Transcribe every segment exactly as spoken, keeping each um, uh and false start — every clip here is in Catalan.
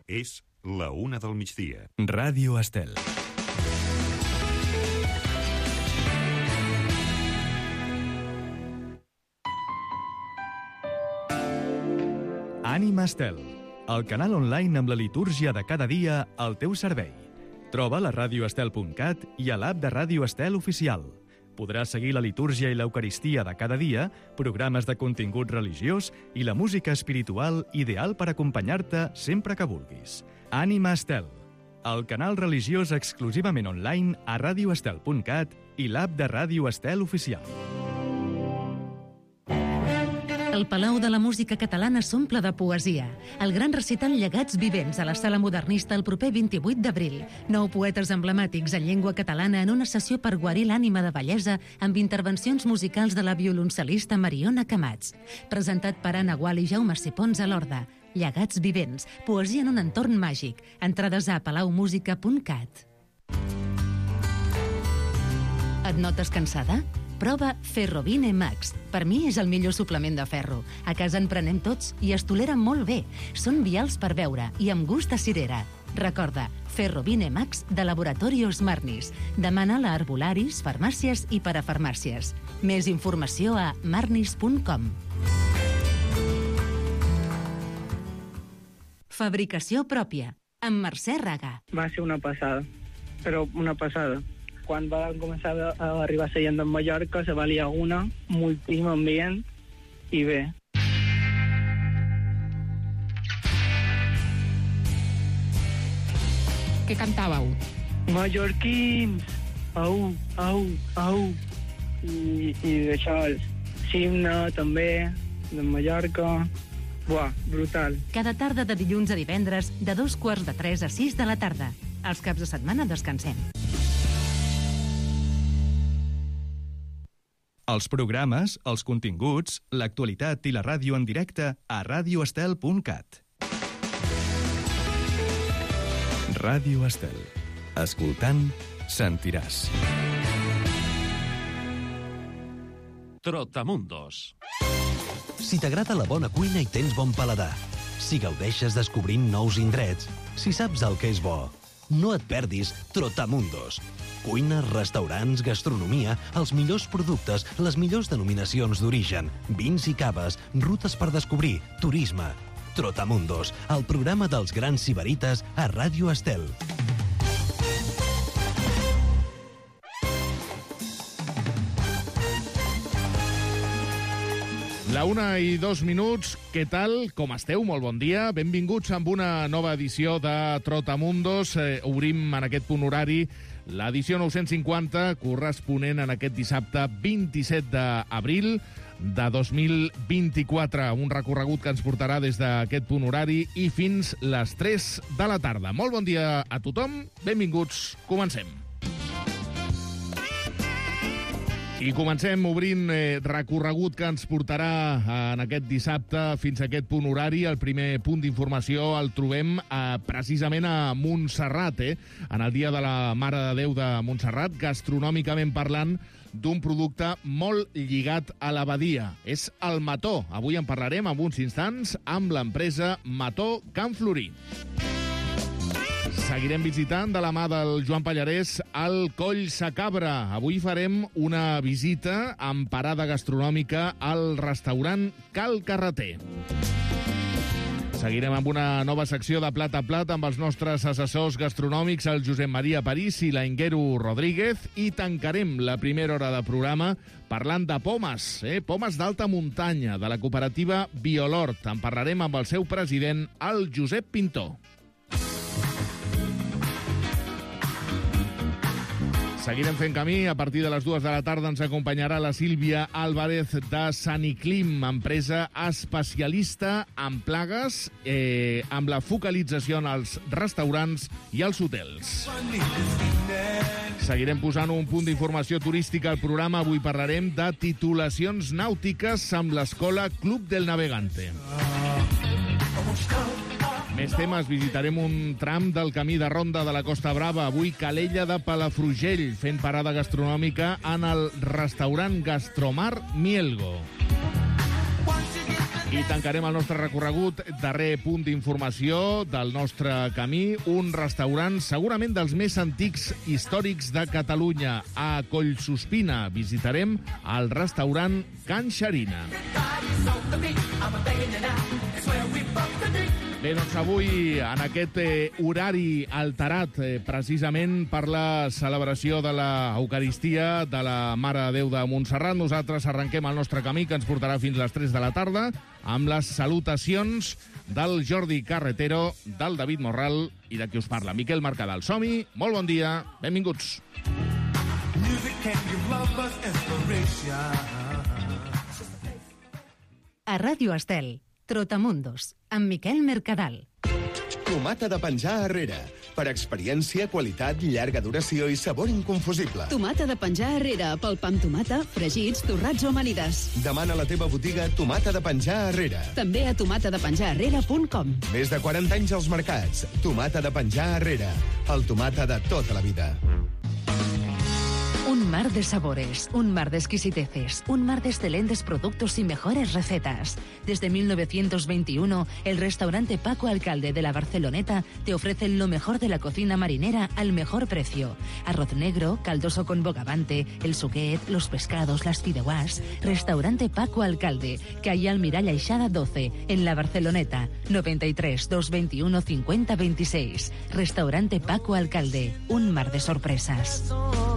És la una del migdia. Ràdio Estel. Ànima Estel, el canal online amb la litúrgia de cada dia al teu servei. Troba la ràdio estel punt cat i a l'app de Ràdio Estel oficial. Podràs seguir la litúrgia i l'eucaristia de cada dia, programes de contingut religiós i la música espiritual ideal per acompanyar-te sempre que vulguis. Ànima Estel, el canal religiós exclusivament online a ràdio estel punt cat i l'app de Ràdio Estel oficial. El Palau de la Música Catalana s'omple de poesia. El gran recital Llegats Vivents a la Sala Modernista el proper vint-i-vuit d'abril. Nou poetes emblemàtics en llengua catalana en una sessió per guarir l'ànima de bellesa amb intervencions musicals de la violoncel·lista Mariona Camats. Presentat per Anna Gual i Jaume Sipons a l'Horda. Llegats Vivents, poesia en un entorn màgic. Entrades a palau música punt cat. Et notes cansada? Prova Ferrovine Max. Per mi és el millor suplement de ferro. A casa en prenem tots i es tolera molt bé. Són vials per beure i amb gust de cirera. Recorda, Ferrovine Max de Laboratorios Marnis. Demana-la a herbolaris, farmàcies i parafarmàcies. Més informació a marnis punt com. Fabricació pròpia, amb Mercè Raga. Va ser una passada, però una passada. Quan va començar a arribar a la gent de Mallorca, se va liar una, moltíssim ambient, i bé. Què cantàveu? Mallorquins! Au, au, au! I, i d'això, Simna, també, de Mallorca. Buah, brutal. Cada tarda de dilluns a divendres, de dos quarts de tres a sis de la tarda. Els caps de setmana descansem. Els programes, els continguts, l'actualitat i la ràdio en directe a ràdio estel punt cat. Ràdio Estel. Escoltant, sentiràs. Trotamundos. Si t'agrada la bona cuina i tens bon paladar, si gaudeixes descobrint nous indrets, si saps el que és bo, no et perdis Trotamundos. Cuina, restaurants, gastronomia, els millors productes, les millors denominacions d'origen, vins i caves, rutes per descobrir, turisme. Trotamundos, el programa dels grans sibarites a Ràdio Estel. La una i dos minuts, què tal? Com esteu? Molt bon dia. Benvinguts amb una nova edició de Trotamundos. Eh, obrim en aquest punt horari l'edició nou-cents cinquanta, corresponent en aquest dissabte vint-i-set d'abril de dos mil vint-i-quatre. Un recorregut que ens portarà des d'aquest punt horari i fins les tres de la tarda. Molt bon dia a tothom. Benvinguts. Comencem. I comencem obrint eh, recorregut que ens portarà en aquest dissabte fins a aquest punt horari. El primer punt d'informació el trobem eh, precisament a Montserrat, eh? En el dia de la Mare de Déu de Montserrat, gastronòmicament parlant, d'un producte molt lligat a l'abadia. És el mató. Avui en parlarem en uns instants amb l'empresa Mató Can Florí. Seguirem visitant de la mà del Joan Pallarès al Coll Sa Cabra. Avui farem una visita amb parada gastronòmica al restaurant Cal Carreter. Seguirem amb una nova secció de Plat a Plat amb els nostres assessors gastronòmics, el Josep Maria París i l'Enguero Rodríguez, i tancarem la primera hora de programa parlant de pomes, eh? pomes d'alta muntanya, de la cooperativa Biolort. En parlarem amb el seu president, el Josep Pintó. Seguirem fent camí. A partir de les dues de la tarda ens acompanyarà la Sílvia Álvarez de Saniclim, empresa especialista en plagues, eh, amb la focalització en els restaurants i els hotels. Seguirem posant un punt d'informació turística al programa. Avui parlarem de titulacions nàutiques amb l'escola Club del Navegante. Més temes, visitarem un tram del camí de ronda de la Costa Brava. Avui Calella de Palafrugell, fent parada gastronòmica en el restaurant Gastromar Mielgo. I tancarem el nostre recorregut, darrer punt d'informació del nostre camí, un restaurant segurament dels més antics històrics de Catalunya. A Collsuspina visitarem el restaurant Can Xerina. Bé, doncs avui, en aquest eh, horari alterat, eh, precisament per la celebració de l'Eucaristia de la Mare de Déu de Montserrat, nosaltres arrenquem el nostre camí, que ens portarà fins les tres de la tarda, amb les salutacions del Jordi Carretero, del David Morral i de qui us parla, Miquel Mercadal. Som-hi, molt bon dia, benvinguts. A Ràdio Estel, Trotamundos, amb Miquel Mercadal. Tomata de penjar arrere. Per experiència, qualitat, llarga duració i sabor inconfusible. Tomata de penjar arrere, pel pa amb tomata, fregits, torrats o amanides. Demana a la teva botiga Tomata de penjar arrere. També a tomata de penjar arrere punt com. Més de quaranta anys als mercats. Tomata de penjar arrere. El tomata de tota la vida. Un mar de sabores, un mar de exquisiteces, un mar de excelentes productos y mejores recetas. Desde mil novecientos veintiuno, el restaurante Paco Alcalde de la Barceloneta te ofrece lo mejor de la cocina marinera al mejor precio. Arroz negro, caldoso con bogavante, el suquet, los pescados, las fideuás. Restaurante Paco Alcalde, calle Almirall Aixada doce, en la Barceloneta, noventa y tres, doscientos veintiuno, cincuenta veintiséis. Restaurante Paco Alcalde, un mar de sorpresas.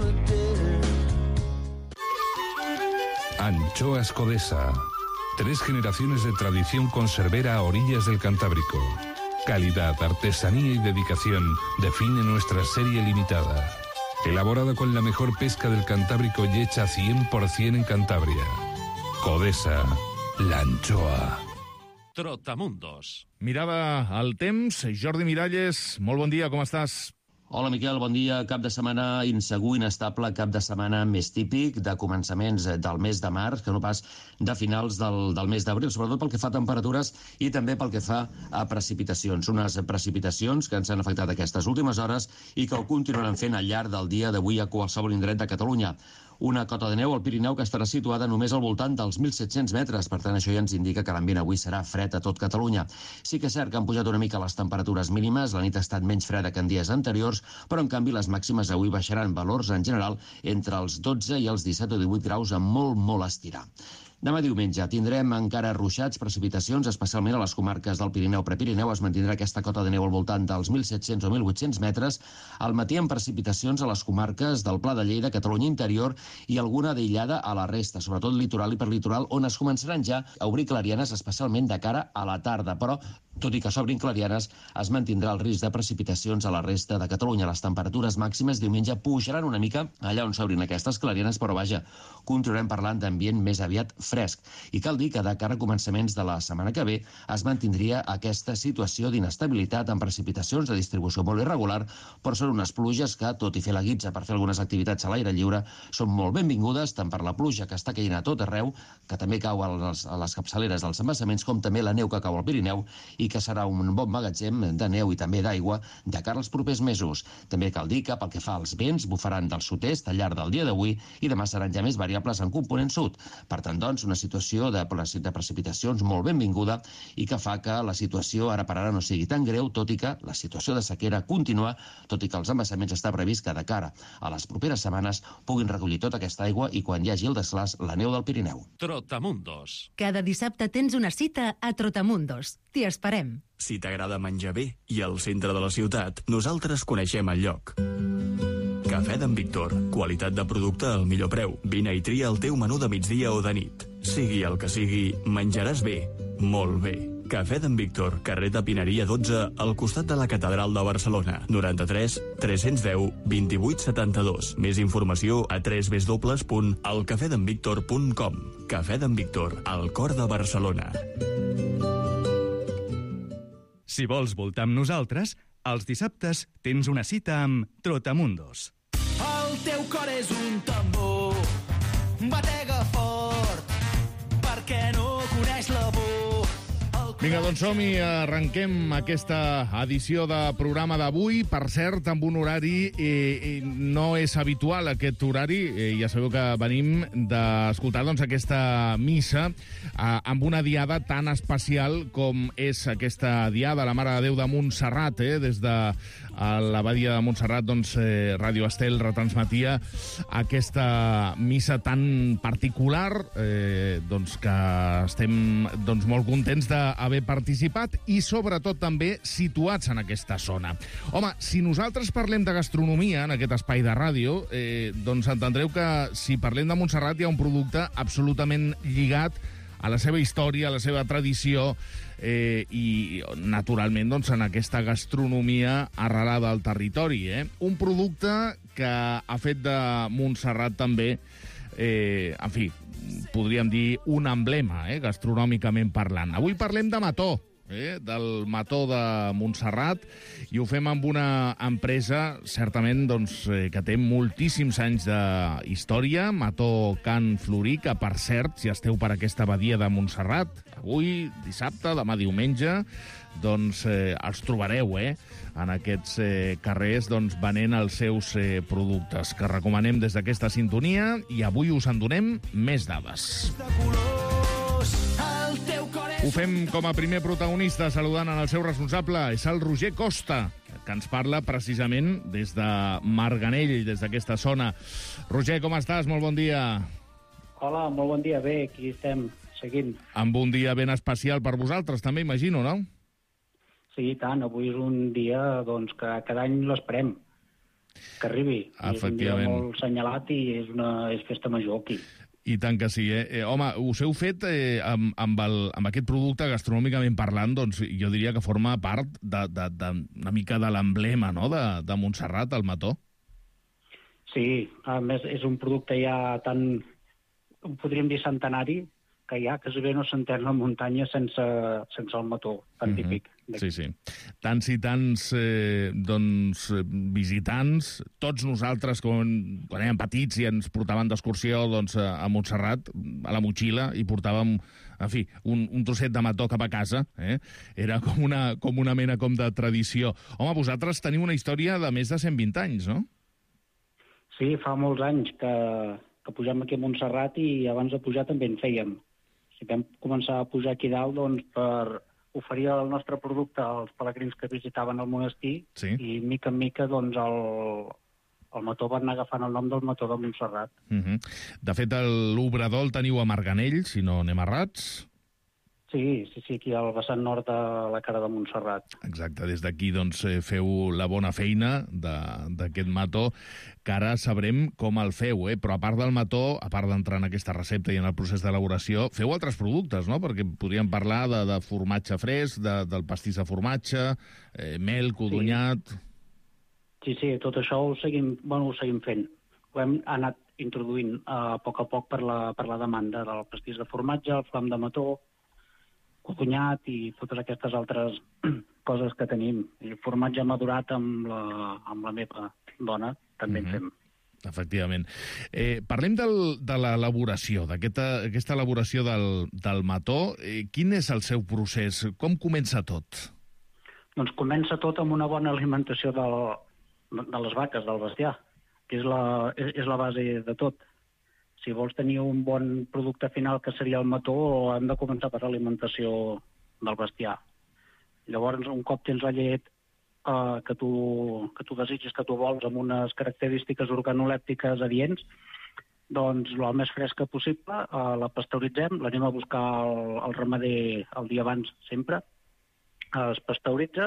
Anchoas Codesa. Tres generaciones de tradición conservera a orillas del Cantábrico. Calidad, artesanía y dedicación define nuestra serie limitada. Elaborada con la mejor pesca del Cantábrico y hecha cien por ciento en Cantabria. Codesa, la anchoa. Trotamundos. Mirada al temps. Jordi Miralles, molt bon dia, com estàs? Hola, Miquel, bon dia. Cap de setmana insegur, inestable, cap de setmana més típic de començaments del mes de març, que no pas de finals del, del mes d'abril, sobretot pel que fa a temperatures i també pel que fa a precipitacions. Unes precipitacions que ens han afectat aquestes últimes hores i que ho continuaran fent al llarg del dia d'avui a qualsevol indret de Catalunya. Una cota de neu al Pirineu que estarà situada només al voltant dels mil set-cents metres. Per tant, això ja ens indica que l'ambient avui serà fred a tot Catalunya. Sí que és cert que han pujat una mica les temperatures mínimes, la nit ha estat menys freda que en dies anteriors, però en canvi les màximes avui baixaran valors en general entre els dotze i els disset o divuit graus amb molt, molt estirar. Demà diumenge tindrem encara ruixats, precipitacions, especialment a les comarques del Pirineu-Prepirineu. Es mantindrà aquesta cota de neu al voltant dels mil set-cents o mil vuit-cents metres. Al matí amb precipitacions a les comarques del Pla de Lleida, Catalunya interior i alguna d'aïllada a la resta, sobretot litoral i perlitoral, on es començaran ja a obrir clarianes, especialment de cara a la tarda. Però, tot i que s'obrin clarianes, es mantindrà el risc de precipitacions a la resta de Catalunya. Les temperatures màximes diumenge pujaran una mica allà on s'obrin aquestes clarianes, però vaja, continuarem parlant d'ambient més aviat fresc. I cal dir que de cara a començaments de la setmana que ve es mantindria aquesta situació d'inestabilitat amb precipitacions de distribució molt irregular, però són unes pluges que, tot i fer la guitza per fer algunes activitats a l'aire lliure, són molt benvingudes, tant per la pluja que està caient a tot arreu, que també cau a les, a les capçaleres dels embassaments, com també la neu que cau al Pirineu i que serà un bon magatzem de neu i també d'aigua de cara als propers mesos. També cal dir que pel que fa als vents bufaran del sud-est al llarg del dia d'avui i demà seran ja més variables en component sud. Per tant, doncs, una situació de, de precipitacions molt benvinguda i que fa que la situació ara per ara no sigui tan greu, tot i que la situació de sequera continua, tot i que els embassaments està previst que de cara a les properes setmanes puguin recollir tota aquesta aigua i quan hi hagi el desglaç, la neu del Pirineu. Trotamundos. Cada dissabte tens una cita a Trotamundos. T'hi esperem. Si t'agrada menjar bé i al centre de la ciutat, nosaltres coneixem el lloc. Cafè d'en Víctor. Qualitat de producte al millor preu. Vine i tria el teu menú de migdia o de nit. Sigui el que sigui, menjaràs bé. Molt bé. Cafè d'en Víctor, carrer de Pineria dotze, al costat de la Catedral de Barcelona. noranta-tres tres-cents deu vint-i-vuit setanta-dos. Més informació a w w w punt el cafè d'en víctor punt com. Cafè d'en Víctor, al cor de Barcelona. Si vols voltar amb nosaltres, els dissabtes tens una cita amb Trotamundos. El teu cor és un tambor, batega fort, perquè no coneix la por. Vinga, doncs som-hi, arrenquem aquesta edició de programa d'avui. Per cert, amb un horari, eh, no és habitual aquest horari, eh, ja sabeu que venim d'escoltar doncs, aquesta missa eh, amb una diada tan especial com és aquesta diada, la Mare de Déu de Montserrat, eh, des de l'abadia de Montserrat, doncs, eh, Ràdio Estel retransmetia aquesta missa tan particular, eh, doncs, que estem doncs, molt contents d'haver participat i, sobretot, també situats en aquesta zona. Home, si nosaltres parlem de gastronomia en aquest espai de ràdio, eh, doncs entendreu que si parlem de Montserrat hi ha un producte absolutament lligat a la seva història, a la seva tradició, eh, i, naturalment, doncs, en aquesta gastronomia arrelada al territori. Eh? Un producte que ha fet de Montserrat també, eh, en fi, podríem dir un emblema, eh, gastronòmicament parlant. Avui parlem de mató, eh, del mató de Montserrat, i ho fem amb una empresa, certament, doncs, eh, que té moltíssims anys de història, Mató Can Florí, que, per cert, si esteu per aquesta abadia de Montserrat, avui, dissabte, demà diumenge, doncs eh, els trobareu, eh, en aquests eh, carrers, doncs, venent els seus eh, productes, que recomanem des d'aquesta sintonia, i avui us en donem més dades. Ho fem com a primer protagonista, saludant en el seu responsable, és el Roger Costa, que ens parla precisament des de Marganell, des d'aquesta zona. Roger, com estàs? Molt bon dia. Hola, molt bon dia. Bé, aquí estem, seguint. Amb un dia ben especial per vosaltres, també, imagino, no? Sí, i tant. Avui és un dia doncs, que cada any l'esperem, que arribi. És un dia molt senyalat i és una és festa major aquí. I tant que sí, eh? eh home, us heu fet eh, amb, amb, el, amb aquest producte, gastronòmicament parlant, doncs jo diria que forma part de, de, de, una mica de l'emblema, no?, de, de Montserrat, el mató. Sí, a més és un producte ja tan, podríem dir, centenari, que ja quasi bé no s'entén la muntanya sense, sense el mató, tan mm-hmm. típic. Sí, sí. Tants i tants eh, doncs, visitants, tots nosaltres, quan, quan érem petits i ens portaven d'excursió doncs, a Montserrat, a la motxilla, i portàvem, en fi, un, un trosset de mató cap a casa. Eh? Era com una, com una mena com de tradició. Home, vosaltres teniu una història de més de cent vint anys, no? Sí, fa molts anys que, que pugem aquí a Montserrat i abans de pujar també en fèiem. Si vam començar a pujar aquí dalt, doncs, per oferir el nostre producte als pelegrins que visitaven el monestir, sí. I mica en mica doncs, el, el mató va anar agafant el nom del mató de Montserrat. Uh-huh. De fet, l'obrador el teniu a Marganell, si no anem errats? Sí, sí, sí, aquí al vessant nord de la cara de Montserrat. Exacte, des d'aquí doncs, feu la bona feina d'aquest mató, que ara sabrem com el feu, eh? Però a part del mató, a part d'entrar en aquesta recepta i en el procés d'elaboració, feu altres productes, no? Perquè podríem parlar de, de formatge fresc, de, del pastís de formatge, eh, mel, codonyat... Sí. sí, sí, tot això ho seguim, bueno, ho seguim fent. Ho hem anat introduint a poc a poc per la, per la demanda del pastís de formatge, el flam de mató, codonyat i totes aquestes altres coses que tenim. El formatge madurat amb la, amb la meva dona també en fem. Efectivament. Eh, parlem del, de l'elaboració, d'aquesta aquesta elaboració del, del mató. Eh, quin és el seu procés? Com comença tot? Doncs comença tot amb una bona alimentació del, de les vaques, del bestiar, que és la, és, és la base de tot. Si vols tenir un bon producte final, que seria el mató, hem de començar per l'alimentació del bestiar. Llavors, un cop tens la llet eh, que, tu, que tu desitges, que tu vols, amb unes característiques organolèptiques adients, doncs el més fresca possible, eh, la pasteuritzem, l'anem a buscar al, al ramader el dia abans sempre, eh, es pasteuritza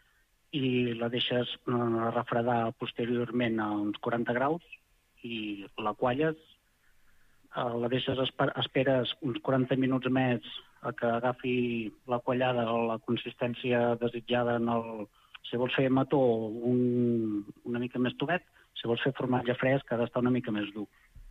i la deixes eh, refredar posteriorment a uns quaranta graus i la qualles. Uh, la deixes, esper esperes uns quaranta minuts més a que agafi la quallada o la consistència desitjada en el... Si vols fer mató, un, una mica més tovet. Si vols fer formatge fresc, ha d'estar una mica més dur.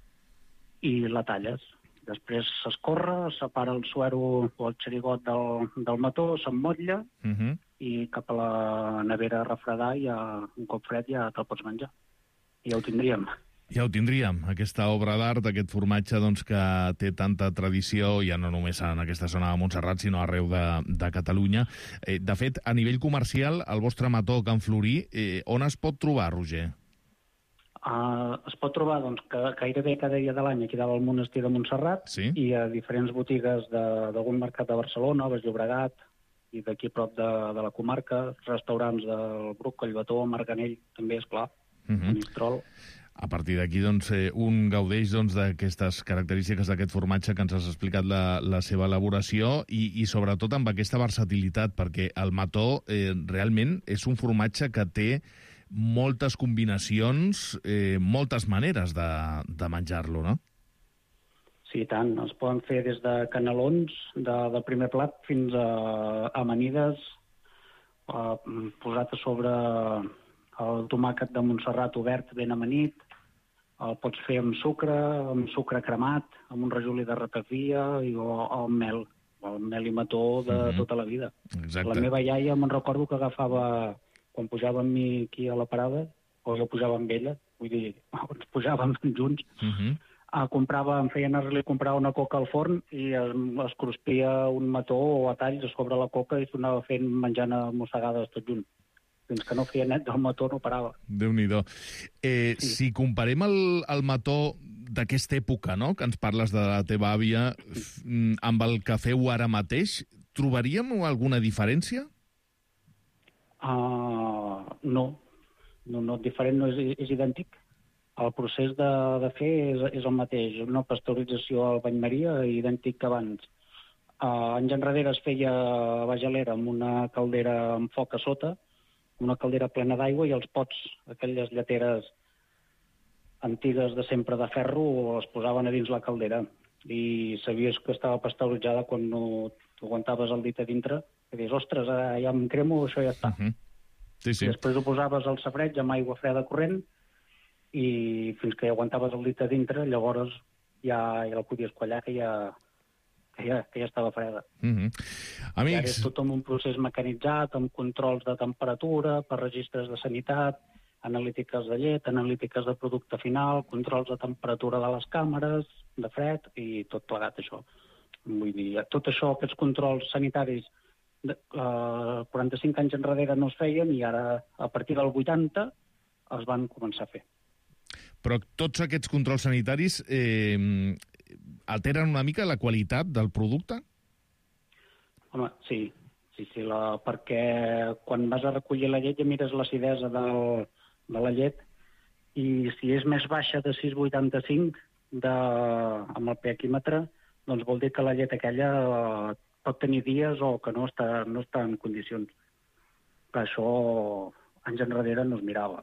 I la talles. Després s'escorre, separa el suero o el xerigot del, del mató, s'emmotlla, uh-huh. i cap a la nevera a refredar i a, un cop fred ja te'l pots menjar. I ja ho tindríem. Ja ho tindríem, aquesta obra d'art, aquest formatge doncs, que té tanta tradició, ja no només en aquesta zona de Montserrat, sinó arreu de, de Catalunya. Eh, de fet, a nivell comercial, el vostre mató Can Florí, eh, on es pot trobar, Roger? Uh, es pot trobar doncs, que, gairebé cada dia de l'any aquí dalt al monestir de Montserrat, sí? I a diferents botigues d'algun mercat de Barcelona, Baix Llobregat, i d'aquí prop de, de la comarca, restaurants del Bruc, Collbató, Marganell, també, és clar, uh-huh. Monistrol. A partir d'aquí, doncs, eh, un gaudeix doncs, d'aquestes característiques d'aquest formatge que ens has explicat la, la seva elaboració i, i sobretot amb aquesta versatilitat, perquè el mató eh, realment és un formatge que té moltes combinacions, eh, moltes maneres de, de menjar-lo, no? Sí, tant. Es poden fer des de canelons, de, de primer plat, fins a amanides, eh, posat a sobre el tomàquet de Montserrat obert, ben amanit. El pots fer amb sucre, amb sucre cremat, amb un rajolí de ratafia i, o, o amb mel, el mel i mató de mm-hmm. tota la vida. Exacte. La meva iaia me'n recordo que agafava, quan pujava amb mi aquí a la parada, o jo pujava amb ella, vull dir, ens pujàvem junts, mm-hmm. a comprava, em feia anar-li a comprar una coca al forn i es, es cruspia un mató o a talls a sobre la coca i s'ho anava fent menjant a mossegades tot junt. Fins que no feia net del mató no parava. Déu-n'hi-do. Eh, sí. Si comparem el, el mató d'aquesta època, no?, que ens parles de la teva àvia, amb el que feu ara mateix, trobaríem alguna diferència? Uh, no. No, no, diferent no és, és idèntic. El procés de, de fer és, és el mateix. Una pasteurització al bany maria, idèntic que abans. Uh, anys enrere es feia a Bajalera amb una caldera amb foc a sota, una caldera plena d'aigua i els pots, aquelles lleteres antigues de sempre de ferro, els posaven a dins la caldera. I sabies que estava pasteuritzada quan no aguantaves el dit a dintre, i dius, ostres, ja em cremo, això ja està. Uh-huh. Sí, sí. I després ho posaves al safareig amb aigua freda corrent i fins que ja aguantaves el dit a dintre, llavors ja, ja el podies quallar, que ja... Que ja, que ja estava freda. Mm-hmm. Amics... I ara és tot amb un procés mecanitzat, amb controls de temperatura, per registres de sanitat, analítiques de llet, analítiques de producte final, controls de temperatura de les càmeres, de fred, i tot plegat això. Vull dir, tot això, aquests controls sanitaris, de, uh, quaranta-cinc anys enrere no es feien i ara, a partir del vuitanta, es van començar a fer. Però tots aquests controls sanitaris eh, alteren una mica la qualitat del producte? Home, sí. Sí, sí, la, perquè quan vas a recollir la llet ja mires l'acidesa del, de la llet i si és més baixa de sis coma vuitanta-cinc de, amb el pH-ímetre, doncs vol dir que la llet aquella eh, pot tenir dies o que no està, no està en condicions. Que això anys enrere no es mirava.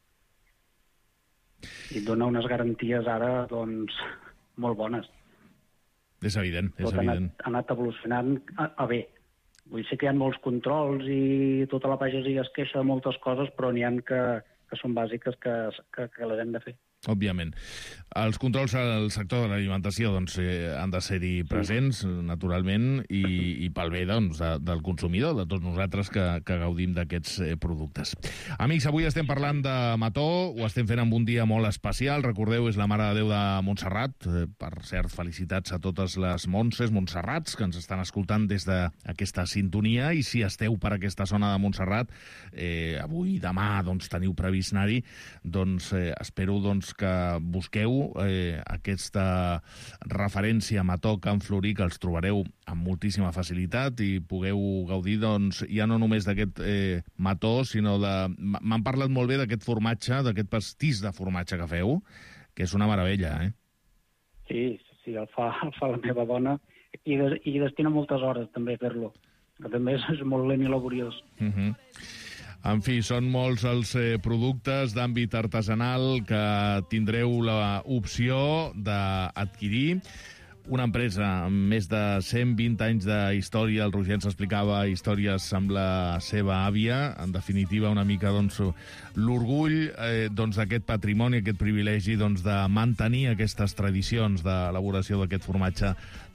I et dona unes garanties ara, doncs, molt bones. És evident, és Tot evident. Ha anat, ha anat evolucionant a, a bé. Vull dir que hi ha molts controls i tota la pagesia es queixa de moltes coses, però n'hi ha que, que són bàsiques que, que, que les hem de fer. Òbviament. Els controls al sector de l'alimentació doncs, eh, han de ser-hi presents, sí. naturalment, i, i pel bé doncs, de, del consumidor, de tots nosaltres que, que gaudim d'aquests eh, productes. Amics, avui estem parlant de mató, ho estem fent en un dia molt especial. Recordeu, és la Mare de Déu de Montserrat. Eh, per cert, felicitats a totes les Montses, Montserrats, que ens estan escoltant des d'aquesta sintonia, i si esteu per aquesta zona de Montserrat, eh, avui, demà, doncs, teniu previst anar-hi, doncs eh, espero doncs, que busqueu eh, aquesta referència a mató Can Florí, que els trobareu amb moltíssima facilitat i pugueu gaudir, doncs, ja no només d'aquest eh, mató, sinó de... M'han parlat molt bé d'aquest formatge, d'aquest pastís de formatge que feu, que és una meravella, eh? Sí, sí, el fa, el fa la meva dona i, de, i destina moltes hores també a fer-lo, que també és molt lent i laboriós. Mhm. En fi, són molts els eh, productes d'àmbit artesanal que tindreu l'opció d'adquirir. Una empresa amb més de cent vint anys de història, el Roger ens explicava històries amb la seva àvia, en definitiva una mica doncs, l'orgull eh, doncs, d'aquest patrimoni, aquest privilegi doncs, de mantenir aquestes tradicions d'elaboració d'aquest formatge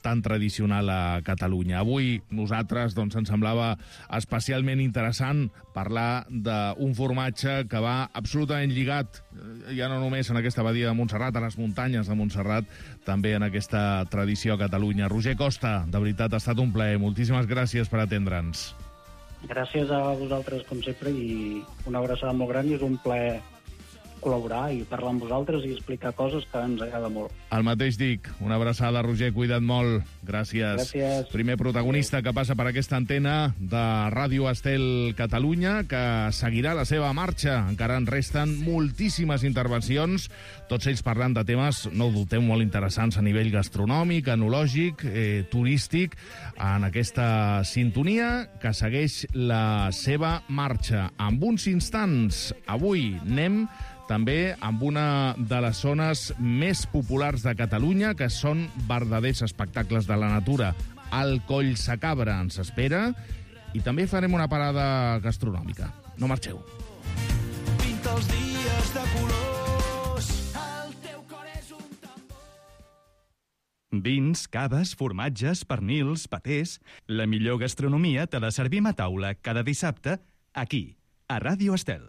tan tradicional a Catalunya. Avui nosaltres doncs, ens semblava especialment interessant parlar d'un formatge que va absolutament lligat, ja no només en aquesta badia de Montserrat, a les muntanyes de Montserrat, també en aquesta tradició a Catalunya. Roger Costa, de veritat, ha estat un plaer. Moltíssimes gràcies per atendre'ns. Gràcies a vosaltres, com sempre, i una abraçada molt gran, i és un plaer col·laborar i parlar amb vosaltres i explicar coses que ens agrada molt. El mateix dic. Una abraçada, Roger. Cuida't molt. Gràcies. Gràcies. Primer protagonista que passa per aquesta antena de Ràdio Estel Catalunya, que seguirà la seva marxa. Encara en resten moltíssimes intervencions, tots ells parlant de temes, no ho dubteu, molt interessants a nivell gastronòmic, enològic, eh, turístic, en aquesta sintonia que segueix la seva marxa. En uns instants, avui anem també amb una de les zones més populars de Catalunya, que són verdaders espectacles de la natura. El Collsacabra ens espera i també farem una parada gastronòmica. No marxeu. Pinta els dies de colors, el teu cor és un tambor. Vins, caves, formatges, pernils, patés... La millor gastronomia te la servim a taula cada dissabte aquí, a Ràdio Estel.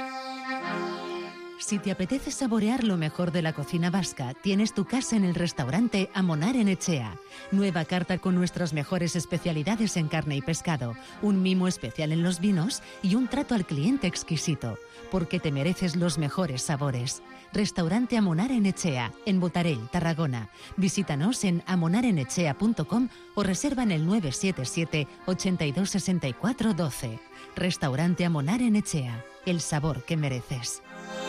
Si te apetece saborear lo mejor de la cocina vasca, tienes tu casa en el restaurante Amonar en Echea. Nueva carta con nuestras mejores especialidades en carne y pescado, un mimo especial en los vinos y un trato al cliente exquisito, porque te mereces los mejores sabores. Restaurante Amonar en Echea, en Botarell, Tarragona. Visítanos en amonar en echea punto com o reserva en el nueve siete siete, ochenta y dos, sesenta y cuatro, doce. Restaurante Amonar en Echea, el sabor que mereces.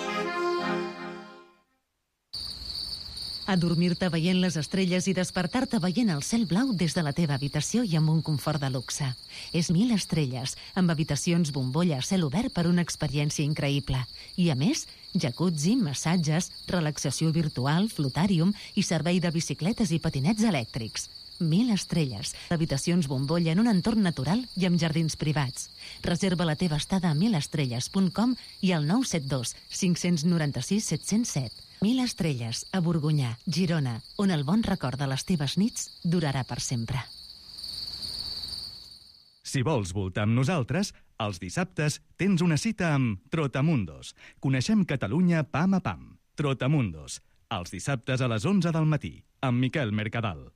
Adormir-te veient les estrelles i despertar-te veient el cel blau des de la teva habitació i amb un confort de luxe. És Mil Estrelles, amb habitacions bombolla a cel obert per una experiència increïble. I a més, jacuzzi, massatges, relaxació virtual, flotàrium i servei de bicicletes i patinets elèctrics. Mil Estrelles, habitacions bombolla en un entorn natural i amb jardins privats. Reserva la teva estada a mil estrelles punt com i al nou set dos, cinc nou sis, set zero set. Mil Estrelles, a Borgonyà, Girona, on el bon record de les teves nits durarà per sempre. Si vols voltar amb nosaltres, els dissabtes tens una cita amb Trotamundos. Coneixem Catalunya pam a pam. Trotamundos, els dissabtes a les onze del matí, amb Miquel Mercadal.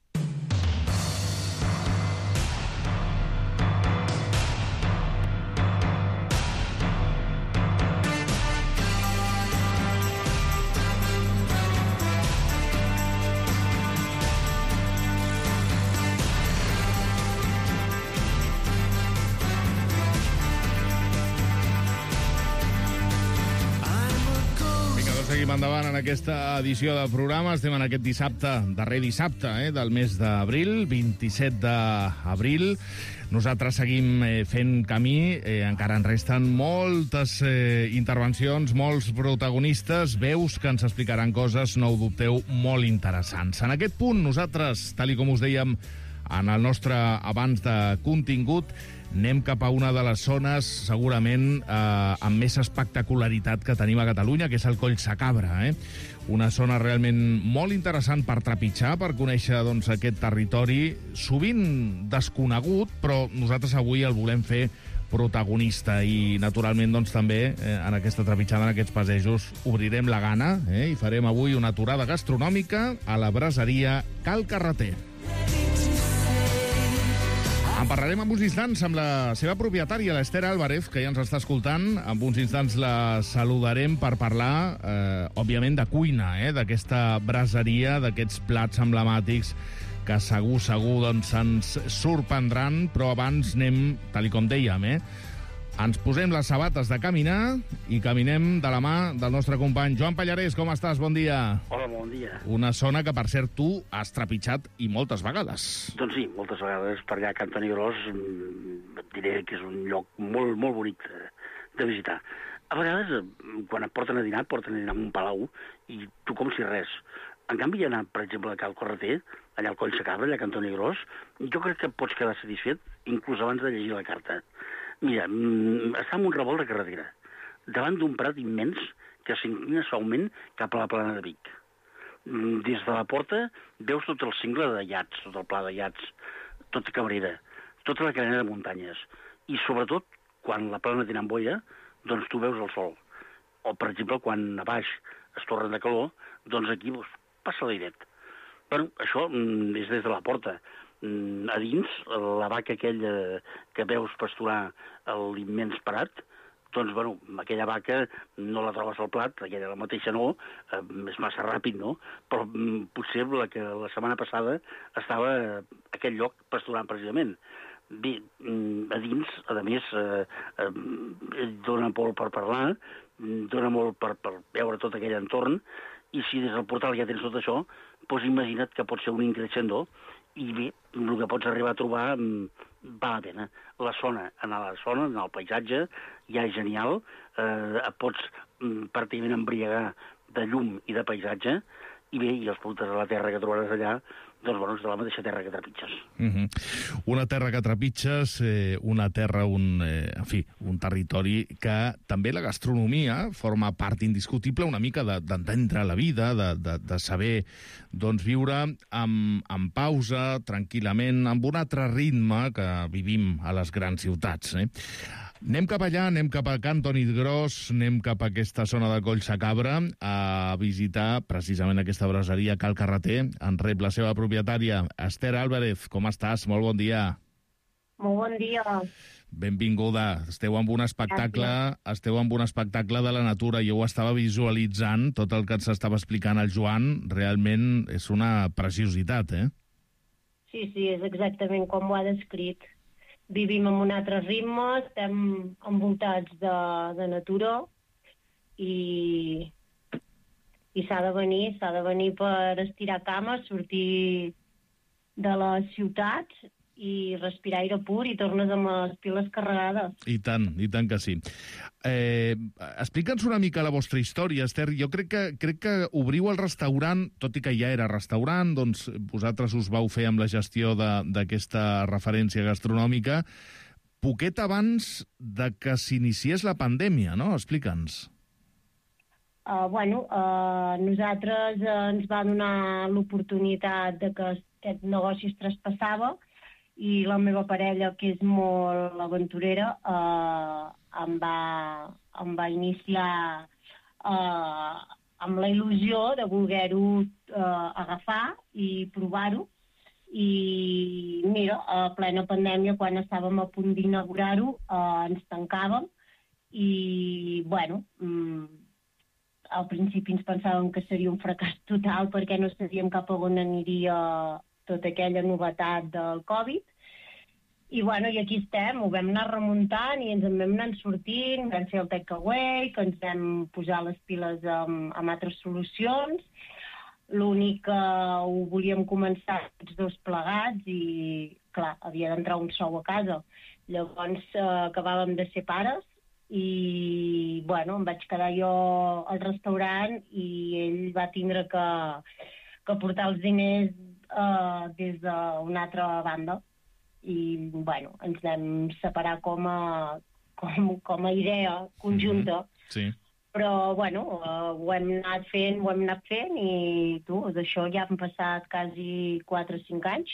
Seguim endavant en aquesta edició de programa. Estem en aquest dissabte, darrer dissabte eh, del mes d'abril, vint-i-set d'abril. Nosaltres seguim eh, fent camí, eh, encara en resten moltes eh, intervencions, molts protagonistes, veus que ens explicaran coses, no ho dubteu, molt interessants. En aquest punt, nosaltres, tal i com us dèiem en el nostre abans de contingut, anem cap a una de les zones segurament eh, amb més espectacularitat que tenim a Catalunya, que és el Collsacabra. Eh? Una zona realment molt interessant per trepitjar, per conèixer doncs, aquest territori, sovint desconegut, però nosaltres avui el volem fer protagonista i, naturalment, doncs, també eh, en aquesta trepitjada, en aquests passejos, obrirem la gana eh, i farem avui una aturada gastronòmica a la braseria Cal Carreter. En parlarem en uns instants amb la seva propietària, l'Ester Álvarez, que ja ens està escoltant. En uns instants la saludarem per parlar, eh, òbviament, de cuina, eh, d'aquesta braseria, d'aquests plats emblemàtics que segur, segur, doncs, ens sorprendran, però abans anem, tal com dèiem, eh, ens posem les sabates de caminar i caminem de la mà del nostre company Joan Pallarès. Com estàs? Bon dia. Hola, bon dia. Una zona que, per cert, tu has trepitjat i moltes vegades. Doncs sí, moltes vegades. Per allà a Can Toni Gros et diré que és un lloc molt, molt bonic de, de visitar. A vegades, quan et porten a dinar, et porten a dinar en un palau i tu com si res. En canvi, anar, per exemple, a Cal Carreter, allà al Collsacabra, allà a Can Toni Gros, jo crec que pots quedar satisfet inclús abans de llegir la carta. Mira, està en un revolt de carretera, davant d'un prat immens que s'inclina suaument cap a la plana de Vic. Des de la porta veus tot el cingle de llats, tot el pla de llats, tota Cabrera, tota la cadena de muntanyes. I sobretot, quan la plana tenen boia, doncs tu veus el sol. O, per exemple, quan a baix es torren de calor, doncs aquí doncs, passa l'airet. Bueno, això és des de la porta. A dins, la vaca aquella que veus pasturar a l'immens parat, doncs, bueno, aquella vaca no la trobes al plat, aquella la mateixa no, eh, és massa ràpid, no? Però mm, potser la que la setmana passada estava a aquell lloc pasturant precisament. Bé, mm, a dins, a més, eh, eh, dona molt per parlar, dona molt per, per veure tot aquell entorn, i si des del portal ja tens tot això, doncs imagina't que pot ser un increscendo, i bé, el que pots arribar a trobar val la pena. La zona, en la zona, en el paisatge, ja és genial, eh, et pots pràcticament embriagar de llum i de paisatge, i bé, i els productes de la terra que trobaràs allà, doncs, bueno, és de la mateixa terra que trepitges. Uh -huh. Una terra que trepitges, eh, una terra, un, eh, en fi, un territori que també la gastronomia forma part indiscutible una mica d'entendre la vida, de, de, de saber doncs, viure amb, amb pausa, tranquil·lament, amb un altre ritme que vivim a les grans ciutats. Eh? Anem cap allà, anem cap a Can Toni Gros, anem cap a aquesta zona de Collsacabra a visitar precisament aquesta braseria Cal Carreter. En rep la seva propietària, Esther Álvarez. Com estàs? Molt bon dia. Molt bon dia. Benvinguda. Esteu amb un espectacle, esteu amb un espectacle de la natura. Jo ho estava visualitzant, tot el que ens estava explicant el Joan, realment és una preciositat, eh? Sí, sí, és exactament com ho ha descrit. Vivim en un altre ritme, estem envoltats de, de natura i, i s'ha de venir, s'ha de venir per estirar cames, sortir de les ciutats i respirar aire pur i tornes amb les piles carregades. I tant, i tant que sí. Eh, Explica'ns una mica la vostra història, Esther. Jo crec que, crec que obriu el restaurant, tot i que ja era restaurant, doncs vosaltres us vau fer amb la gestió d'aquesta referència gastronòmica poquet abans de que s'iniciés la pandèmia, no? Explica'ns. Uh, bueno, uh, nosaltres uh, ens va donar l'oportunitat de que aquest negoci es traspassava i la meva parella, que és molt aventurera, eh, em, va, em va iniciar eh, amb la il·lusió de voler-ho eh, agafar i provar-ho. I mira, a plena pandèmia, quan estàvem a punt d'inaugurar-ho, eh, ens tancàvem i, bueno, mm, al principi ens pensàvem que seria un fracàs total perquè no sabíem cap a on aniria tota aquella novetat del Covid. I, bueno, i aquí estem, ho vam anar remuntant i ens en vam anar sortint, vam fer el takeaway, que ens vam posar les piles amb, amb altres solucions. L'únic que ho volíem començar tots dos plegats i, clar, havia d'entrar un sou a casa. Llavors eh, acabàvem de ser pares i, bueno, em vaig quedar jo al restaurant i ell va tindre que, que portar els diners Uh, des d'una altra banda i, bueno, ens vam separar com a, com, com a idea conjunta. Mm-hmm. Sí. Però, bueno, uh, ho hem anat fent, ho hem anat fent i, tu, d'això ja han passat quasi quatre o cinc anys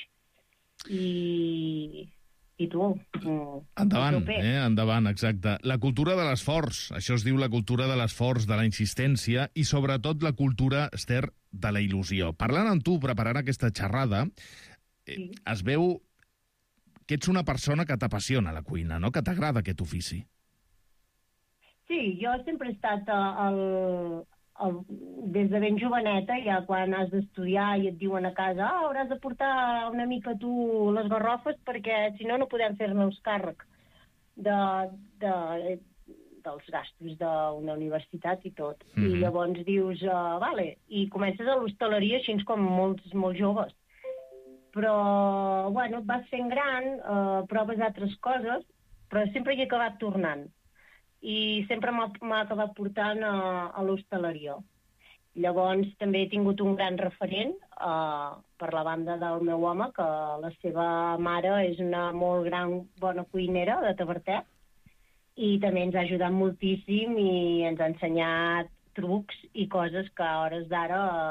i, i tu... Endavant, eh? Endavant, exacte. La cultura de l'esforç, això es diu la cultura de l'esforç, de la insistència i, sobretot, la cultura, Esther, de la il·lusió. Parlant amb tu, preparant aquesta xerrada, eh, sí. es veu que ets una persona que t'apassiona la cuina, no? Que t'agrada aquest ofici. Sí, jo sempre he estat el, el, des de ben joveneta, ja quan has d'estudiar i et diuen a casa ah, hauràs de portar una mica tu les garrofes perquè si no no podem fer-nos càrrec de, de, dels gastos d'una universitat i tot. Mm-hmm. I llavors dius, uh, vale, i comences a l'hostaleria així com molts, molts joves. Però, bueno, et vas fent gran, uh, proves altres coses, però sempre hi he acabat tornant. I sempre m'ha acabat portant a, a l'hostaleria. Llavors també he tingut un gran referent uh, per la banda del meu home, que la seva mare és una molt gran bona cuinera de Tavertet, i també ens ha ajudat moltíssim i ens ha ensenyat trucs i coses que a hores d'ara, uh,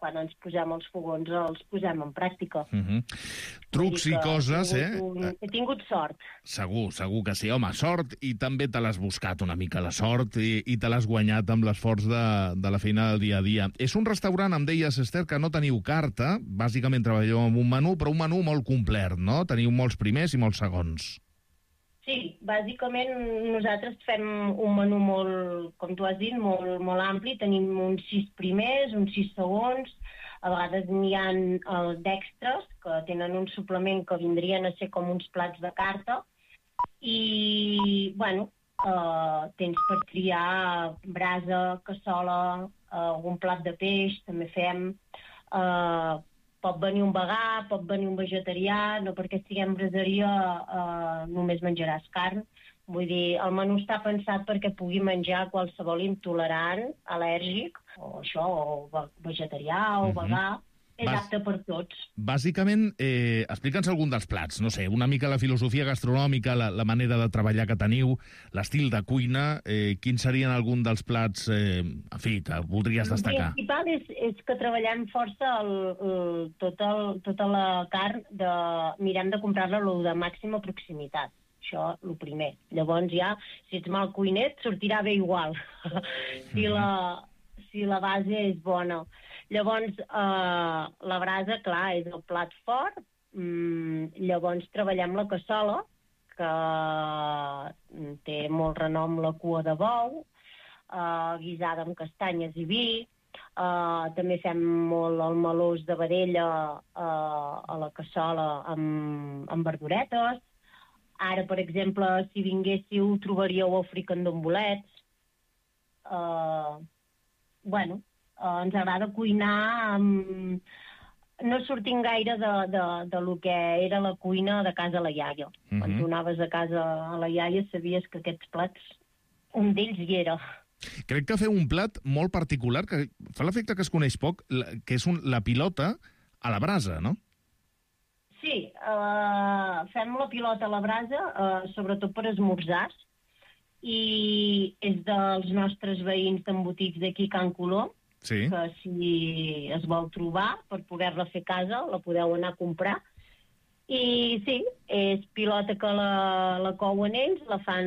quan ens posem els fogons els posem en pràctica. Uh -huh. Trucs i coses, eh? Un... He tingut sort. Segur, segur que sí. Home, sort, i també te l'has buscat una mica, la sort, i, i te l'has guanyat amb l'esforç de, de la feina del dia a dia. És un restaurant, em deies, Esther, que no teniu carta, bàsicament treballeu amb un menú, però un menú molt complet, no? Teniu molts primers i molts segons. Sí, bàsicament nosaltres fem un menú molt, com tu has dit, molt, molt ampli. Tenim uns sis primers, uns sis segons, a vegades n'hi ha els d'extras, que tenen un suplement que vindrien a ser com uns plats de carta, i, bueno, eh, tens per triar brasa, cassola, eh, algun plat de peix, també fem... Eh, pot venir un vegà, pot venir un vegetarià, no perquè siguem braseria eh, només menjaràs carn. Vull dir, el menú està pensat perquè pugui menjar qualsevol intolerant, al·lèrgic, o això, o vegetarià, o vegà. És Bas... apte per tots. Bàsicament, eh, explica'ns algun dels plats, no sé, una mica la filosofia gastronòmica, la, la manera de treballar que teniu, l'estil de cuina, eh, quins serien algun dels plats, eh, en fi, que voldries destacar? El principal és, és que treballem força el, el, tot el, tota la carn, de, mirem de comprar-la de màxima proximitat. Això, el primer. Llavors ja, si ets mal cuiner, et sortirà bé igual, si, la, si la base és bona. Llavors, eh, la brasa, clar, és el plat fort. Mm, llavors treballem la cassola, que té molt renom la cua de bou, eh, guisada amb castanyes i vi. Eh, també fem molt el melós de vedella eh, a la cassola amb, amb verduretes. Ara, per exemple, si vinguéssiu, trobaríeu el fricandó amb bolets. Eh, bueno, eh, ens agrada cuinar amb... No sortim gaire de, de, de lo que era la cuina de casa a la iaia. Mm-hmm. Quan tu anaves a casa a la iaia sabies que aquests plats, un d'ells hi era. Crec que feu un plat molt particular, que fa l'efecte que es coneix poc, que és un, la pilota a la brasa, no? Sí, uh, fem la pilota a la brasa, uh, sobretot per esmorzars, i és dels nostres veïns d'embotits d'aquí, Can Colom, sí. Que si es vol trobar per poder-la fer a casa, la podeu anar a comprar. I sí, és pilota que la, la couen ells, la fan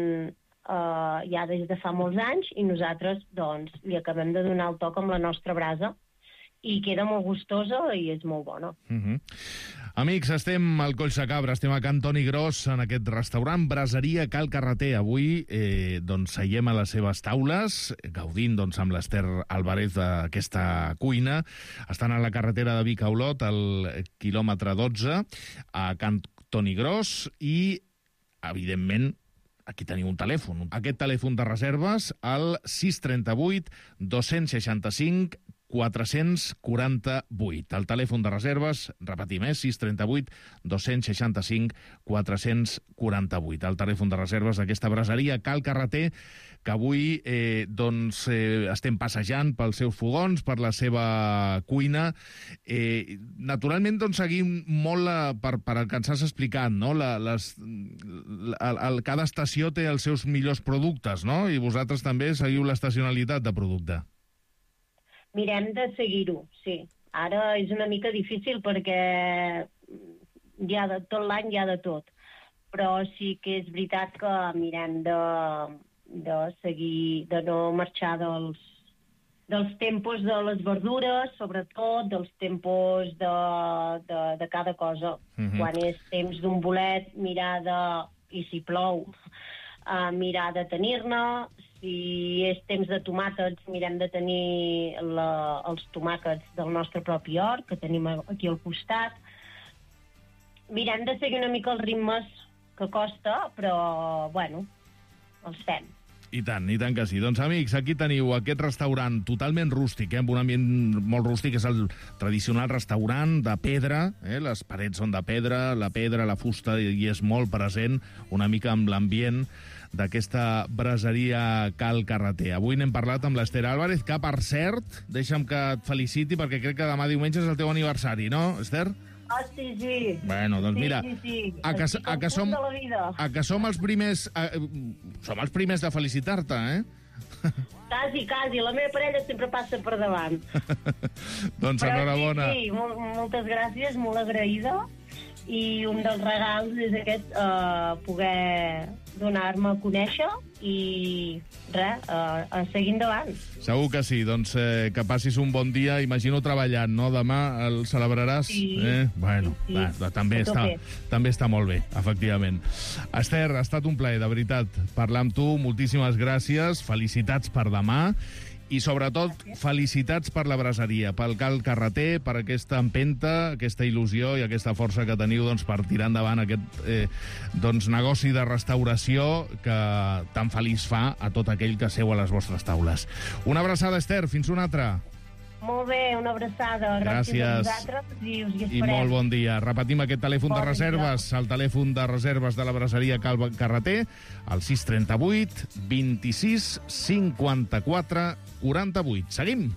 uh, ja des de fa molts anys, i nosaltres doncs li acabem de donar el toc amb la nostra brasa, i queda molt gustosa i és molt bona. Uh-huh. Amics, estem al Collsacabra, estem a Can Toni Gros, en aquest restaurant Braseria Cal Carreter. Avui eh, doncs, seiem a les seves taules, gaudint doncs, amb l'Ester Álvarez d'aquesta cuina. Estan a la carretera de Vic a Olot, al quilòmetre dotze, a Can Toni Gros, i, evidentment, aquí teniu un telèfon. Aquest telèfon de reserves, el sis tres vuit, dos seixanta cinc, quatre-cents quaranta-vuit. El telèfon de reserves, repetim, eh? sis tres vuit, dos seixanta cinc, quatre-cents quaranta-vuit. El telèfon de reserves d'aquesta braseria Cal Carreter, que avui eh, doncs, eh, estem passejant pels seus fogons, per la seva cuina. Eh, naturalment, doncs, seguim molt la, per, per el que ens has explicat, no? La, les, la, el, cada estació té els seus millors productes, no? I vosaltres també seguiu l'estacionalitat de producte. Mirem de seguir-ho, sí. Ara és una mica difícil perquè hi ha de, tot l'any hi ha de tot. Però sí que és veritat que mirem de, de seguir, de no marxar dels, dels tempos de les verdures, sobretot dels tempos de, de, de cada cosa. Mm-hmm. Quan és temps d'un bolet, mirar de, i si plou, uh, mirar de tenir-ne. Si és temps de tomàquets, mirem de tenir la, els tomàquets del nostre propi hort, que tenim aquí al costat. Mirem de seguir una mica els ritmes que costa, però, bueno, els fem. I tant, i tant que sí. Doncs, amics, aquí teniu aquest restaurant totalment rústic, eh, amb un ambient molt rústic. És el tradicional restaurant de pedra, eh, les parets són de pedra, la pedra, la fusta hi és molt present, una mica amb l'ambient d'aquesta braseria Cal Carreter. Avui n'hem parlat amb l'Ester Álvarez, que, per cert, deixa'm que et feliciti, perquè crec que demà diumenge és el teu aniversari, no, Ester? Ah, sí, sí. Bueno, doncs sí, mira, sí, sí. A, que, a, que som, a que som els primers, a, som els primers de felicitar-te, eh? Quasi, quasi. La meva parella sempre passa per davant. Doncs Però enhorabona. Sí, sí, molt, moltes gràcies, molt agraïda. I un dels regals és aquest, eh, poder donar-me a conèixer i res, eh, a seguir endavant. Segur que sí, doncs eh, que passis un bon dia, imagino treballant, no? Demà el celebraràs? Sí. Eh? Bueno, Sí, va, va, també, a està, tope. també està molt bé, efectivament. Esther, ha estat un plaer, de veritat, parlar amb tu, moltíssimes gràcies, felicitats per demà, i sobretot felicitats per la braseria, pel Cal Carreter, per aquesta empenta, aquesta il·lusió i aquesta força que teniu doncs, per tirar endavant aquest eh, doncs, negoci de restauració que tan feliç fa a tot aquell que seu a les vostres taules. Una abraçada, Esther, fins una altra. Molt bé, una abraçada. Gràcies, Gràcies. a vosaltres i us hi I esperem. molt bon dia. Repetim aquest telèfon Bon de reserves, el telèfon de reserves de la braseria Cal Carreter, el sis trenta-vuit, vint-i-sis, cinquanta-quatre, quaranta-vuit. Seguim.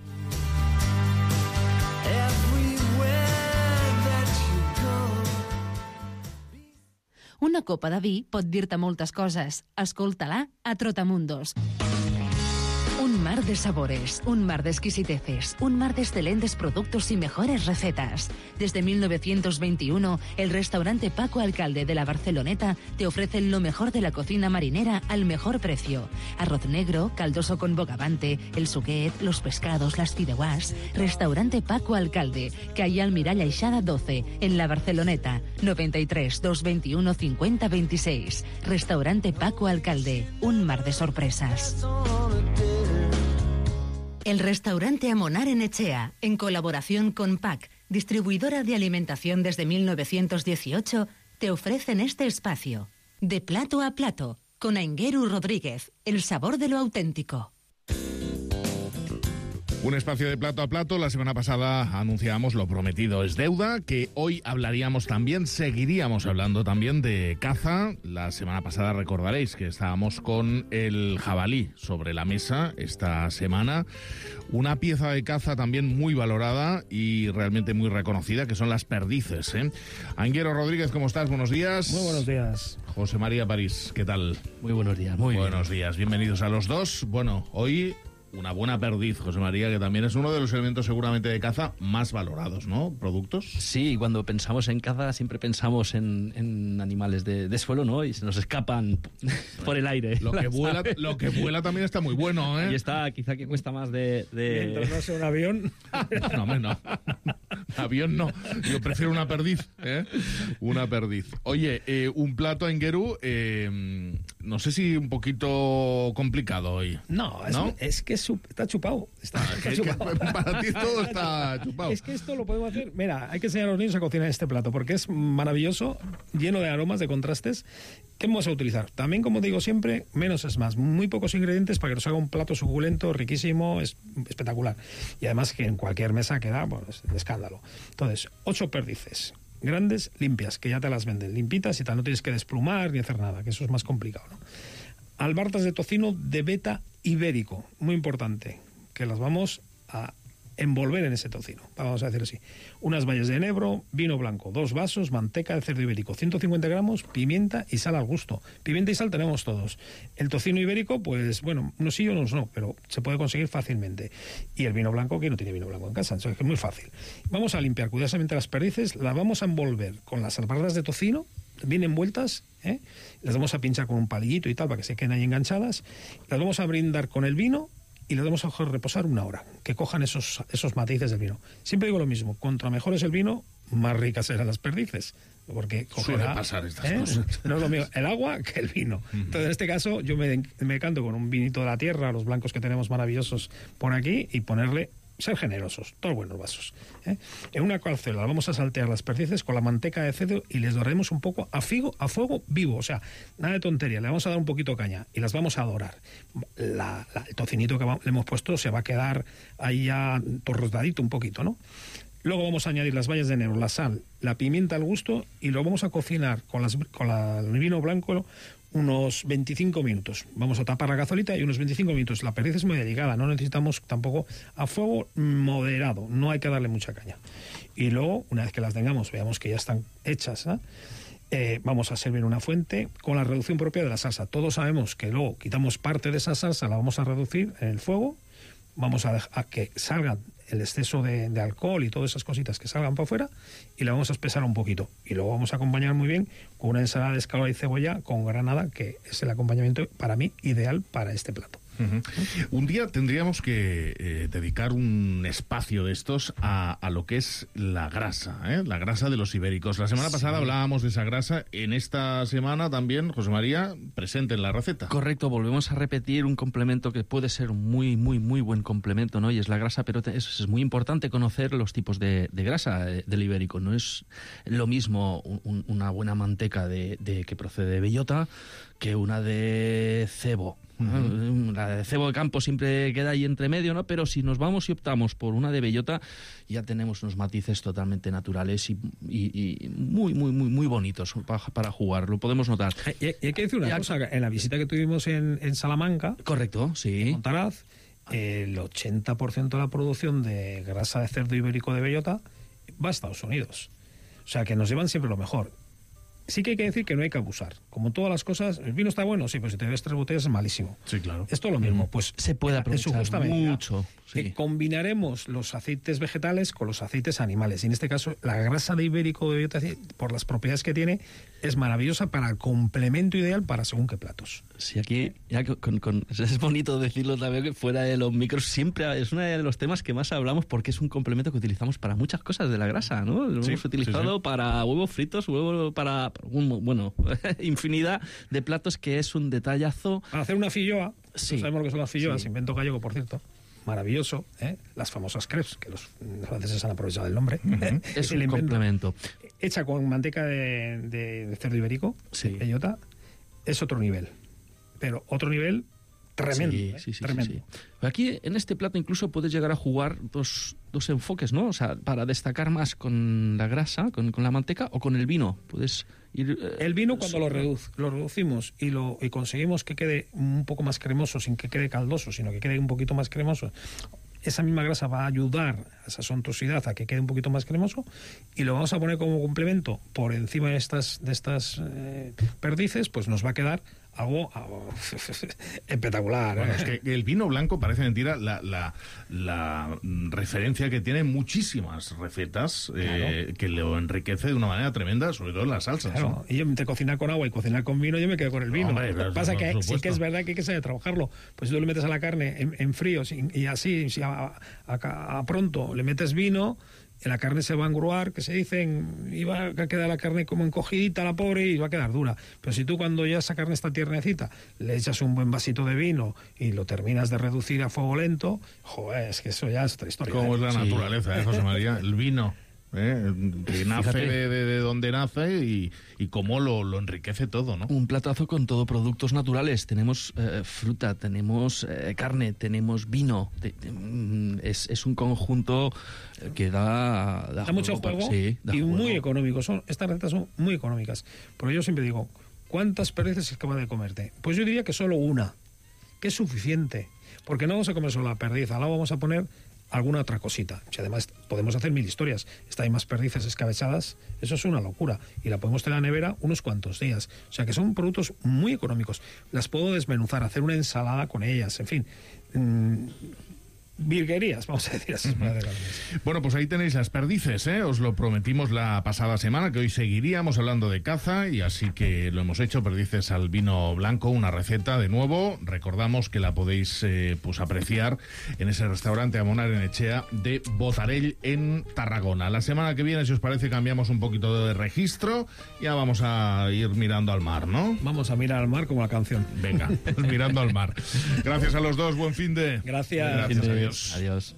Una copa de vi pot dir-te moltes coses. Escolta-la a Trotamundos. Un mar de sabores, un mar de exquisiteces, un mar de excelentes productos y mejores recetas. Desde mil novecientos veintiuno, el restaurante Paco Alcalde de la Barceloneta te ofrece lo mejor de la cocina marinera al mejor precio. Arroz negro, caldoso con bogavante, el suquet, los pescados, las fideuás. Restaurante Paco Alcalde, calle Almirall Aixada doce, en la Barceloneta. noventa y tres, doscientos veintiuno, cincuenta veintiséis. Restaurante Paco Alcalde, un mar de sorpresas. El restaurante Amonar en Echea, en colaboración con P A C, distribuidora de alimentación desde mil novecientos dieciocho, te ofrecen este espacio. De plato a plato, con Aingeru Rodríguez, el sabor de lo auténtico. Un espacio de plato a plato. La semana pasada anunciábamos Lo prometido es deuda, que hoy hablaríamos también, seguiríamos hablando también de caza. La semana pasada recordaréis que estábamos con el jabalí sobre la mesa esta semana. Una pieza de caza también muy valorada y realmente muy reconocida, que son las perdices, ¿eh? Aingeru Rodríguez, ¿cómo estás? Buenos días. Muy buenos días. José María París, ¿qué tal? Muy buenos días, muy Buenos bien. días, bienvenidos a los dos. Bueno, hoy una buena perdiz, José María, que también es uno de los elementos seguramente de caza más valorados, ¿no? ¿Productos? Sí, cuando pensamos en caza siempre pensamos en, en animales de, de suelo, ¿no? Y se nos escapan por el aire. Lo que, las vuela, aves. lo que vuela también está muy bueno, ¿eh? Y está, quizá que cuesta más de... de... Mientras no sea un avión. No, hombre, no. Avión no. Yo prefiero una perdiz, ¿eh? Una perdiz. Oye, eh, un plato, Aingeru, eh, no sé si un poquito complicado hoy. No, es, ¿No? es que es su- está chupado. Está, está que- que chupado. para ti todo está chupado. Es que esto lo podemos hacer. Mira, hay que enseñar a los niños a cocinar este plato porque es maravilloso, lleno de aromas, de contrastes. ¿Qué vamos a utilizar? También, como digo siempre, menos es más. Muy pocos ingredientes para que nos haga un plato suculento, riquísimo, es espectacular. Y además que en cualquier mesa queda, pues, de escándalo. Entonces, ocho perdices. Grandes, limpias, que ya te las venden. Limpitas y tal, no tienes que desplumar ni hacer nada, que eso es más complicado, ¿no? Albartas de tocino de beta ibérico, muy importante, que las vamos a envolver en ese tocino, vamos a decir así. Unas bayas de enebro, vino blanco, dos vasos, manteca de cerdo ibérico, ciento cincuenta gramos, pimienta y sal al gusto. Pimienta y sal tenemos todos. El tocino ibérico, pues bueno, unos sí, unos no, pero se puede conseguir fácilmente. Y el vino blanco, que no tiene vino blanco en casa, entonces es muy fácil. Vamos a limpiar cuidadosamente las perdices, las vamos a envolver con las albardas de tocino, bien envueltas, ¿eh? Las vamos a pinchar con un palillito y tal para que se queden ahí enganchadas. Las vamos a brindar con el vino y las vamos a dejar reposar una hora, que cojan esos, esos matices del vino. Siempre digo lo mismo, cuanto mejor es el vino, más ricas serán las perdices. Porque Suele cogerá, pasar estas ¿eh? cosas. No es lo mismo el agua que el vino. Entonces, en este caso, yo me, me canto con un vinito de la tierra, los blancos que tenemos maravillosos por aquí, y ponerle, ser generosos, dos buenos vasos, ¿eh? En una cazuela vamos a saltear las perdices con la manteca de cerdo y les doraremos un poco a, figo, a fuego vivo, o sea, nada de tontería, le vamos a dar un poquito de caña y las vamos a dorar. La, la, el tocinito que va, le hemos puesto se va a quedar ahí ya torrodadito un poquito, ¿no? Luego vamos a añadir las bayas de enebro, la sal, la pimienta al gusto y lo vamos a cocinar con, las, con la, el vino blanco unos veinticinco minutos. Vamos a tapar la cazolita y unos veinticinco minutos. La perdiz es muy delicada, no necesitamos tampoco a fuego moderado, no hay que darle mucha caña. Y luego, una vez que las tengamos, veamos que ya están hechas, ¿eh? Eh, vamos a servir una fuente con la reducción propia de la salsa. Todos sabemos que luego quitamos parte de esa salsa, la vamos a reducir en el fuego, vamos a dejar a que salga el exceso de, de alcohol y todas esas cositas que salgan para afuera y la vamos a espesar un poquito. Y luego vamos a acompañar muy bien con una ensalada de escalera y cebolla con granada, que es el acompañamiento para mí ideal para este plato. Uh-huh. Un día tendríamos que eh, dedicar un espacio de estos a, a lo que es la grasa, ¿eh? La grasa de los ibéricos. La semana sí. pasada hablábamos de esa grasa. En esta semana también, José María, presente en la receta. Correcto, volvemos a repetir un complemento que puede ser un muy, muy, muy buen complemento, ¿no? Y es la grasa, pero es, es muy importante conocer los tipos de, de grasa eh, del ibérico. No es lo mismo un, una buena manteca de, de que procede de bellota que una de cebo. Uh-huh. La de cebo de campo siempre queda ahí entre medio, ¿no? Pero si nos vamos y optamos por una de bellota, ya tenemos unos matices totalmente naturales y, y, y muy, muy, muy, muy bonitos para, para jugar. Lo podemos notar. Y, y hay que decir una ya, cosa, en la visita que tuvimos en, en Salamanca, correcto, sí, en Montaraz, el ochenta por ciento de la producción de grasa de cerdo ibérico de bellota va a Estados Unidos. O sea, que nos llevan siempre lo mejor. Sí que hay que decir que no hay que abusar. Como todas las cosas, el vino está bueno, sí, pero si te bebes tres botellas es malísimo. Sí, claro. Esto es lo mismo, pues se puede aprovechar mucho. Sí. Que combinaremos los aceites vegetales con los aceites animales. Y en este caso, la grasa de ibérico de bellota, por las propiedades que tiene, es maravillosa para el complemento ideal para según qué platos. Sí, aquí ya con, con, es bonito decirlo también, que fuera de los micros siempre es uno de los temas que más hablamos, porque es un complemento que utilizamos para muchas cosas de la grasa, ¿no? Lo sí, hemos utilizado sí, sí. para huevos fritos, huevos para, un, bueno, infinidad de platos, que es un detallazo. Para hacer una filloa, sí. sabemos lo que son las filloas, sí. invento gallego, por cierto. Maravilloso, ¿eh? Las famosas crepes, que los franceses han aprovechado el nombre. Uh-huh. Es un complemento. Hecha con manteca de, de, de cerdo ibérico, sí. de bellota, es otro nivel. Pero otro nivel tremendo. Sí, ¿eh? sí, sí, tremendo. Sí, sí. Aquí, en este plato, incluso puedes llegar a jugar dos, dos enfoques, ¿no? O sea, para destacar más con la grasa, con, con la manteca, o con el vino. Puedes ir... Eh, el vino, cuando lo, reduc, lo reducimos y, lo, y conseguimos que quede un poco más cremoso, sin que quede caldoso, sino que quede un poquito más cremoso, esa misma grasa va a ayudar a esa sontuosidad a que quede un poquito más cremoso, y lo vamos a poner como complemento por encima de estas, de estas eh, perdices, pues nos va a quedar algo, algo espectacular. Bueno, ¿eh? Es que el vino blanco, parece mentira, la, la, la referencia que tiene muchísimas recetas, claro. eh, que lo enriquece de una manera tremenda, sobre todo en las salsas. Claro, ¿no? y yo entre cocinar con agua y cocinar con vino, yo me quedo con el vino. Hombre, Lo que pasa es que sí que es verdad que hay que saber trabajarlo. Pues si tú le metes a la carne en, en frío sin, y así, si a, a, a pronto le metes vino, la carne se va a engruar, que se dicen, y va a quedar la carne como encogidita, la pobre, y va a quedar dura. Pero si tú, cuando ya esa carne está tiernecita, le echas un buen vasito de vino y lo terminas de reducir a fuego lento, joder, es que eso ya es otra historia. ¿Cómo ¿eh? es la Sí. naturaleza, eh, José María? El vino, ¿eh? que nace de, de, de donde nace y, y cómo lo, lo enriquece todo, ¿no? Un platazo con todo productos naturales. Tenemos eh, fruta, tenemos eh, carne, tenemos vino. Te, te, es, es un conjunto que da... Da, da mucho juego, juego sí, da y juego. Muy económico. Son, estas recetas son muy económicas. Pero yo siempre digo, ¿cuántas perdices es capaz de comerte? Pues yo diría que solo una, que es suficiente. Porque no vamos a comer solo la perdiz, al lado vamos a poner alguna otra cosita. Y además podemos hacer mil historias. Está ahí más perdices escabechadas, eso es una locura. Y la podemos tener en la nevera unos cuantos días. O sea que son productos muy económicos. Las puedo desmenuzar, hacer una ensalada con ellas, en fin. Mmm, virguerías, vamos a decir así. Uh-huh. Bueno, pues ahí tenéis las perdices, ¿eh? Os lo prometimos la pasada semana, que hoy seguiríamos hablando de caza, y así que lo hemos hecho, perdices al vino blanco, una receta de nuevo. Recordamos que la podéis eh, pues apreciar en ese restaurante Amonar en Echea de Botarell, en Tarragona. La semana que viene, si os parece, cambiamos un poquito de registro, ya vamos a ir mirando al mar, ¿no? Vamos a mirar al mar como la canción. Venga, mirando al mar. Gracias a los dos, buen fin de... Gracias. Gracias, adiós. Adiós.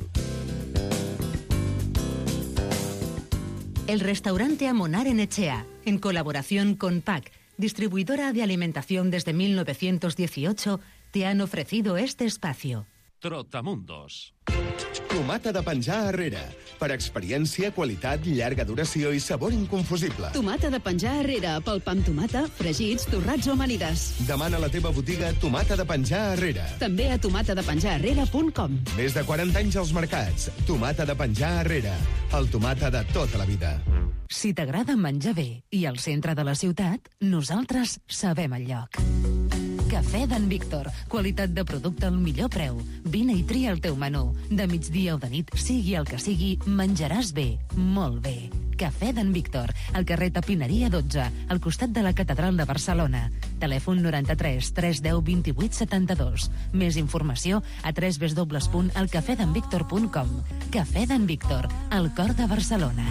El restaurante Amonar en Echea, en colaboración con P A C, distribuidora de alimentación desde mil novecientos dieciocho, te han ofrecido este espacio. Trotamundos. Tomata de penjar Herrera. Per experiència, qualitat, llarga duració i sabor inconfusible. Tomata de penjar Herrera, pel pa amb tomata, fregits, torrats o amanides. Demana a la teva botiga Tomata de penjar Herrera. També a tomata de penjar herrera punt com. Més de quaranta anys als mercats. Tomata de penjar Herrera. El tomata de tota la vida. Si t'agrada menjar bé i al centre de la ciutat, nosaltres sabem el lloc. Cafè d'en Víctor. Qualitat de producte al millor preu. Vine i tria el teu menú. De migdia o de nit, sigui el que sigui, menjaràs bé, molt bé. Cafè d'en Víctor, al carrer Tapineria dotze, al costat de la Catedral de Barcelona. Telèfon noranta-tres tres deu vint-i-vuit setanta-dos. Més informació a w w w punt el cafè d'en víctor punt com. Cafè d'en Víctor, al cor de Barcelona.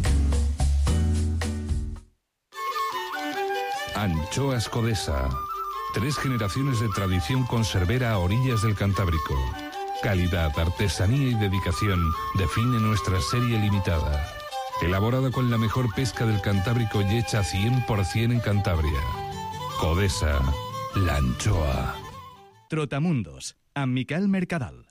Anchoas Codesa. Tres generaciones de tradición conservera a orillas del Cantábrico. Calidad, artesanía y dedicación define nuestra serie limitada. Elaborada con la mejor pesca del Cantábrico y hecha cien por cien en Cantabria. Codesa, la anchoa. Trotamundos, amb Miquel Mercadal.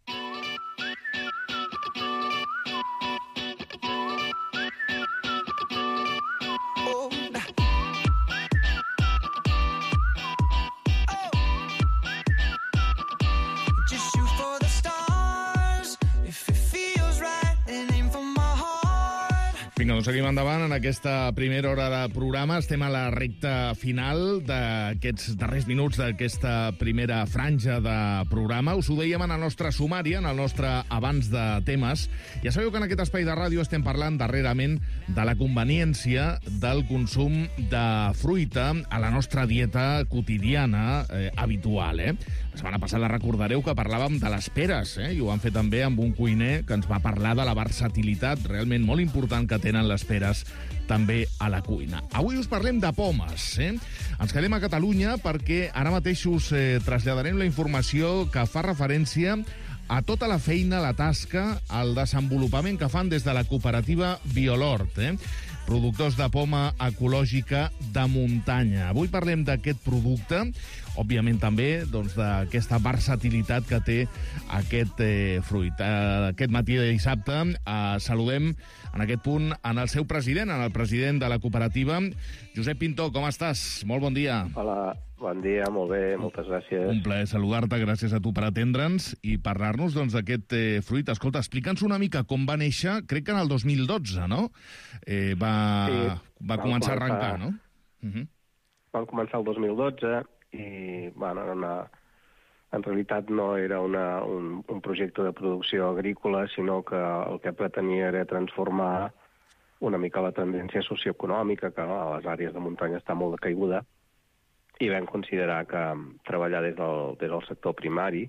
Vinga, doncs seguim endavant en aquesta primera hora de programa. Estem a la recta final d'aquests darrers minuts d'aquesta primera franja de programa. Us ho dèiem en el nostre sumari, en el nostre abans de temes. Ja sabeu que en aquest espai de ràdio estem parlant darrerament de la conveniència del consum de fruita a la nostra dieta quotidiana eh, habitual. Eh? La setmana passada recordareu que parlàvem de les peres, eh? i ho vam fer també amb un cuiner que ens va parlar de la versatilitat realment molt important que tenen les peres també a la cuina. Avui us parlem de pomes. Eh? Ens quedem a Catalunya perquè ara mateix us eh, traslladarem la informació que fa referència a tota la feina, la tasca, el desenvolupament que fan des de la cooperativa Biolort, eh? productors de poma ecològica de muntanya. Avui parlem d'aquest producte, òbviament també doncs, d'aquesta versatilitat que té aquest eh, fruit. Eh, aquest matí de dissabte eh, saludem en aquest punt en el seu president, en el president de la cooperativa, Josep Pintó. Com estàs? Molt bon dia. Hola, bon dia, molt bé, moltes gràcies. Un plaer saludar-te, gràcies a tu per atendre'ns i parlar-nos doncs, d'aquest eh, fruit. Escolta, explica'ns una mica com va néixer, crec que en el dos mil dotze, no? Eh, va, sí, va començar a arrencar, no? Uh -huh. Vam començar el dos mil dotze i, bueno, era una... en realitat no era una, un, un projecte de producció agrícola, sinó que el que pretenia era transformar una mica la tendència socioeconòmica, que a les àrees de muntanya està molt decaiguda, i vam considerar que treballar des del, des del sector primari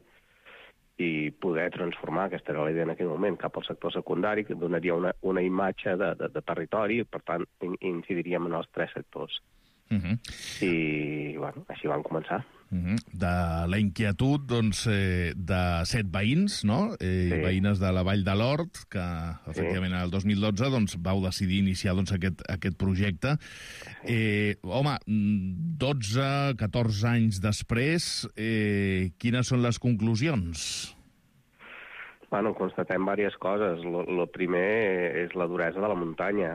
i poder transformar, aquesta era la idea en aquell moment, cap al sector secundari, que donaria una, una imatge de, de, de territori, i per tant incidiríem en els tres sectors. Uh -huh. I, bueno, així vam començar. Uh -huh. De la inquietud, doncs, eh, de set veïns, no? Eh, sí. Veïnes de la Vall de l'Hort, que, efectivament, el dos mil dotze doncs, vau decidir iniciar doncs, aquest, aquest projecte. Eh, home, dotze, catorze anys després, eh, quines són les conclusions? Bueno, constatem diverses coses. El primer és la duresa de la muntanya.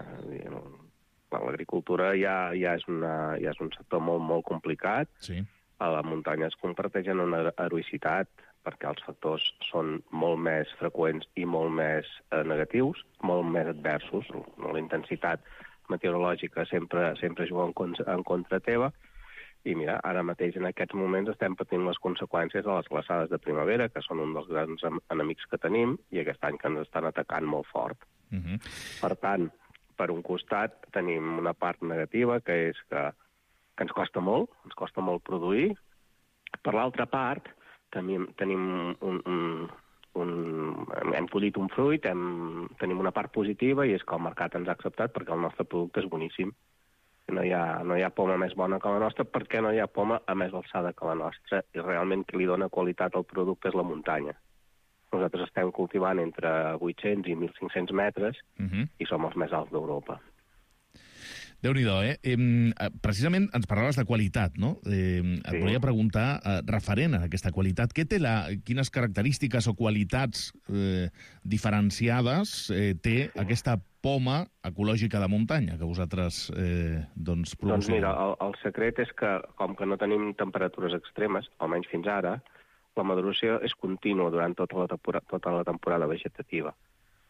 L'agricultura ja, ja, és una, ja és un sector molt, molt complicat. Sí. A la muntanya es comparteixen una heroïcitat perquè els factors són molt més freqüents i molt més eh, negatius, molt més adversos. La intensitat meteorològica sempre, sempre juga en, contra, en contra teva. I mira, ara mateix en aquests moments estem patint les conseqüències de les glaçades de primavera, que són un dels grans enemics que tenim, i aquest any que ens estan atacant molt fort. Uh -huh. Per tant, per un costat tenim una part negativa, que és que que ens costa molt, ens costa molt produir. Per l'altra part, tenim, tenim un, un, un, hem collit un fruit, hem, tenim una part positiva, i és que el mercat ens ha acceptat perquè el nostre producte és boníssim. No hi ha, no hi ha poma més bona que la nostra, perquè no hi ha poma a més alçada que la nostra, i realment qui li dona qualitat al producte és la muntanya. Nosaltres estem cultivant entre vuit-cents i mil cinc-cents metres, uh -huh. i som els més alts d'Europa. Déu-n'hi-do, eh? eh? Precisament ens parlaves de qualitat, no? Eh, et sí. volia preguntar, eh, referent a aquesta qualitat, què té la, quines característiques o qualitats eh, diferenciades eh, té sí. aquesta poma ecològica de muntanya que vosaltres eh, doncs, produceu? Doncs mira, el, el secret és que, com que no tenim temperatures extremes, almenys fins ara, la maduració és contínua durant tota la temporada, tota la temporada vegetativa.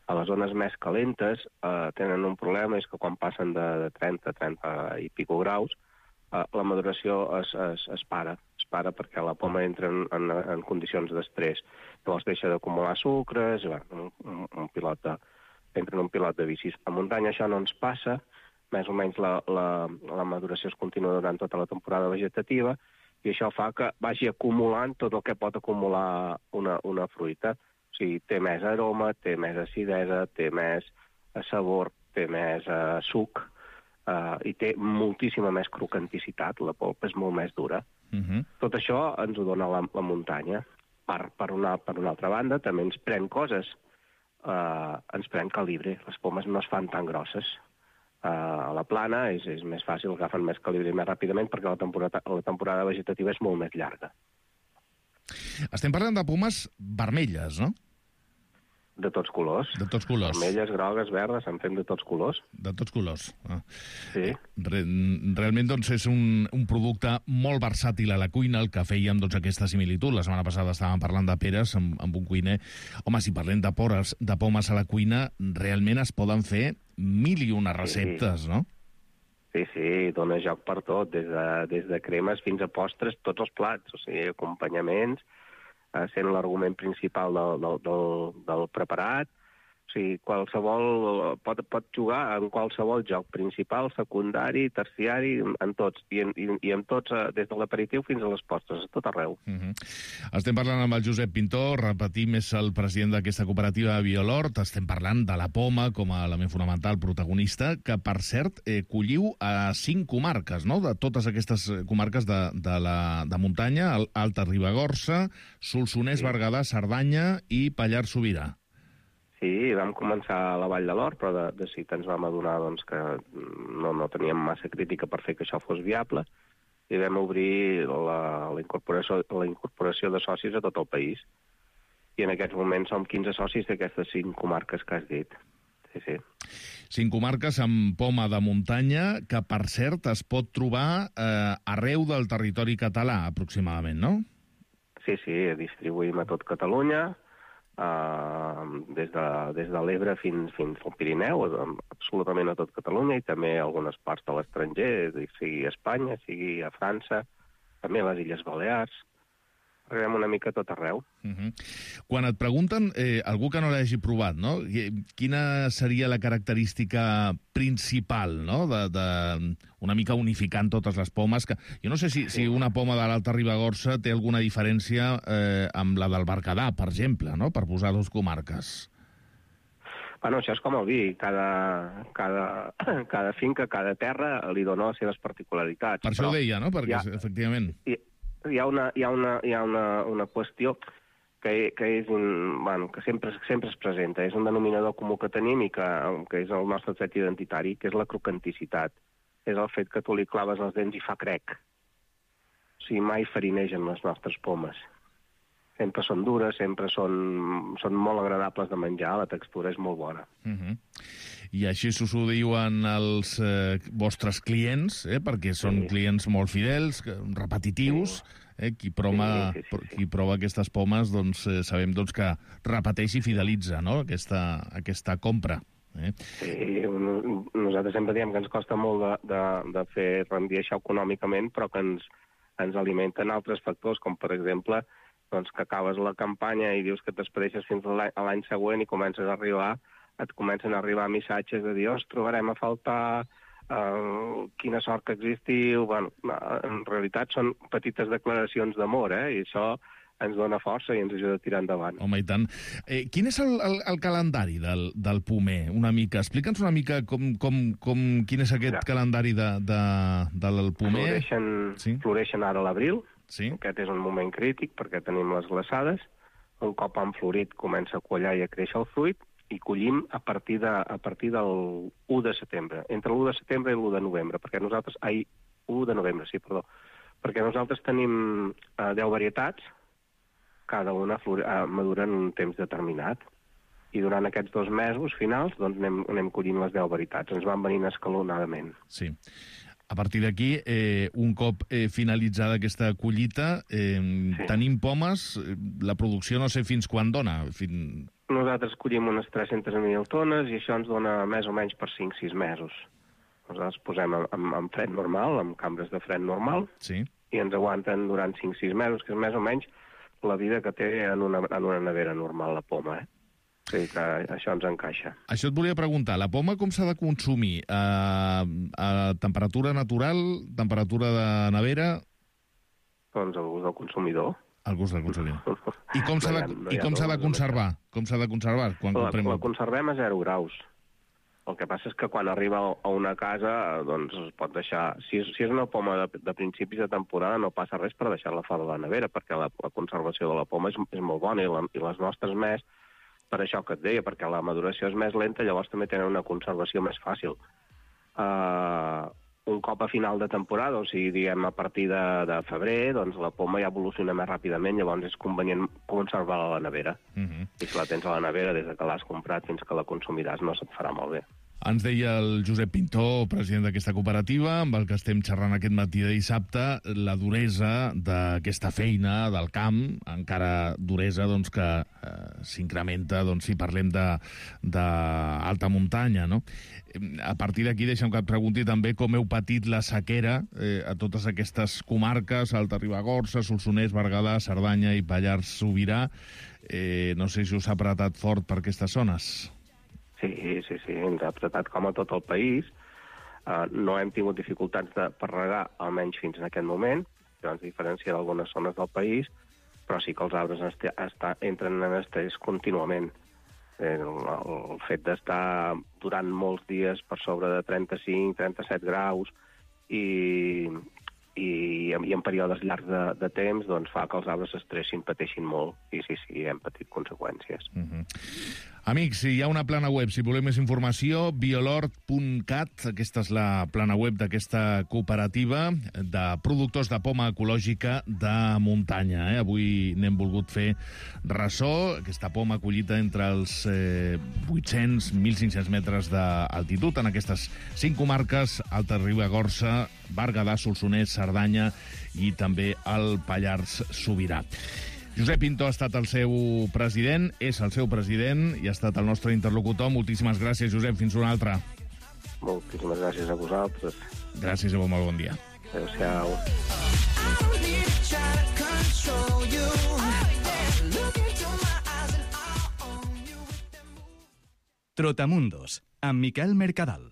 A les zones més calentes eh, tenen un problema, és que quan passen de, de trenta, trenta i pico graus, eh, la maduració es, es, es para, es para perquè la poma entra en, en, en condicions d'estrès. Llavors deixa d'acumular sucres, i, bueno, un, un pilot de, entra en un pilot de vicis. A muntanya això no ens passa, més o menys la, la, la maduració es continua durant tota la temporada vegetativa, i això fa que vagi acumulant tot el que pot acumular una, una fruita. O sigui, té més aroma, té més acidesa, té més sabor, té més uh, suc, uh, i té moltíssima més crocanticitat. La polpa és molt més dura. Uh-huh. Tot això ens ho dona la, la muntanya. Per, per, una, per una altra banda, també ens pren coses. Uh, ens pren calibre. Les pomes no es fan tan grosses. Uh, a la plana és, és més fàcil, agafen més calibre més ràpidament perquè la temporada, la temporada vegetativa és molt més llarga. Estem parlant de pomes vermelles, no? De tots colors. De tots colors. Vermelles, grogues, verdes, en fem de tots colors. De tots colors. Ah. Sí. Re realment, doncs, és un, un producte molt versàtil a la cuina, el que fèiem, doncs, aquesta similitud. La setmana passada estàvem parlant de peres amb, amb un cuiner. Home, si parlem de, pores, de pomes a la cuina, realment es poden fer mil i una receptes, sí. No? Sí, sí, dona joc per tot, des de, des de cremes fins a postres, tots els plats, o sigui, acompanyaments, sent l'argument principal del, del, del, del preparat. O sigui, qualsevol, pot, pot jugar en qualsevol joc, principal, secundari, terciari, en tots. I en, i, i en tots, des de l'aperitiu fins a les postres, a tot arreu. Uh -huh. Estem parlant amb el Josep Pintor, repetim, és el president d'aquesta cooperativa de Biolort. Estem parlant de la poma com a element fonamental protagonista, que, per cert, eh, colliu a cinc comarques, no?, de totes aquestes comarques de, de, la, de muntanya, Alta Ribagorça, Solsonès, sí. Berguedà, Cerdanya i Pallars Sobirà. Sí, vam començar a la Vall de l'Or, però de, de seguida ens vam adonar doncs, que no, no teníem massa crítica per fer que això fos viable, i vam obrir la, la, incorporació, la incorporació de socis a tot el país. I en aquests moments som quinze socis d'aquestes cinc comarques que has dit. Sí, sí. Cinc comarques amb poma de muntanya, que, per cert, es pot trobar eh, arreu del territori català, aproximadament, no? Sí, sí, distribuïm a tot Catalunya, Uh, des de, des de l'Ebre fins, fins al Pirineu, absolutament a tot Catalunya, i també a algunes parts de l'estranger, sigui a Espanya, sigui a França, també a les Illes Balears. Arribem una mica a tot arreu. Uh -huh. Quan et pregunten, eh, algú que no l'hagi provat, no?, quina seria la característica principal, no?, de, de una mica unificant totes les pomes, que jo no sé si, sí. si una poma de l'Alta Ribagorça té alguna diferència eh, amb la del Berguedà, per exemple, no?, per posar dos comarques. Bueno, això és com el vi. Cada, cada, cada finca, cada terra li dona les seves particularitats. Per això ho deia, no?, perquè, ja, efectivament... I, Hi ha una, hi ha una, hi ha una, una qüestió que, que, és, bueno, que sempre, sempre es presenta. És un denominador comú que tenim i que, que és el nostre tret identitari, que és la crocanticitat. És el fet que tu li claves els dents i fa crec. O sigui, mai farinegen les nostres pomes. Sempre són dures, sempre són, són molt agradables de menjar, la textura és molt bona. Uh -huh. I així us ho diuen els eh, vostres clients, eh, perquè són sí. clients molt fidels, repetitius. Sí. Eh, qui, prova, sí, sí, sí, sí. qui prova aquestes pomes, doncs, eh, sabem doncs, que repeteix i fidelitza, no?, aquesta, aquesta compra. Eh? Sí, nosaltres sempre diem que ens costa molt de, de, de fer rendir això econòmicament, però que ens, ens alimenten altres factors, com per exemple doncs, que acabes la campanya i dius que t'expedeixes fins a l'any següent i comences a arribar, et comencen a arribar missatges de dir, os, trobarem a faltar, uh, quina sort que existiu... Bueno, en realitat són petites declaracions d'amor, eh? I això ens dona força i ens ajuda a tirar endavant. Home, i tant. Eh, quin és el, el, el calendari del, del pomer, una mica? Explica'ns una mica com, com, com, quin és aquest ja. calendari de, de, del pomer. Floreixen, sí? floreixen ara a l'abril. Sí. Aquest és un moment crític perquè tenim les glaçades. Un cop han florit comença a quallar i a créixer el fruit i collim a partir, de, a partir del u de setembre, entre l'u de setembre i l'u de novembre, perquè nosaltres... Ai, u de novembre, sí, perdó. Perquè nosaltres tenim eh, deu varietats, cada una flore, eh, madura en un temps determinat, i durant aquests dos mesos finals doncs anem, anem collint les deu varietats. Ens van venint escalonadament. Sí. A partir d'aquí, eh, un cop eh, finalitzada aquesta collita, eh, sí. tenim pomes, la producció no sé fins quan dona, fin... Nosaltres collim unes tres-centes mil tones i això ens dona més o menys per cinc sis mesos. Nosaltres posem en, en, en fred normal, en cambres de fred normal, sí. i ens aguanten durant cinc sis mesos, que és més o menys la vida que té en una, en una nevera normal la poma, eh? O sigui que això ens encaixa. Això et volia preguntar, la poma com s'ha de consumir? A, a temperatura natural, temperatura de nevera? Doncs el gust del consumidor. El gust del consumidor. I com s'ha de, no hi ha, no i com s'ha de conservar? Com s'ha de conservar? Quan la, comprem... la conservem a zero graus. El que passa és que quan arriba a una casa, doncs es pot deixar... Si és, si és una poma de, de principis de temporada, no passa res per deixar-la fora de la nevera, perquè la, la conservació de la poma és, és molt bona, i, la, i les nostres més, per això que et deia, perquè la maduració és més lenta, llavors també tenen una conservació més fàcil. Uh, un cop a final de temporada, o sigui, diguem, a partir de, de febrer, doncs la poma ja evoluciona més ràpidament, llavors és convenient conservar-la a la nevera. Uh -huh. I si la tens a la nevera des que l'has comprat fins que la consumiràs, no se't farà malbé. Ens deia el Josep Pintó, president d'aquesta cooperativa, amb el que estem xerrant aquest matí de dissabte, la duresa d'aquesta feina del camp, encara duresa doncs, que eh, s'incrementa doncs, si parlem d'alta muntanya, no? A partir d'aquí, deixa'm que et pregunti també com heu patit la sequera eh, a totes aquestes comarques, Alta Ribagorça, Solsonès, Berguedà, Cerdanya i Pallars Sobirà. Eh, no sé si us ha apretat fort per aquestes zones. Sí, sí, sí, ens ha apretat com a tot el país. Uh, no hem tingut dificultats de, per regar, almenys fins en aquest moment, que ens diferencia d'algunes zones del país, però sí que els arbres este, està, entren en estrès contínuament. Eh, el, el fet d'estar durant molts dies per sobre de trenta-cinc trenta-set graus i, i, i en períodes llargs de, de temps doncs fa que els arbres s'estressin, pateixin molt, i sí, sí, hem patit conseqüències. Uh-huh. Amics, hi ha una plana web, si voleu més informació, biolord punt cat, aquesta és la plana web d'aquesta cooperativa de productors de poma ecològica de muntanya. Eh? Avui n'hem volgut fer ressò, aquesta poma collita entre els eh, vuit-cents i mil cinc-cents metres d'altitud en aquestes cinc comarques, Alta Ribagorça, Berguedà, Solsonès, Cerdanya i també el Pallars Sobirà. Josep Pintó ha estat el seu president, és el seu president i ha estat el nostre interlocutor. Moltíssimes gràcies, Josep. Fins una altra. Moltíssimes gràcies a vosaltres. Gràcies i bon, molt bon dia. Adéu-siau. Trotamundos, amb Miquel Mercadal.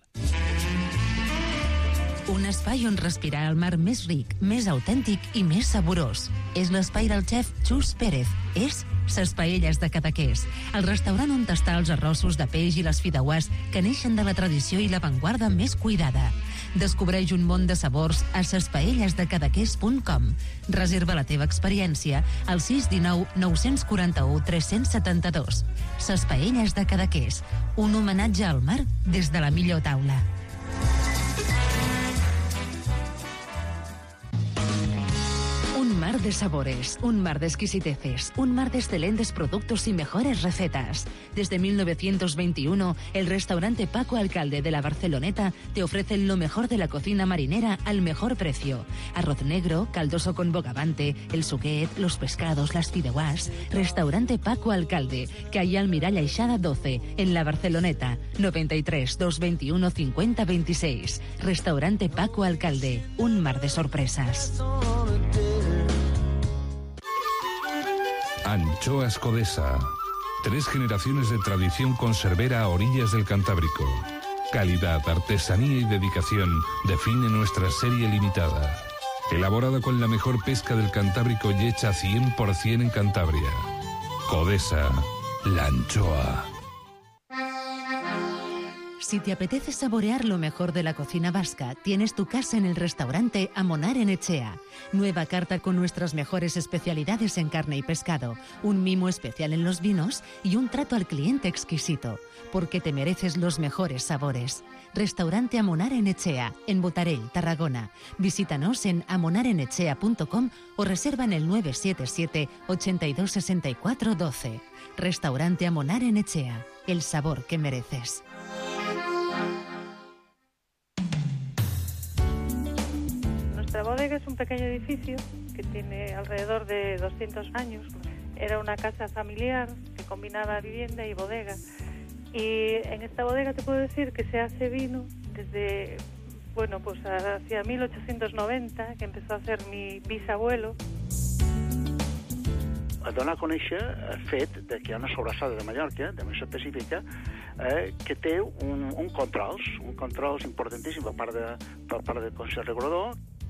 Un espai on respirar el mar més ric, més autèntic i més saborós. És l'espai del xef Xus Pérez. És Ses Paelles de Cadaqués, el restaurant on tastar els arrossos de peix i les fideuàs que neixen de la tradició i l'avantguarda més cuidada. Descobreix un món de sabors a ses paelles de cadaqués punt com. Reserva la teva experiència al sis un nou nou quatre u tres set dos. Ses Paelles de Cadaqués, un homenatge al mar des de la millor taula. Un mar de sabores, un mar de exquisiteces, un mar de excelentes productos y mejores recetas. Desde mil novecientos veintiuno, el restaurante Paco Alcalde de la Barceloneta te ofrece lo mejor de la cocina marinera al mejor precio. Arroz negro, caldoso con bogavante, el suquet, los pescados, las fideuàs. Restaurante Paco Alcalde, calle Almirall Aixada doce, en la Barceloneta, noventa y tres, dos veintiuno, cincuenta veintiséis. Restaurante Paco Alcalde, un mar de sorpresas. Anchoas Codesa. Tres generaciones de tradición conservera a orillas del Cantábrico. Calidad, artesanía y dedicación define nuestra serie limitada. Elaborada con la mejor pesca del Cantábrico y hecha cien por cien en Cantabria. Codesa, la anchoa. Si te apetece saborear lo mejor de la cocina vasca, tienes tu casa en el restaurante Amonar en Echea. Nueva carta con nuestras mejores especialidades en carne y pescado, un mimo especial en los vinos y un trato al cliente exquisito, porque te mereces los mejores sabores. Restaurante Amonar en Echea, en Botarell, Tarragona. Visítanos en amonar en echea punto com o reserva en el nueve siete siete, ochenta y dos, sesenta y cuatro, doce. Restaurante Amonar en Echea, el sabor que mereces. Nuestra bodega es un pequeño edificio que tiene alrededor de doscientos años. Era una casa familiar que combinaba vivienda y bodega. Y en esta bodega te puedo decir que se hace vino desde, bueno, pues hacia mil ochocientos noventa, que empezó a hacer mi bisabuelo. A donar a conèixer el fet de que hi ha una sobrassada de Mallorca, de més específica, eh, que té un, un controls, un controls importantíssim per part, de, per part del Consell Regulador.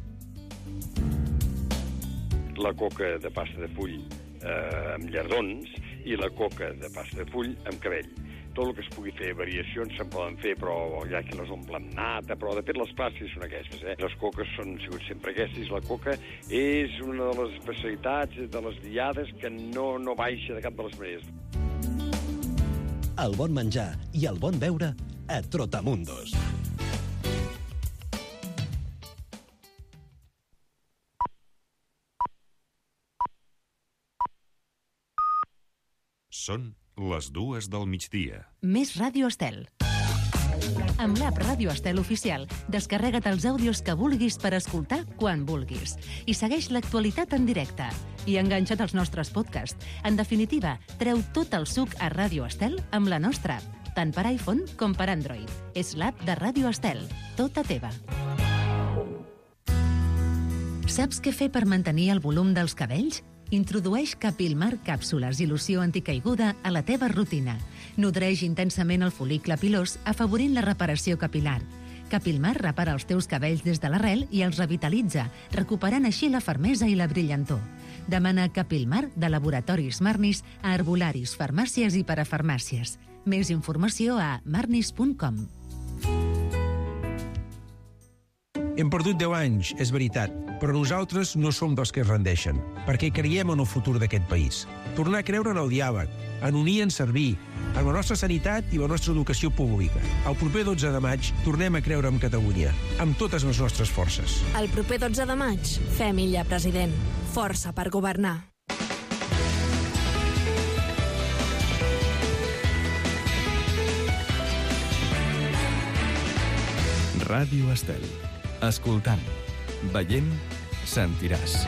La coca de pasta de full eh, amb llardons i la coca de pasta de full amb cabell. Tot el que es pugui fer, variacions se'n poden fer, però hi ha qui les omple amb nata, però de fet les clàssiques són aquestes, eh? Les coques són sigut sempre aquestes, la coca és una de les especialitats de les diades que no, no baixa de cap de les maneres. El bon menjar i el bon beure a Trotamundos. Són les dues del migdia. Més Ràdio Estel. Amb l'app Ràdio Estel Oficial, descarrega't els àudios que vulguis per escoltar quan vulguis. I segueix l'actualitat en directe. I enganxa't als nostres podcasts. En definitiva, treu tot el suc a Ràdio Estel amb la nostra app, tant per iPhone com per Android. És l'app de Ràdio Estel, tota teva. Saps què fer per mantenir el volum dels cabells? Introdueix Capilmar càpsules i loció anticaiguda a la teva rutina. Nodreix intensament el fol·licle pilós, afavorint la reparació capilar. Capilmar repara els teus cabells des de l'arrel i els revitalitza, recuperant així la fermesa i la brillantor. Demana Capilmar de Laboratoris Marnis a herbolaris, farmàcies i parafarmàcies. Més informació a marnis punt com. Hem perdut deu anys, és veritat, però nosaltres no som dels que es rendeixen, perquè creiem en el futur d'aquest país. Tornar a creure en el diàleg, en unir i en servir, en la nostra sanitat i la nostra educació pública. El proper dotze de maig tornem a creure en Catalunya, amb totes les nostres forces. El proper dotze de maig, fem Illa president. Força per governar. Ràdio Estel. Escoltant, veient, sentiràs.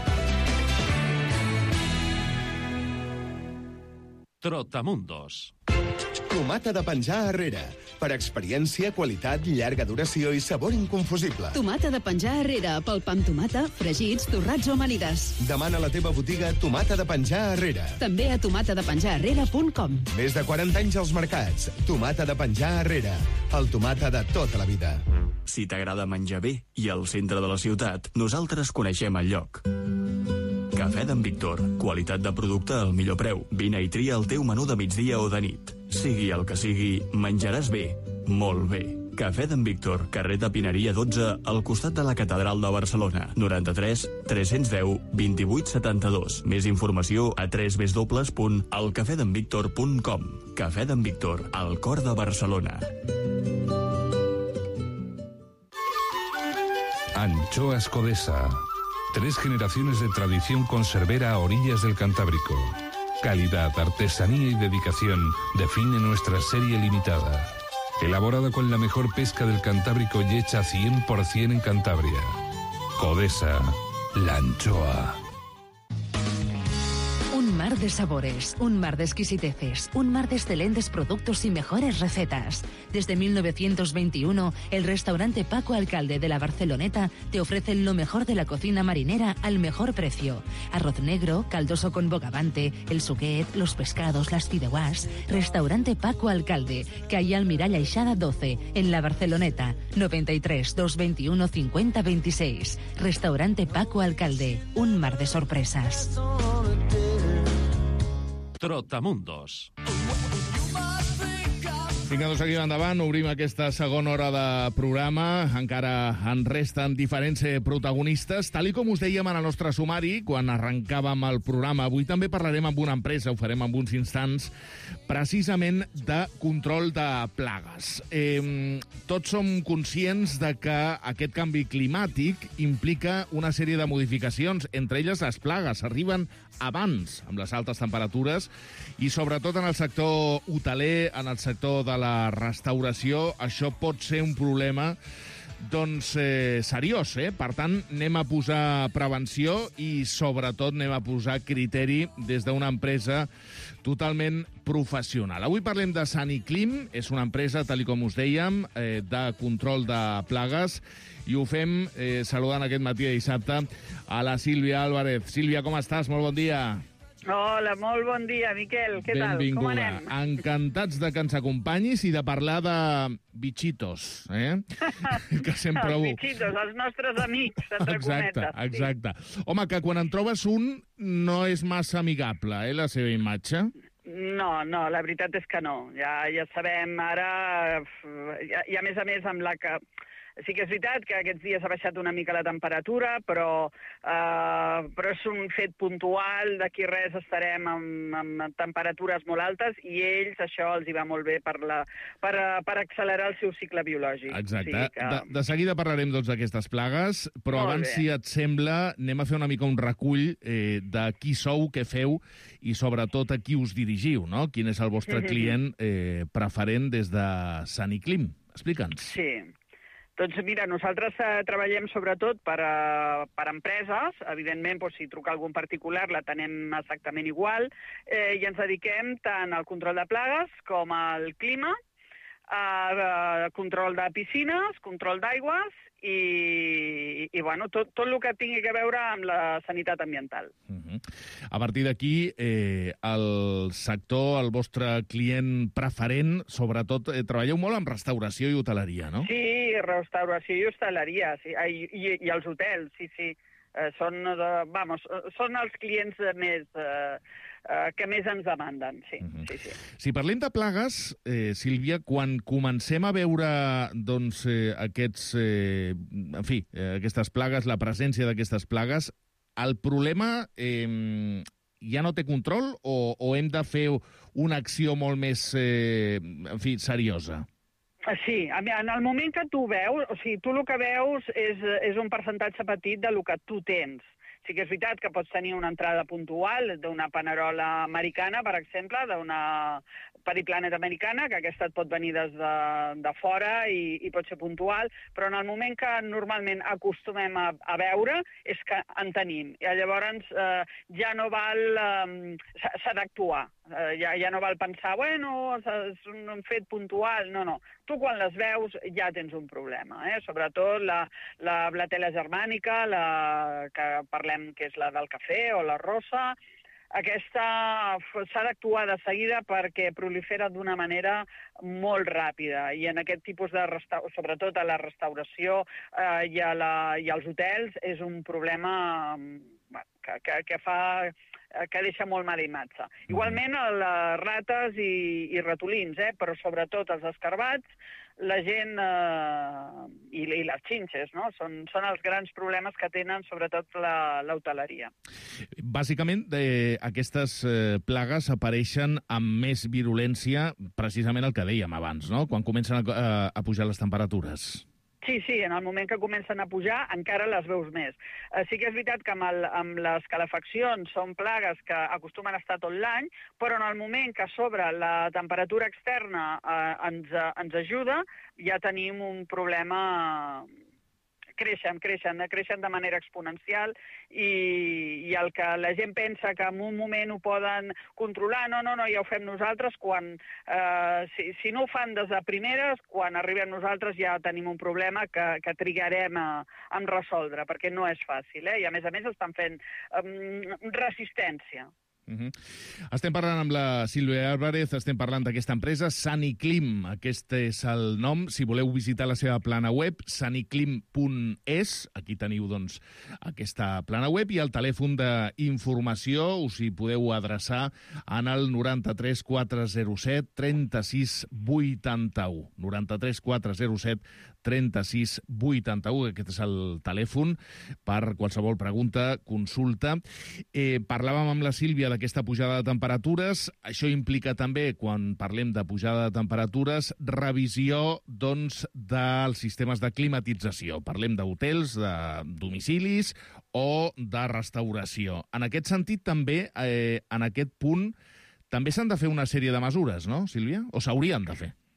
Trotamundos. Tomata de penjar arrere. Per experiència, qualitat, llarga duració i sabor inconfusible. Tomata de penjar arrere, pel pa amb tomata, fregits, torrats o amanides. Demana a la teva botiga Tomata de penjar arrere. També a tomata de penjar arrere punt com. Més de quaranta anys als mercats. Tomata de penjar arrere. El tomata de tota la vida. Si t'agrada menjar bé i al centre de la ciutat, nosaltres coneixem el lloc. Cafè d'en Víctor. Qualitat de producte al millor preu. Vine i tria el teu menú de migdia o de nit. Sigui el que sigui, menjaràs bé. Molt bé. Cafè d'en Víctor, carrer de Pineria dotze, al costat de la Catedral de Barcelona. noranta-tres tres-cents deu vint-i-vuit setanta-dos. Més informació a w w w punt el cafè d'en víctor punt com. Cafè d'en Víctor, al cor de Barcelona. Anchoas Codesa. Tres generaciones de tradición conservera a orillas del Cantábrico. Calidad, artesanía y dedicación define nuestra serie limitada. Elaborada con la mejor pesca del Cantábrico y hecha cien por cien en Cantabria. Codesa, la anchoa. Un mar de sabores, un mar de exquisiteces, un mar de excelentes productos y mejores recetas. Desde mil novecientos veintiuno, el restaurante Paco Alcalde de la Barceloneta te ofrece lo mejor de la cocina marinera al mejor precio. Arroz negro, caldoso con bogavante, el suquet, los pescados, las fideuás. Restaurante Paco Alcalde, calle Almirall Aixada doce, en la Barceloneta. noventa y tres, doscientos veintiuno, cincuenta veintiséis. Restaurante Paco Alcalde, un mar de sorpresas. Trotamundos. Vinga, doncs seguim endavant, obrim aquesta segona hora de programa. Encara en resten diferents protagonistes. Tal i com us dèiem en el nostre sumari, quan arrencàvem el programa, avui també parlarem amb una empresa, ho farem en uns instants, precisament de control de plagues. Eh, tots som conscients de que aquest canvi climàtic implica una sèrie de modificacions, entre elles les plagues arriben abans amb les altes temperatures i sobretot en el sector hoteler, en el sector de la restauració, això pot ser un problema doncs, eh, seriós, eh? Per tant, anem a posar prevenció i, sobretot, anem a posar criteri des d'una empresa totalment professional. Avui parlem de Saniclim, és una empresa, tal com us dèiem, eh, de control de plagues, i ho fem eh, saludant aquest matí de dissabte a la Sílvia Álvarez. Sílvia, com estàs? Molt bon dia. Hola, molt bon dia, Miquel. Què tal? Com anem? Benvinguda. Encantats de que ens acompanyis i de parlar de bitxitos, eh? que sempre Els ho... bitxitos, els nostres amics, entre Exacte, cometes. exacte. Home, que quan en trobes un no és massa amigable, eh, la seva imatge. No, no, la veritat és que no. Ja, ja sabem, ara... I, I a més a més, amb la que... Sí que és veritat que aquests dies ha baixat una mica la temperatura, però, eh, però és un fet puntual. D'aquí res estarem amb, amb temperatures molt altes i ells això els hi va molt bé per, la, per, per accelerar el seu cicle biològic. Exacte. O sigui que... de, de seguida parlarem doncs, d'aquestes plagues, però Molt abans, bé. si et sembla, anem a fer una mica un recull eh, de qui sou, què feu i, sobretot, a qui us dirigiu, no? Quin és el vostre Mhm. client eh, preferent des de Saniclim? Explica'ns. Sí. Doncs mira, nosaltres eh, treballem sobretot per, a, per empreses. Evidentment, doncs, si truca algun particular la tenem exactament igual. Eh, I ens dediquem tant al control de plagues com al clima, a, a control de piscines, control d'aigües i, i bueno, tot, tot el que tingui a veure amb la sanitat ambiental. Uh-huh. A partir d'aquí, eh, el sector, el vostre client preferent, sobretot, eh, treballeu molt amb restauració i hoteleria, no? Sí, restauració i hostaleria, sí, i, i, i els hotels, sí, sí. Eh, són, de, vamos, són els clients més, eh, eh, que més ens demanden, sí, uh-huh. sí, sí. Si parlem de plagues, eh, Sílvia, quan comencem a veure doncs, eh, aquests, eh, en fi, eh, aquestes plagues, la presència d'aquestes plagues, el problema eh, ja no té control o, o hem de fer una acció molt més, eh, en fi, seriosa? Sí, en el moment que tu veus, o sigui, tu el que veus és, és un percentatge petit del que tu tens. Sí que és veritat que pots tenir una entrada puntual d'una panerola americana, per exemple, d'una periplanet americana, que aquesta et pot venir des de, de fora i, i pot ser puntual, però en el moment que normalment acostumem a, a veure és que en tenim. I llavors eh, ja no val... Eh, s'ha d'actuar. Eh, ja, ja no val pensar, bueno, és un, un fet puntual. No, no. Tu quan les veus ja tens un problema. Eh? Sobretot la, la blatela germànica, la que parlem que és la del cafè o la rosa, aquesta s'ha d'actuar de seguida perquè prolifera d'una manera molt ràpida i en aquest tipus de restauració, sobretot a la restauració eh, i, a la, i als hotels, és un problema eh, que, que, que fa que deixa molt mala imatge. Igualment a les rates i, i ratolins, eh? Però sobretot els escarbats, la gent eh, i, i les xinxes, no? Són, són els grans problemes que tenen sobretot l'hoteleria. Bàsicament, eh, aquestes eh, plagues apareixen amb més virulència, precisament el que dèiem abans, no? Quan comencen a, a, a pujar les temperatures. Sí, sí, en el moment que comencen a pujar encara les veus més. Eh, sí que és veritat que amb, el, amb les calefaccions són plagues que acostumen a estar tot l'any, però en el moment que a sobre la temperatura externa eh, ens, ens ajuda, ja tenim un problema... creixen, creixen, creixen de manera exponencial i, i el que la gent pensa que en un moment ho poden controlar, no, no, no, ja ho fem nosaltres, quan, eh, si, si no ho fan des de primeres, quan arribem nosaltres ja tenim un problema que, que trigarem a, a resoldre, perquè no és fàcil, eh? I a més a més estan fent um, resistència. Uh-huh. Estem parlant amb la Sílvia Álvarez, estem parlant d'aquesta empresa, Saniclim, aquest és el nom. Si voleu visitar la seva plana web, saniclim punt es, aquí teniu doncs aquesta plana web i el telèfon d'informació, us hi podeu adreçar en el noranta-tres quatre zero set trenta-sis vuitanta-u. noranta-tres quatre zero set trenta-sis vuitanta-u, aquest és el telèfon per qualsevol pregunta, consulta. Eh, parlàvem amb la Sílvia d'aquesta pujada de temperatures. Això implica també, quan parlem de pujada de temperatures, revisió doncs, dels sistemes de climatització. Parlem d'hotels, de domicilis o de restauració. En aquest sentit, també, eh, en aquest punt, també s'han de fer una sèrie de mesures, no, Sílvia? O s'haurien de fer?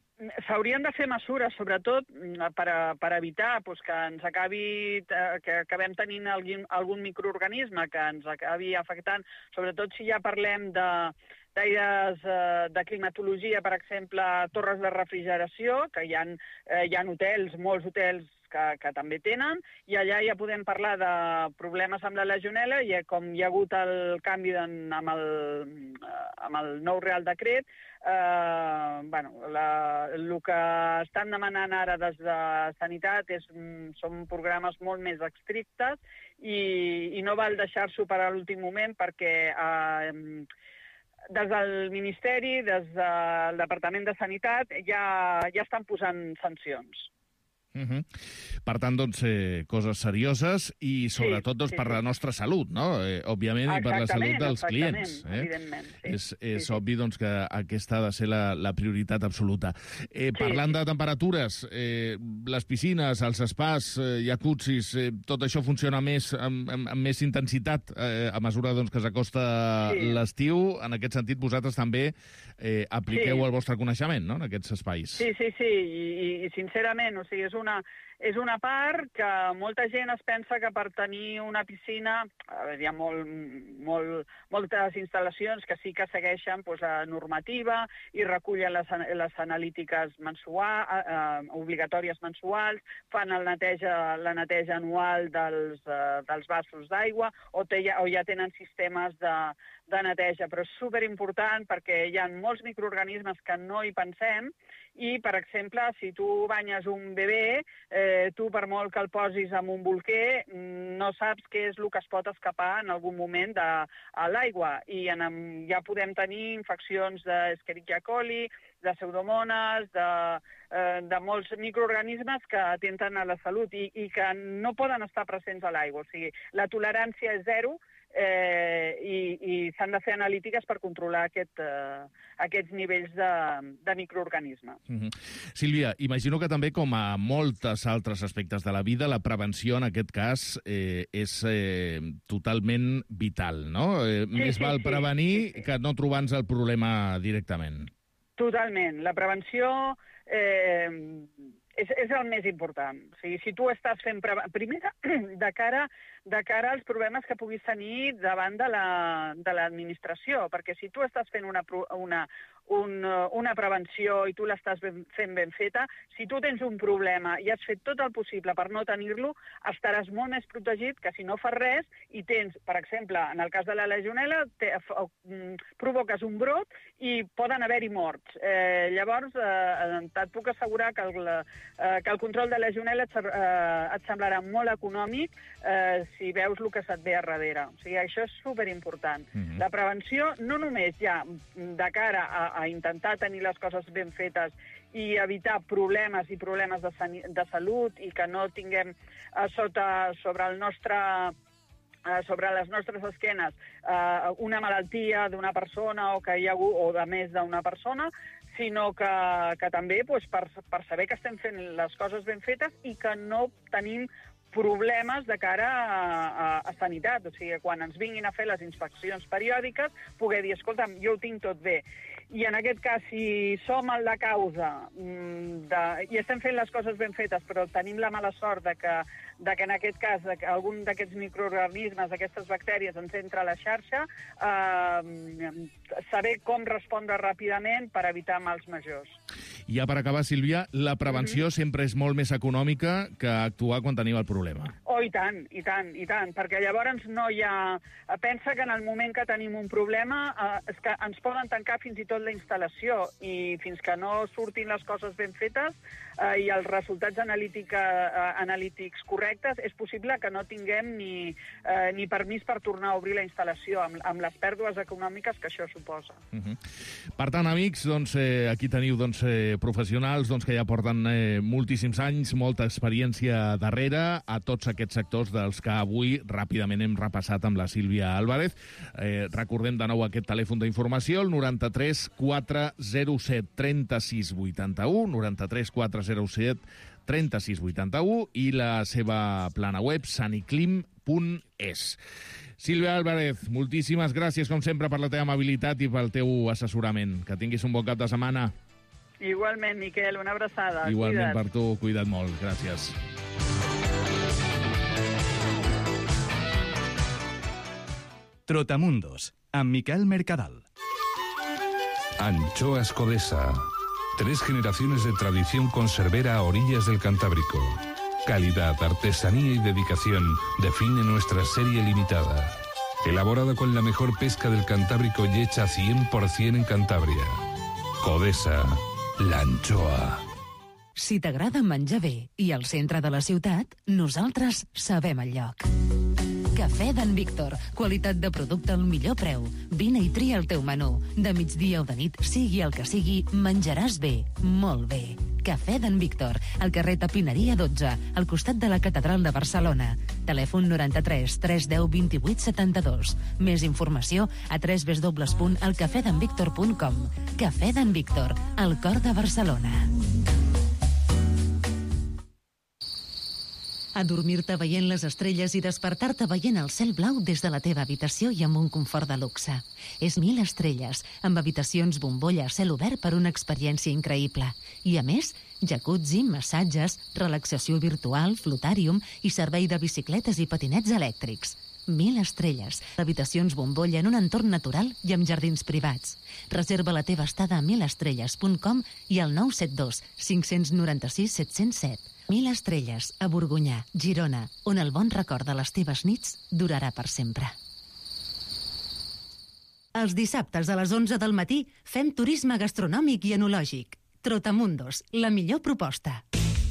s'haurien de fer mesures, sobretot per, a, per evitar pues, que ens acabi, que acabem tenint algun, algun microorganisme que ens acabi afectant, sobretot si ja parlem de d'aires de climatologia, per exemple, torres de refrigeració, que hi ha, hi ha hotels, molts hotels que, que també tenen, i allà ja podem parlar de problemes amb la legionel·la, i com hi ha hagut el canvi en, amb, el, amb el nou Real Decret, eh, bueno, la, el que estan demanant ara des de Sanitat és, són programes molt més estrictes i, i no val deixar-s'ho per a l'últim moment perquè eh, des del Ministeri, des del Departament de Sanitat, ja, ja estan posant sancions. Uh -huh. Per tant, doncs, eh, coses serioses i sobretot doncs, sí, sí, per la nostra salut, no? Eh, òbviament, i per la salut dels clients. Eh? Evidentment, sí. És, és sí, sí. obvi doncs, que aquesta ha de ser la, la prioritat absoluta. Eh, parlant sí. de temperatures, eh, les piscines, els espais, eh, jacuzzis, eh, tot això funciona més amb, amb, amb més intensitat eh, a mesura doncs, que s'acosta sí. l'estiu. En aquest sentit, vosaltres també eh, apliqueu sí. el vostre coneixement, no?, en aquests espais. Sí, sí, sí, I, i sincerament, o sigui, és una, és una part que molta gent es pensa que per tenir una piscina, a veure, hi ha molt, molt, moltes instal·lacions que sí que segueixen pues, la normativa i recullen les, les analítiques mensuals, eh, obligatòries mensuals, fan el neteja, la neteja anual dels, eh, dels vasos d'aigua o, té, o ja tenen sistemes de, de neteja, però és superimportant perquè hi ha molts microorganismes que no hi pensem i, per exemple, si tu banyes un bebè, eh, tu per molt que el posis en un bolquer, no saps què és el que es pot escapar en algun moment de, a l'aigua. I en, ja podem tenir infeccions d'Escherichia coli, de pseudomones, de, eh, de molts microorganismes que atenten a la salut i, i que no poden estar presents a l'aigua. O sigui, la tolerància és zero, Eh, i, i s'han de fer analítiques per controlar aquest, eh, aquests nivells de, de microorganismes. Mm-hmm. Sílvia, imagino que també, com a moltes altres aspectes de la vida, la prevenció en aquest cas eh, és eh, totalment vital, no? Eh, sí, més sí, val sí, prevenir sí, sí. que no trobar-nos el problema directament. Totalment. La prevenció eh, és, és el més important. O sigui, si tu estàs fent prevenció... Primer, de cara... de cara als problemes que puguis tenir davant de l'administració, la, perquè si tu estàs fent una, una, un, una prevenció i tu l'estàs fent ben feta, si tu tens un problema i has fet tot el possible per no tenir-lo, estaràs molt més protegit que si no fas res i tens, per exemple, en el cas de la legionel·la, te, provoques un brot i poden haver-hi morts. Eh, llavors, eh, et puc assegurar que el, eh, que el control de legionel·la et, eh, et semblarà molt econòmic eh, si veus el que se't ve a darrere. O sigui, això és superimportant. Mm-hmm. La prevenció no només ja de cara a, a intentar tenir les coses ben fetes i evitar problemes i problemes de, de salut i que no tinguem a sota, sobre el nostre... sobre les nostres esquenes eh, una malaltia d'una persona o que hi ha hagut, o de més d'una persona, sinó que, que també pues, per, per saber que estem fent les coses ben fetes i que no tenim problemes de cara a, a, a sanitat. O sigui, quan ens vinguin a fer les inspeccions periòdiques, poder dir, escolta'm, jo ho tinc tot bé. I en aquest cas, si som el de causa de, i estem fent les coses ben fetes, però tenim la mala sort de que, de que en aquest cas de que algun d'aquests microorganismes, aquestes bactèries, ens entra a la xarxa, eh, saber com respondre ràpidament per evitar mals majors. I ja per acabar, Sílvia, la prevenció mm-hmm. sempre és molt més econòmica que actuar quan tenim el problema. Oh, i tant, i tant, i tant, perquè llavors no hi ha... Pensa que en el moment que tenim un problema eh, és que ens poden tancar fins i tot la instal·lació i fins que no surtin les coses ben fetes eh, i els resultats analítica, eh, analítics correctes, és possible que no tinguem ni, eh, ni permís per tornar a obrir la instal·lació amb, amb les pèrdues econòmiques que això suposa. Uh-huh. Per tant, amics, doncs, eh, aquí teniu doncs, eh, professionals doncs, que ja porten eh, moltíssims anys, molta experiència darrere a tots aquests sectors dels que avui ràpidament hem repassat amb la Sílvia Álvarez. Eh, recordem de nou aquest telèfon d'informació, el noranta-tres quatre zero set trenta-sis vuitanta-u, noranta-tres quatre zero set trenta-sis vuitanta-u i la seva plana web saniclim punt es. Sílvia Álvarez, moltíssimes gràcies, com sempre, per la teva amabilitat i pel teu assessorament. Que tinguis un bon cap de setmana. Igualment, Miquel, una abraçada. Igualment Cuida't. per tu, cuida't molt. Gràcies. Trotamundos, amb Miquel Mercadal. Anchoas Codesa. Tres generaciones de tradición conservera a orillas del Cantábrico. Calidad, artesanía y dedicación define nuestra serie limitada. Elaborada con la mejor pesca del Cantábrico y hecha cien por cien en Cantabria. Codesa, la anchoa. Si t'agrada menjar bé i al centre de la ciutat, nosaltres sabem el lloc. Cafè d'en Víctor. Qualitat de producte al millor preu. Vine i tria el teu menú. De migdia o de nit, sigui el que sigui, menjaràs bé, molt bé. Cafè d'en Víctor, al carrer Tapineria dotze, al costat de la Catedral de Barcelona. Telèfon noranta-tres tres deu vint-i-vuit setanta-dos. Més informació a w w w punt el cafè d'en víctor punt com. Cafè d'en Víctor, al cor de Barcelona. Adormir-te veient les estrelles i despertar-te veient el cel blau des de la teva habitació i amb un confort de luxe. És Mil Estrelles, amb habitacions bombolla a cel obert per una experiència increïble. I a més, jacuzzi, massatges, relaxació virtual, flotàrium i servei de bicicletes i patinets elèctrics. Mil Estrelles, habitacions bombolla en un entorn natural i amb jardins privats. Reserva la teva estada a mil estrelles punt com i al nou set dos cinc nou sis set zero set. Mil Estrelles, a Borgonyà, Girona, on el bon record de les teves nits durarà per sempre. Els dissabtes a les onze del matí fem turisme gastronòmic i enològic. Trotamundos, la millor proposta.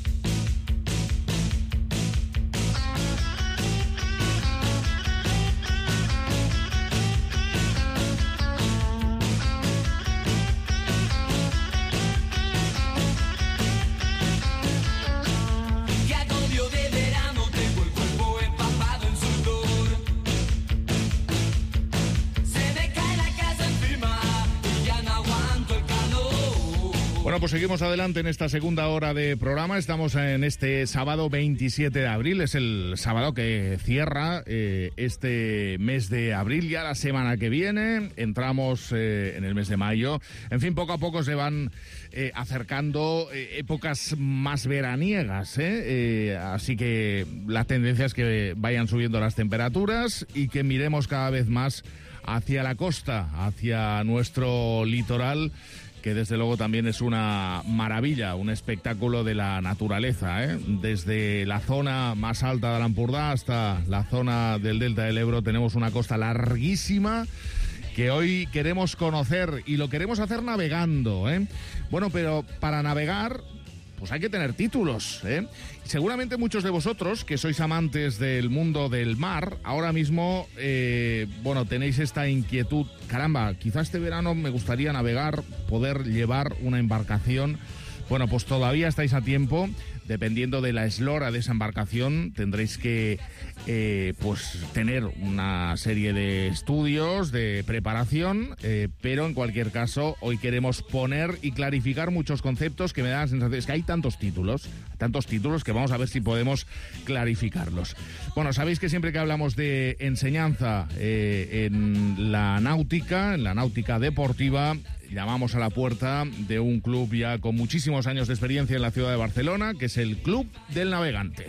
Bueno, pues seguimos adelante en esta segunda hora de programa. Estamos en este sábado veintisiete de abril. Es el sábado que cierra eh, este mes de abril. Ya la semana que viene entramos eh, en el mes de mayo. En fin, poco a poco se van eh, acercando eh, épocas más veraniegas. ¿eh? Eh, así que la tendencia es que vayan subiendo las temperaturas y que miremos cada vez más hacia la costa, hacia nuestro litoral, que desde luego también es una maravilla, un espectáculo de la naturaleza, ¿eh? Desde la zona más alta de Ampurdá hasta la zona del Delta del Ebro tenemos una costa larguísima que hoy queremos conocer y lo queremos hacer navegando, ¿eh? Bueno, pero para navegar pues hay que tener títulos, ¿eh? Seguramente muchos de vosotros, que sois amantes del mundo del mar, ahora mismo, eh, bueno, tenéis esta inquietud. Caramba, quizás este verano me gustaría navegar, poder llevar una embarcación. Bueno, pues todavía estáis a tiempo. Dependiendo de la eslora de esa embarcación, tendréis que eh, pues tener una serie de estudios, de preparación, eh, pero en cualquier caso, hoy queremos poner y clarificar muchos conceptos que me dan la sensación. Es que hay tantos títulos, tantos títulos que vamos a ver si podemos clarificarlos. Bueno, sabéis que siempre que hablamos de enseñanza eh, en la náutica, en la náutica deportiva, llamamos a la puerta de un club ya con muchísimos años de experiencia en la ciudad de Barcelona, que es el Club del Navegante.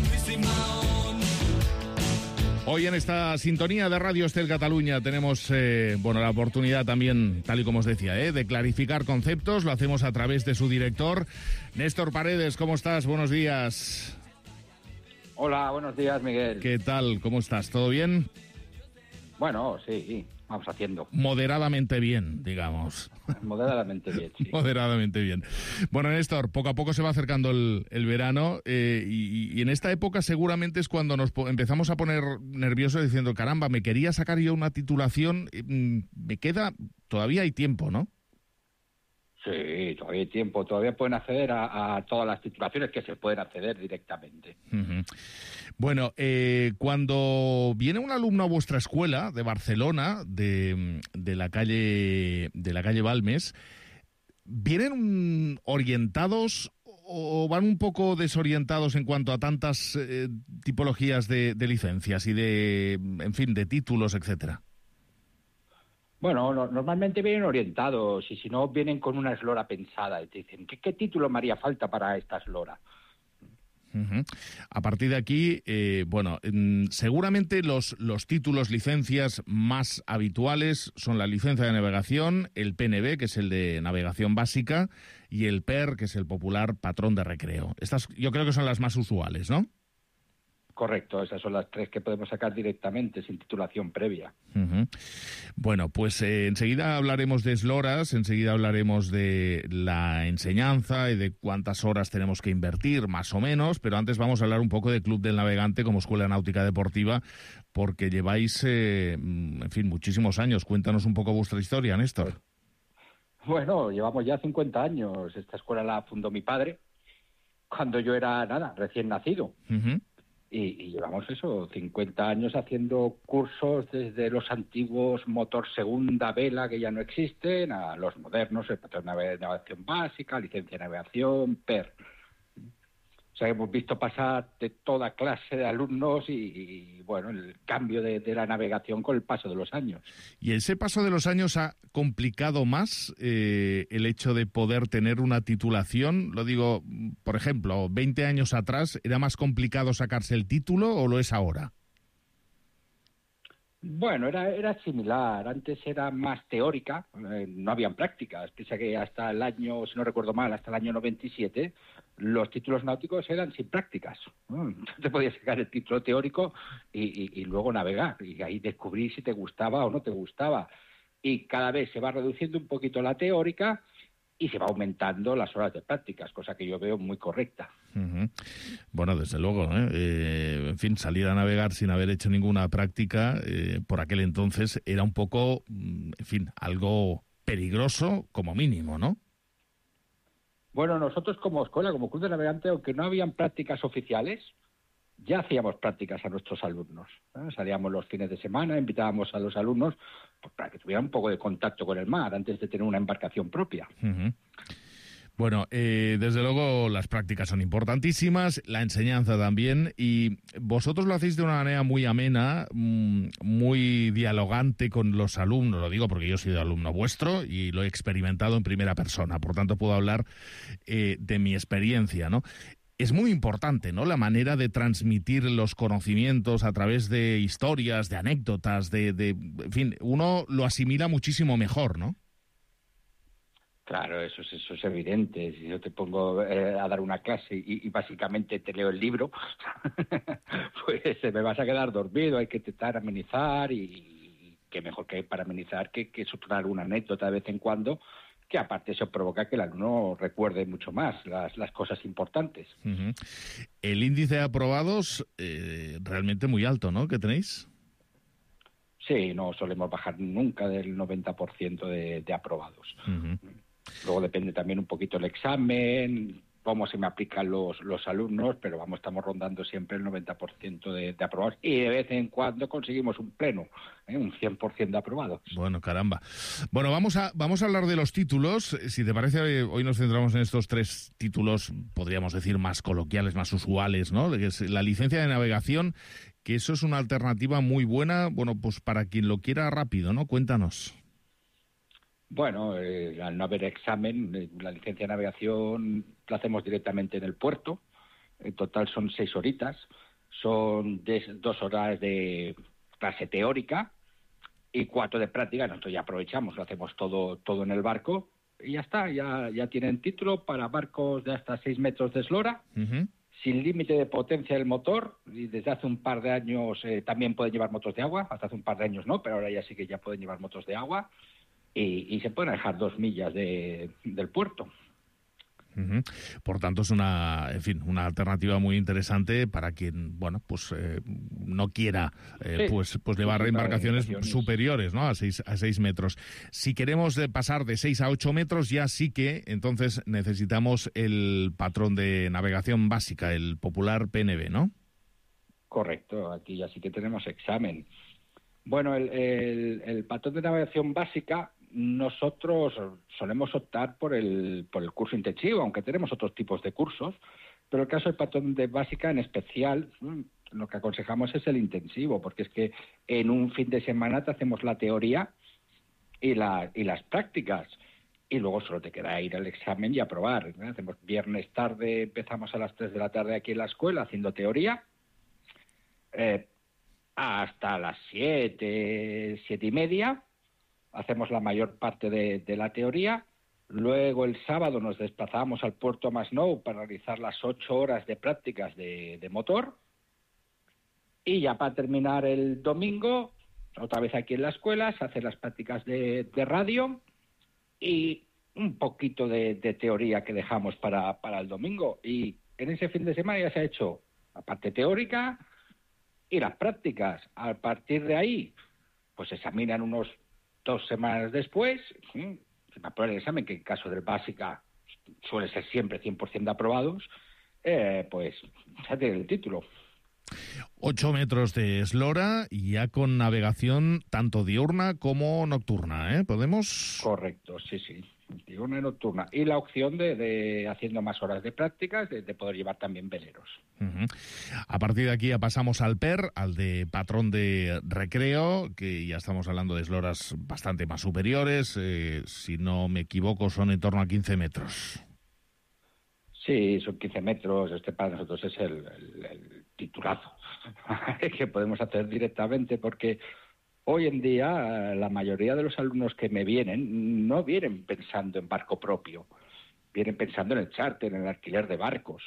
Hoy en esta sintonía de Radio Estel Cataluña tenemos eh, bueno, la oportunidad también, tal y como os decía, eh, de clarificar conceptos. Lo hacemos a través de su director, Néstor Paredes. ¿Cómo estás? Buenos días. Hola, buenos días, Miguel. ¿Qué tal? ¿Cómo estás? ¿Todo bien? Bueno, sí, vamos haciendo. Moderadamente bien, digamos. Moderadamente bien, sí. Moderadamente bien. Bueno, Néstor, poco a poco se va acercando el, el verano eh, y, y en esta época seguramente es cuando nos po- empezamos a poner nerviosos diciendo, caramba, me quería sacar yo una titulación, eh, me queda, todavía hay tiempo, ¿no? Sí, todavía hay tiempo. Todavía pueden acceder a, a todas las titulaciones que se pueden acceder directamente. Uh-huh. Bueno, eh, cuando viene un alumno a vuestra escuela de Barcelona, de, de la calle de la calle Balmes, ¿vienen orientados o van un poco desorientados en cuanto a tantas eh, tipologías de, de licencias y de, en fin, de títulos, etcétera? Bueno, no, normalmente vienen orientados y si no vienen con una eslora pensada y te dicen, ¿qué, qué título me haría falta para esta eslora? Uh-huh. A partir de aquí, eh, bueno, mm, seguramente los, los títulos, licencias más habituales son la licencia de navegación, el P N B, que es el de navegación básica, y el P E R, que es el popular patrón de recreo. Estas yo creo que son las más usuales, ¿no? Correcto, esas son las tres que podemos sacar directamente, sin titulación previa. Uh-huh. Bueno, pues eh, enseguida hablaremos de esloras, enseguida hablaremos de la enseñanza y de cuántas horas tenemos que invertir, más o menos, pero antes vamos a hablar un poco de Club del Navegante como Escuela Náutica Deportiva, porque lleváis, eh, en fin, muchísimos años. Cuéntanos un poco vuestra historia, Néstor. Bueno, llevamos ya cincuenta años. Esta escuela la fundó mi padre cuando yo era, nada, recién nacido. Uh-huh. Y, y llevamos eso, cincuenta años haciendo cursos desde los antiguos motor segunda vela que ya no existen a los modernos, el patrón de navegación básica, licencia de navegación, P E R. O sea, hemos visto pasar de toda clase de alumnos y, y bueno, el cambio de, de la navegación con el paso de los años. ¿Y ese paso de los años ha complicado más eh, el hecho de poder tener una titulación? Lo digo, por ejemplo, veinte años atrás, ¿era más complicado sacarse el título o lo es ahora? Bueno, era, era similar. Antes era más teórica, eh, no habían prácticas. Piensa que hasta el año, si no recuerdo mal, hasta el año noventa y siete, los títulos náuticos eran sin prácticas, ¿no? Te podías sacar el título teórico y, y, y luego navegar, y ahí descubrir si te gustaba o no te gustaba. Y cada vez se va reduciendo un poquito la teórica y se va aumentando las horas de prácticas, cosa que yo veo muy correcta. Uh-huh. Bueno, desde luego, ¿eh? Eh, en fin, salir a navegar sin haber hecho ninguna práctica, eh, por aquel entonces era un poco, en fin, algo peligroso como mínimo, ¿no? Bueno, nosotros como escuela, como Club de Navegante, aunque no habían prácticas oficiales, ya hacíamos prácticas a nuestros alumnos, ¿eh? Salíamos los fines de semana, invitábamos a los alumnos pues, para que tuvieran un poco de contacto con el mar antes de tener una embarcación propia. Uh-huh. Bueno, eh, desde luego las prácticas son importantísimas, la enseñanza también, y vosotros lo hacéis de una manera muy amena, muy dialogante con los alumnos, lo digo porque yo he sido alumno vuestro y lo he experimentado en primera persona, por tanto puedo hablar eh, de mi experiencia, ¿no? Es muy importante, ¿no?, la manera de transmitir los conocimientos a través de historias, de anécdotas, de, de en fin, uno lo asimila muchísimo mejor, ¿no? Claro, eso es, eso es evidente. Si yo te pongo eh, a dar una clase y, y básicamente te leo el libro, pues me vas a quedar dormido. Hay que intentar amenizar y, y qué mejor que para amenizar que, que soltar una anécdota de vez en cuando, que aparte eso provoca que el alumno recuerde mucho más las, las cosas importantes. Uh-huh. El índice de aprobados eh, realmente muy alto, ¿no?, que tenéis. Sí, no solemos bajar nunca del noventa por ciento de, de aprobados. Uh-huh. Luego depende también un poquito el examen, cómo se me aplican los, los alumnos, pero vamos, estamos rondando siempre el noventa por ciento de, de aprobados y de vez en cuando conseguimos un pleno, ¿eh? un cien por ciento de aprobados. Bueno, caramba. Bueno, vamos a, vamos a hablar de los títulos. Si te parece, hoy nos centramos en estos tres títulos, podríamos decir, más coloquiales, más usuales, ¿no? Que es la licencia de navegación, que eso es una alternativa muy buena, bueno, pues para quien lo quiera rápido, ¿no? Cuéntanos. Bueno, eh, al no haber examen, eh, la licencia de navegación la hacemos directamente en el puerto. En total son seis horitas. Son de, dos horas de clase teórica y cuatro de práctica. Nosotros ya aprovechamos, lo hacemos todo todo en el barco y ya está. Ya, ya tienen título para barcos de hasta seis metros de eslora, uh-huh. sin límite de potencia del motor. Y desde hace un par de años eh, también pueden llevar motos de agua. Hasta hace un par de años no, pero ahora ya sí que ya pueden llevar motos de agua. Y, y se pueden dejar dos millas de, del puerto. Uh-huh. Por tanto, es una, en fin, una alternativa muy interesante para quien, bueno, pues eh, no quiera, eh, sí. pues, pues llevar sí, embarcaciones superiores, ¿no?, a seis a seis metros. Si queremos pasar de seis a ocho metros, ya sí que entonces necesitamos el patrón de navegación básica, el popular P N B, ¿no? Correcto. Aquí ya sí que tenemos examen. Bueno, el, el, el patrón de navegación básica, nosotros solemos optar por el, por el curso intensivo, aunque tenemos otros tipos de cursos, pero el caso del patrón de básica en especial, lo que aconsejamos es el intensivo, porque es que en un fin de semana te hacemos la teoría y, la, y las prácticas. Y luego solo te queda ir al examen y aprobar. ¿eh? Hacemos viernes tarde, empezamos a las tres de la tarde aquí en la escuela haciendo teoría, eh, hasta las siete, siete y media, hacemos la mayor parte de, de la teoría. Luego el sábado nos desplazamos al puerto Masnou para realizar las ocho horas de prácticas de, de motor. Y ya para terminar el domingo, otra vez aquí en la escuela, se hacen las prácticas de, de radio y un poquito de, de teoría que dejamos para, para el domingo. Y en ese fin de semana ya se ha hecho la parte teórica y las prácticas. A partir de ahí, pues se examinan unos dos semanas después. ¿sí? Se va a poner el examen, que en caso del básica suele ser siempre cien por ciento de aprobados, eh, pues ya tiene el título. Ocho metros de eslora y ya con navegación tanto diurna como nocturna, ¿eh? ¿Podemos? Correcto, sí, sí. Diurna y nocturna. Y la opción de, de haciendo más horas de prácticas, de, de poder llevar también veleros. Uh-huh. A partir de aquí ya pasamos al P E R, al de patrón de recreo, que ya estamos hablando de esloras bastante más superiores. Eh, si no me equivoco, son en torno a quince metros. Sí, son quince metros. Este para nosotros es el, el, el titulazo que podemos hacer directamente, porque hoy en día la mayoría de los alumnos que me vienen no vienen pensando en barco propio, vienen pensando en el charter, en el alquiler de barcos.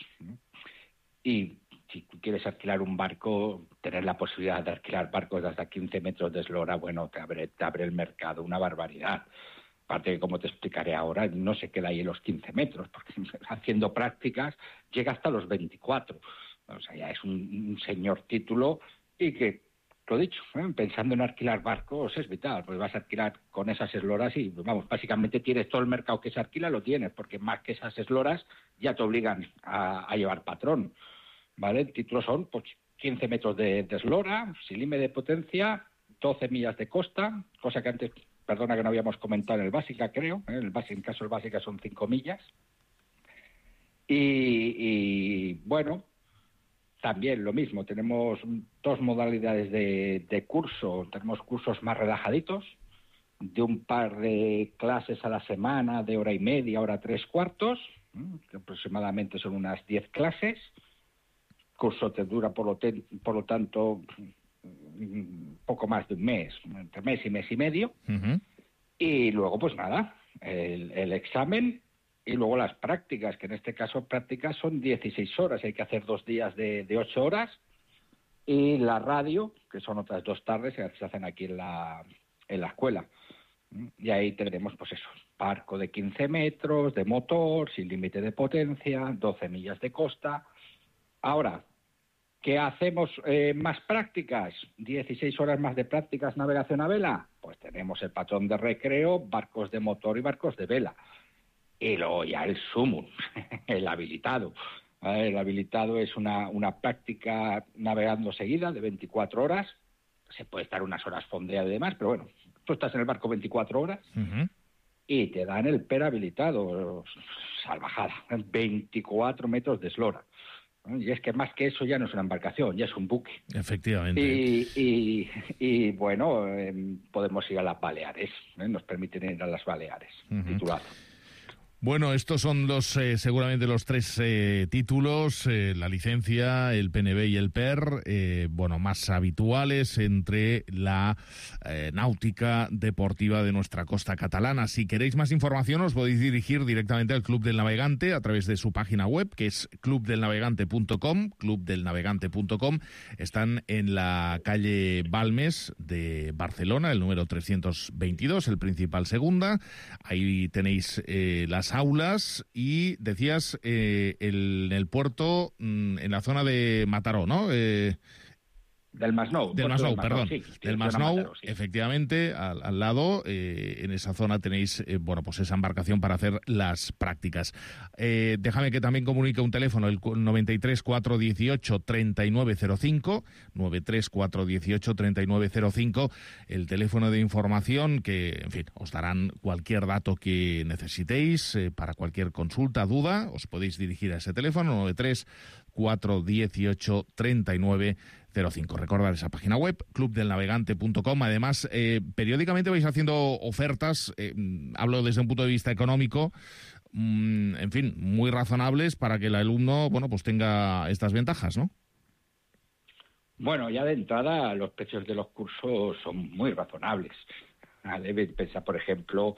Y si tú quieres alquilar un barco, tener la posibilidad de alquilar barcos de hasta quince metros de eslora, bueno, te abre, te abre el mercado, una barbaridad. Aparte que, como te explicaré ahora, no se queda ahí en los quince metros, porque haciendo prácticas llega hasta los veinticuatro. O sea, ya es un, un señor título y que, lo dicho, ¿eh? pensando en alquilar barcos es vital, pues vas a alquilar con esas esloras y, vamos, básicamente tienes todo el mercado que se alquila, lo tienes, porque más que esas esloras ya te obligan a, a llevar patrón, ¿vale? El título son, pues, quince metros de, de eslora, sin límite de potencia, doce millas de costa, cosa que antes... Perdona que no habíamos comentado en el básica, creo. ¿eh? El básica, en caso del básica son cinco millas. Y, y, bueno, también lo mismo. Tenemos dos modalidades de, de curso. Tenemos cursos más relajaditos, de un par de clases a la semana, de hora y media, hora tres cuartos, ¿eh? que aproximadamente son unas diez clases. El curso te dura, por lo, te, por lo tanto... poco más de un mes, entre mes y mes y medio, uh-huh. y luego pues nada, el, el examen y luego las prácticas, que en este caso prácticas son dieciséis horas, hay que hacer dos días de, de ocho horas, y la radio, que son otras dos tardes, que se hacen aquí en la, en la escuela. Y ahí tendremos pues eso, barco de quince metros, de motor, sin límite de potencia, doce millas de costa. Ahora, ¿qué hacemos eh, más prácticas? dieciséis horas más de prácticas navegación a vela. Pues tenemos el patrón de recreo, barcos de motor y barcos de vela. Y luego ya el sumum, el habilitado. El habilitado es una, una práctica navegando seguida de veinticuatro horas. Se puede estar unas horas fondeado y demás, pero bueno, tú estás en el barco veinticuatro horas uh-huh. y te dan el P E R habilitado. Salvajada, veinticuatro metros de eslora. Y es que más que eso ya no es una embarcación, ya es un buque. Efectivamente. Y, y, y bueno, eh, podemos ir a las Baleares, ¿eh? Nos permiten ir a las Baleares, uh-huh. titulado. Bueno, estos son los eh, seguramente los tres eh, títulos, eh, la licencia, el P N B y el P E R, eh, bueno, más habituales entre la eh, náutica deportiva de nuestra costa catalana. Si queréis más información, os podéis dirigir directamente al Club del Navegante a través de su página web, que es club del navegante punto com, club del navegante punto com. Están en la calle Balmes de Barcelona, el número trescientos veintidós, el principal segunda. Ahí tenéis eh, las aulas y decías eh, el, el puerto mm, en la zona de Mataró, ¿no? Eh, Del Masnou. Del Masnou, perdón. Sí, del Masnou, Mataró, sí. Efectivamente, al, al lado, eh, en esa zona tenéis, eh, bueno, pues esa embarcación para hacer las prácticas. Eh, déjame que también comunique un teléfono, el noventa y tres, cuatrocientos dieciocho, treinta y nueve cero cinco, noventa y tres, cuatrocientos dieciocho, treinta y nueve cero cinco, el teléfono de información que, en fin, os darán cualquier dato que necesitéis eh, para cualquier consulta, duda, os podéis dirigir a ese teléfono, noventa y tres, cuatrocientos dieciocho, treinta y nueve cero cinco. Recordar esa página web, club del navegante punto com. Además, eh, periódicamente vais haciendo ofertas, eh, hablo desde un punto de vista económico, mmm, en fin, muy razonables para que el alumno, bueno, pues tenga estas ventajas, ¿no? Bueno, ya de entrada los precios de los cursos son muy razonables. Debe pensar, por ejemplo,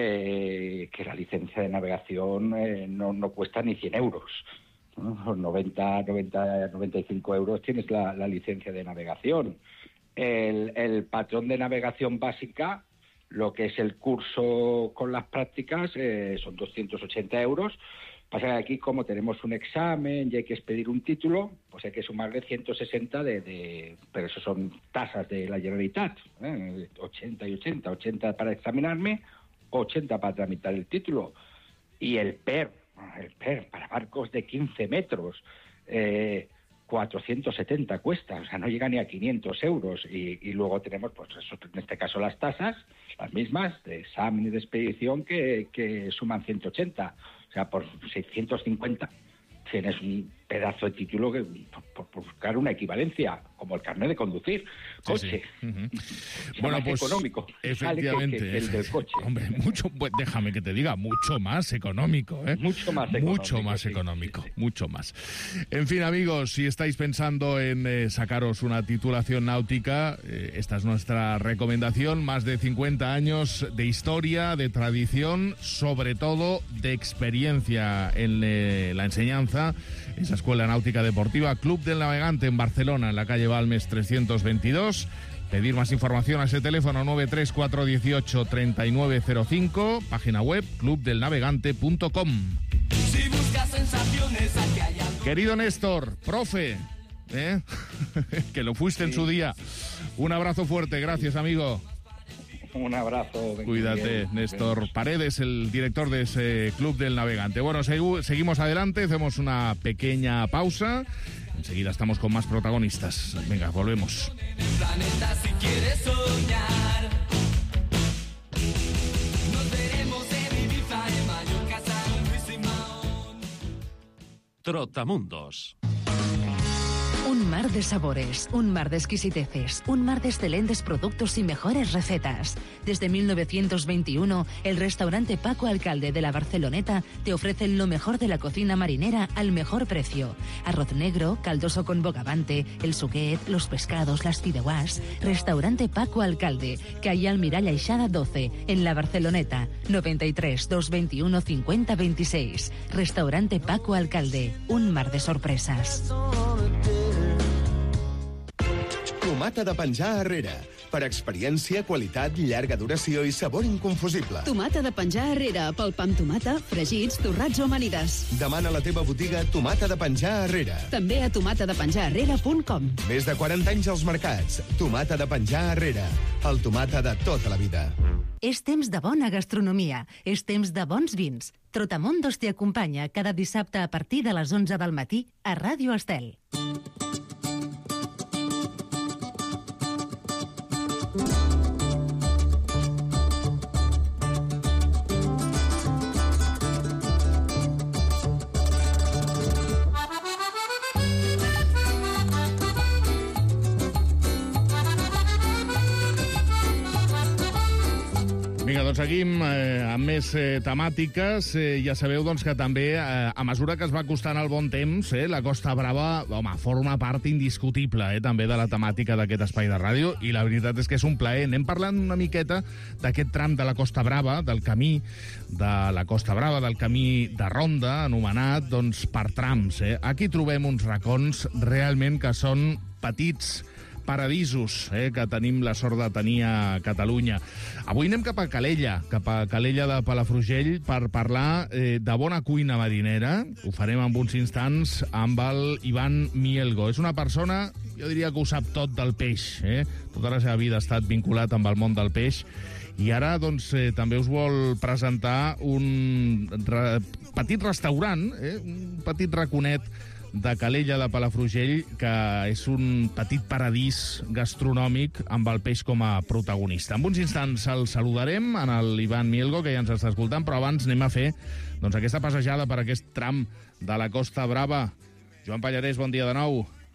eh, que la licencia de navegación eh, no, no cuesta ni cien euros. ¿No? noventa, noventa, noventa y cinco euros tienes la, la licencia de navegación. El, el patrón de navegación básica, lo que es el curso con las prácticas, eh, son doscientos ochenta euros. Pasa que aquí, como tenemos un examen y hay que expedir un título, pues hay que sumarle ciento sesenta de... de pero eso son tasas de la Generalitat, ¿eh? ochenta y ochenta, ochenta para examinarme, ochenta para tramitar el título. Y el P E R, el P E R para barcos de quince metros, eh, cuatrocientos setenta cuesta, o sea, no llega ni a quinientos euros. Y, y luego tenemos, pues eso, en este caso, las tasas, las mismas, de examen y de expedición, que, que suman ciento ochenta. O sea, por seiscientos cincuenta tienes un pedazo de título que, por, por buscar una equivalencia, como el carnet de conducir, coche. Sí, sí. Uh-huh. Bueno, Bueno, pues económico. efectivamente, Sale que, que el del coche. Hombre, mucho, pues, déjame que te diga, mucho más económico, ¿eh? Mucho más económico. Mucho más sí, económico, sí, sí. mucho más. En fin, amigos, si estáis pensando en eh, sacaros una titulación náutica, eh, esta es nuestra recomendación. Más de cincuenta años de historia, de tradición, sobre todo de experiencia en eh, la enseñanza. Esa Escuela Náutica Deportiva, Club del Navegante en Barcelona, en la calle Balmes trescientos veintidós. Pedir más información a ese teléfono nueve tres cuatro uno ocho, tres nueve cero cinco, página web club del navegante punto com. Si buscas sensaciones, aquí hay algo. Querido Néstor, profe, ¿eh? que lo fuiste sí. en su día. Un abrazo fuerte, gracias, amigo. Un abrazo. Cuídate, bien, Néstor bien. Paredes, el director de ese Club del Navegante. Bueno, segu- seguimos adelante, hacemos una pequeña pausa. Enseguida estamos con más protagonistas. Venga, volvemos. Planeta, si quieres soñar. Nos veremos en Ibiza, en Mallorca, San Luis y Mahón. Trotamundos. Un mar de sabores, un mar de exquisiteces, un mar de excelentes productos y mejores recetas. Desde mil novecientos veintiuno, el restaurante Paco Alcalde de la Barceloneta te ofrece lo mejor de la cocina marinera al mejor precio. Arroz negro, caldoso con bogavante, el suquet, los pescados, las fideuàs. Restaurante Paco Alcalde, calle Almirall Aixada doce, en la Barceloneta, noventa y tres, doscientos veintiuno, cincuenta veintiséis. Restaurante Paco Alcalde, un mar de sorpresas. Tomata de penjar arrere. Per experiència, qualitat, llarga duració i sabor inconfusible. Tomata de penjar arrere, pel pa amb tomata, fregits, torrats o amanides. Demana a la teva botiga Tomata de penjar arrere. També a tomata de penjar arrere punt com. Més de quaranta anys als mercats. Tomata de penjar arrere. El tomata de tota la vida. És temps de bona gastronomia. És temps de bons vins. Trotamundos t'hi acompanya cada dissabte a partir de les onze del matí a Ràdio Estel. Vinga, doncs seguim eh, amb més eh, temàtiques. Eh, ja sabeu doncs, que també, eh, a mesura que es va acostant el bon temps, eh, la Costa Brava, home, forma part indiscutible eh, també de la temàtica d'aquest espai de ràdio, i la veritat és que és un plaer. Anem parlant una miqueta d'aquest tram de la Costa Brava, del camí de la Costa Brava, del camí de ronda, anomenat doncs, per trams. Eh. Aquí trobem uns racons realment que són petits paradisos eh, que tenim la sort de tenir a Catalunya. Avui anem cap a Calella, cap a Calella de Palafrugell, per parlar eh, de bona cuina marinera. Ho farem en uns instants amb el Ivan Mielgo. És una persona, jo diria que ho sap tot del peix. Eh? Tota la seva vida ha estat vinculat amb el món del peix. I ara doncs, eh, també us vol presentar un re petit restaurant, eh? un petit raconet de Calella de Palafrugell, que és un petit paradís gastronòmic amb el peix com a protagonista. En uns instants el saludarem, en l'Ivan Mielgo, que ja ens està escoltant, però abans anem a fer doncs, aquesta passejada per aquest tram de la Costa Brava. Joan Pallarès, bon dia de nou.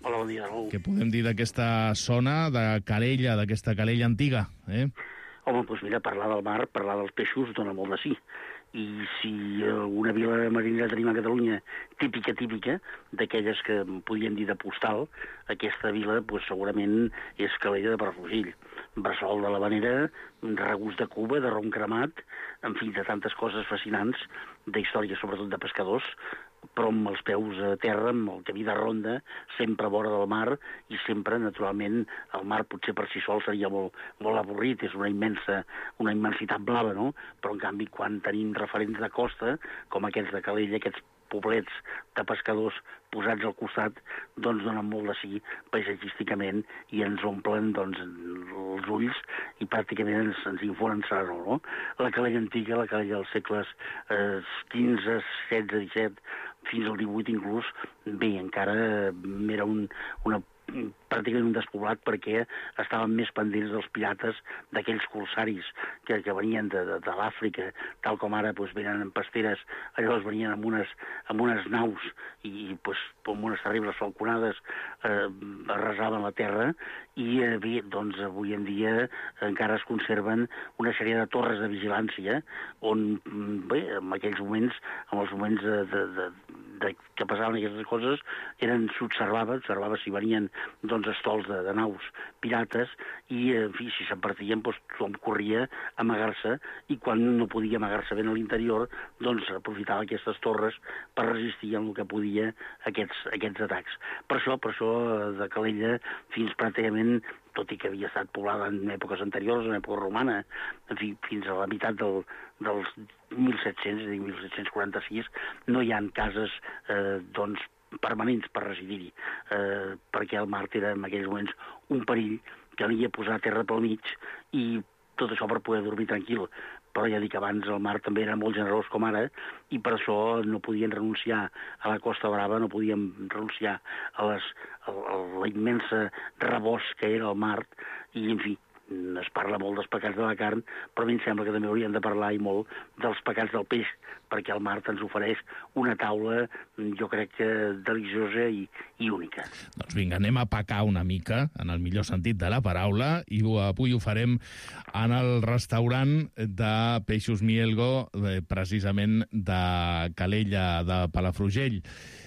Hola, bon dia. Què podem dir d'aquesta zona de Calella, d'aquesta Calella antiga? Eh? Home, doncs mira, parlar del mar, parlar dels peixos dona molt de sí. I si una vila marinera tenim a Catalunya típica, típica, d'aquelles que podríem dir de postal, aquesta vila doncs, segurament és Calella de Palafrugell. Bressol de l'Havanera, regust de Cuba, de rom cremat, en fi, de tantes coses fascinants, d'història sobretot de pescadors, però amb els peus a terra, amb el camí de ronda, sempre a vora del mar, i sempre, naturalment, el mar potser per si sol seria molt, molt avorrit, és una immensa, una immensitat blava, no? Però, en canvi, quan tenim referents de costa, com aquests de Calella, aquests poblets de pescadors posats al costat, doncs donen molt de sí paisatgísticament i ens omplen doncs, els ulls i pràcticament ens, ens infonen serenor, no? La Calella antiga, la Calella dels segles eh, quinze, setze, disset, fins al divuit inclús, bé, encara era un, una pràcticament un despoblat perquè estaven més pendents dels pirates, d'aquells corsaris que, que venien de, de, de l'Àfrica, tal com ara doncs, venen en pasteres, llavors venien amb unes, amb unes naus i doncs, amb unes terribles falconades eh, arrasaven la terra i eh, bé, doncs avui en dia encara es conserven una sèrie de torres de vigilància on, bé, en aquells moments, en els moments de, de, de, de que passaven aquestes coses, eren s'observava, observava si venien doncs estols de, de naus pirates i, en fi, si se'n partien, doncs tothom corria a amagar-se i quan no podia amagar-se ben a l'interior, doncs aprofitava aquestes torres per resistir en el que podia aquests, aquests atacs. Per això, per això, de Calella, fins pràcticament, tot i que havia estat poblada en èpoques anteriors, en època romana, en fi, fins a la meitat del, dels mil set-cents, és a dir, mil set-cents quaranta-sis, no hi ha cases, eh, doncs, permanents per residir-hi, eh, perquè el mar era en aquells moments un perill que calia posar terra pel mig i tot això per poder dormir tranquil. Però ja dic, abans el mar també era molt generós com ara i per això no podien renunciar a la Costa Brava, no podien renunciar a, les, a, a la immensa rebost que era el mar i, en fi, es parla molt dels pecats de la carn, però a mi em sembla que també hauríem de parlar i molt dels pecats del peix, perquè el mar ens ofereix una taula, jo crec que deliciosa i, i única. Doncs vinga, anem a pecar una mica, en el millor sentit de la paraula, i avui ho farem en el restaurant de Peixos Mielgo, eh, precisament de Calella de Palafrugell.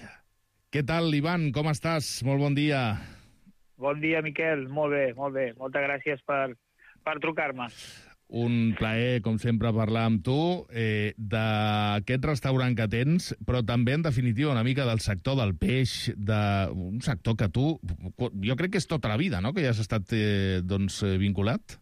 Què tal, Ivan? Com estàs? Molt bon dia. Bon dia, Miquel. Molt bé, molt bé. Moltes gràcies per, per trucar-me. Un plaer, com sempre, parlar amb tu eh, d'aquest restaurant que tens, però també, en definitiva, una mica del sector del peix, de un sector que tu, jo crec que és tota la vida, no?, que ja has estat eh, doncs, vinculat.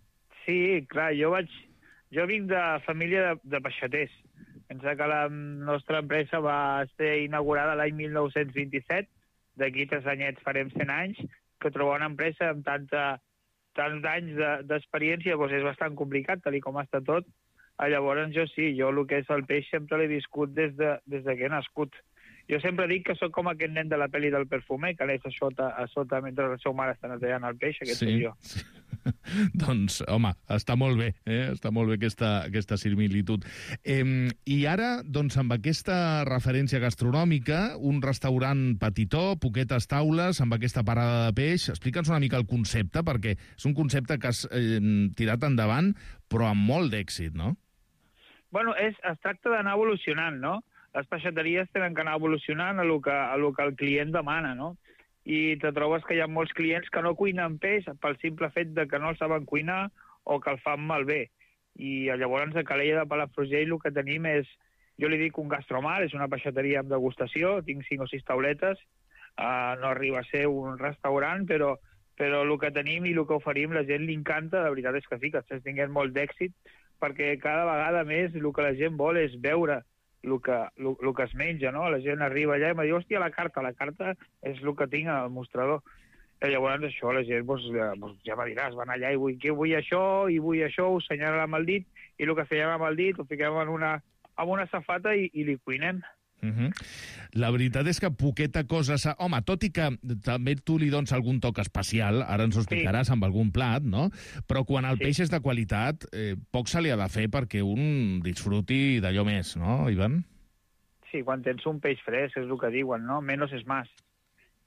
Sí, clar, jo vaig... Jo vinc de família de, de peixaters. Pensa que la nostra empresa va ser inaugurada l'any mil nou-cents vint-i-set, d'aquí tres anyets farem cent anys, que trobar una empresa amb tanta, tants anys d'experiència de, doncs és bastant complicat, tal com està tot. Llavors, jo sí, jo el que és el peix sempre l'he viscut des de, des de que he nascut. Jo sempre dic que sóc com aquest nen de la pel·li del perfumer, que neix a sota, a sota mentre el seu mare està neteant el peix, aquest sí, soc jo. Sí. Doncs, home, està molt bé, eh? Està molt bé aquesta, aquesta similitud. Eh, I ara, doncs, amb aquesta referència gastronòmica, un restaurant petitó, poquetes taules, amb aquesta parada de peix, explica'ns una mica el concepte, perquè és un concepte que has eh, tirat endavant, però amb molt d'èxit, no? Bueno, és, es tracta d'anar evolucionant, no? Les peixateries tenen que anar evolucionant a lo que, a lo que el client demana, no? I te trobes que hi ha molts clients que no cuinen peix pel simple fet de que no el saben cuinar o que el fan malbé. I llavors a Calella de Palafrugell el que tenim és, jo li dic un gastromar, és una peixateria amb degustació, tinc cinc o sis tauletes, uh, no arriba a ser un restaurant, però, però el que tenim i el que oferim la gent li encanta, la veritat és que sí, que estem tinguent molt d'èxit, perquè cada vegada més el que la gent vol és veure el que, el, el que es menja, no? La gent arriba allà i em diu, hòstia, la carta, la carta és el que tinc al mostrador. I llavors això la gent, doncs, ja me diràs, van allà i vull, que vull això, i vull això, ho senyalen amb el dit, i el que feiem amb el dit ho fiquem en una, en una safata i, i li cuinem. Uh -huh. La veritat és que poqueta cosa... Sa... Home, tot i que també tu li dones algun toc especial, ara ens ho explicaràs sí. amb algun plat, no? Però quan el sí. peix és de qualitat, eh, poc se li ha de fer perquè un disfruti d'allò més, no, Ivan? Sí, quan tens un peix fresc, és el que diuen, no? Menos és más.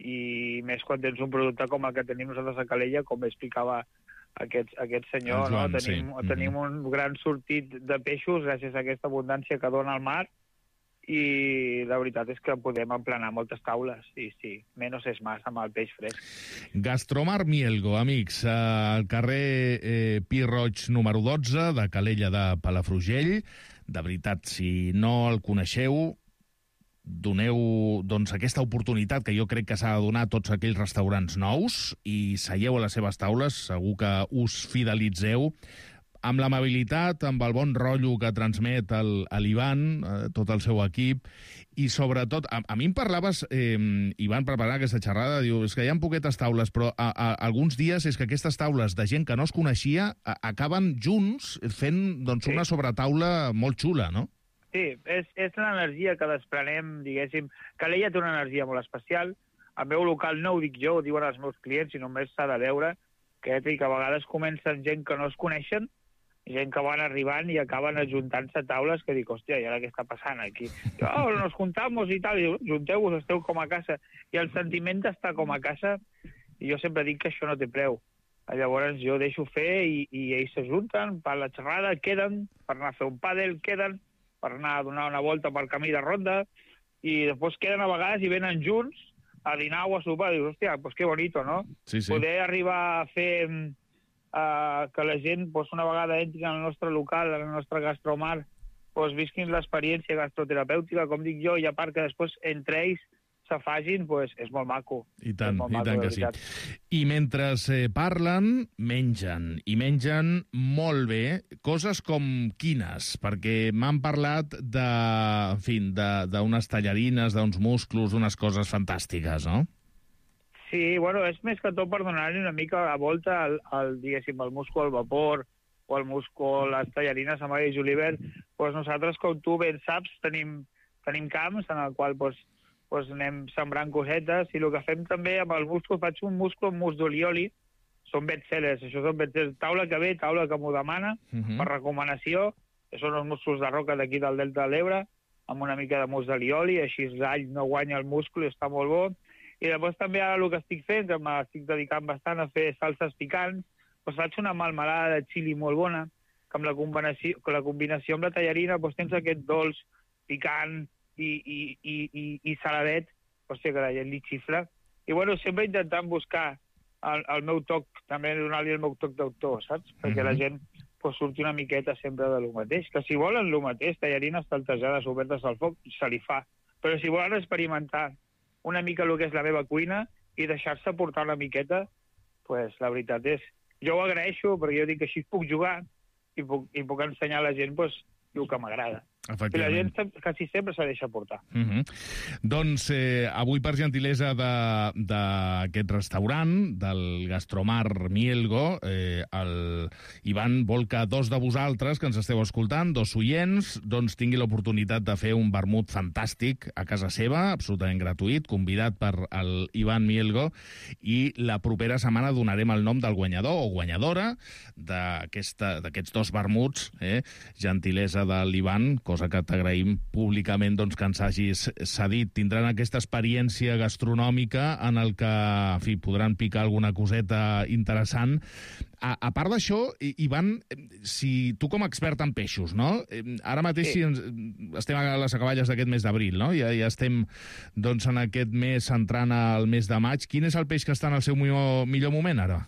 i més quan tens un producte com el que tenim nosaltres a Calella, com explicava aquest, aquest senyor, Joan, no? Tenim, sí. tenim un gran sortit de peixos gràcies a aquesta abundància que dona el mar, i la veritat és que podem emplenar moltes taules, i sí, menys és més amb el peix fresc. Gastromar Mielgo, amics, al carrer eh, Pi Roig número dotze de Calella de Palafrugell. De veritat, si no el coneixeu, doneu doncs, aquesta oportunitat que jo crec que s'ha de donar a tots aquells restaurants nous i seieu a les seves taules, segur que us fidelitzeu amb l'amabilitat, amb el bon rotllo que transmet l'Ivan, eh, tot el seu equip, i sobretot, a, a mi em parlaves, eh, Ivan, preparar aquesta xerrada, diu, és que hi ha poquetes taules, però a, a, alguns dies és que aquestes taules de gent que no es coneixia a, acaben junts fent doncs, sí. una sobretaula molt xula, no? Sí, és, és l'energia que desprenem, diguéssim. Calella té una energia molt especial. El meu local no ho dic jo, ho diuen els meus clients, i només s'ha de veure que, que a vegades comencen gent que no es coneixen, gent que van arribant i acaben ajuntant-se a taules que dic, hòstia, i ara què està passant aquí? I, oh, nos juntamos i tal, i diu, junteu-vos, esteu com a casa. I el sentiment d'estar com a casa, i jo sempre dic que això no té preu. Llavors jo deixo fer i, i ells s'ajunten per la xerrada, queden per anar a fer un pàdel, queden per anar a donar una volta per camí de ronda, i després queden a vegades i venen junts a dinar o a sopar. Dius, hòstia, pues que bonito, no? Sí, sí. Poder arribar a fer... Uh, que la gent pues, una vegada entri al nostre local, al nostre gastromar, pues, visquin l'experiència gastroterapèutica, com dic jo, i a part que després entre ells s'afagin, pues, és molt maco. I tant, i maco, tant que sí. I mentre eh, parlen, mengen, i mengen molt bé, coses com quines, perquè m'han parlat de, en fi, d'unes tallarines, d'uns musclos, d'unes coses fantàstiques, no? Sí, bueno, és més que tot per donar-li una mica la volta al, al diguéssim, al musclo al vapor o al musclo, les tallarines amb all i julivert. Pues nosaltres, com tu ben saps, tenim, tenim camps en el qual pues, pues anem sembrant cosetes, i el que fem també amb el musclo, faig un musclo amb mus d'olioli, són bestsellers, això són bestsellers, taula que ve, taula que m'ho demana, uh-huh. per recomanació, que són els musclos de roca d'aquí del Delta de l'Ebre, amb una mica de mus d'olioli, així l'all no guanya el musclo i està molt bo. I llavors també ara el que estic fent, que m'estic dedicant bastant a fer salses picants, doncs faig una melmelada de xili molt bona, que amb la combinació, que la combinació amb la tallarina doncs tens aquest dolç picant i, i, i, i, i saladet, hòstia, que la gent li xifla. I bueno, sempre intentant buscar el, el meu toc, també donar-li el meu toc d'autor, saps? Perquè mm-hmm. la gent pues, surti una miqueta sempre de lo mateix. Que si volen lo mateix, tallarines saltejades obertes al foc, se li fa. Però si volen experimentar una mica el que és la meva cuina i deixar-se portar una miqueta, pues, la veritat és... Jo ho agraeixo perquè jo dic que així puc jugar i puc, i puc ensenyar a la gent pues, el que m'agrada. I la gent quasi sempre se deixa portar. Uh-huh. Doncs eh, avui, per gentilesa d'aquest restaurant, del Gastromar Mielgo, eh, el Ivan vol que dos de vosaltres que ens esteu escoltant, dos oients, doncs tingui l'oportunitat de fer un vermut fantàstic a casa seva, absolutament gratuït, convidat per el Ivan Mielgo, i la propera setmana donarem el nom del guanyador o guanyadora d'aquests dos vermuts, eh, gentilesa de l'Ivan, cosa que t'agraïm públicament doncs, que ens hagis cedit. Tindran aquesta experiència gastronòmica en el que en fi, podran picar alguna coseta interessant. A, a part d'això, Ivan, si tu com a expert en peixos, no? Ara mateix sí. si ens, estem a les acaballes d'aquest mes d'abril, no? Ja, ja estem doncs, en aquest mes entrant al mes de maig. Quin és el peix que està en el seu millor, millor moment ara?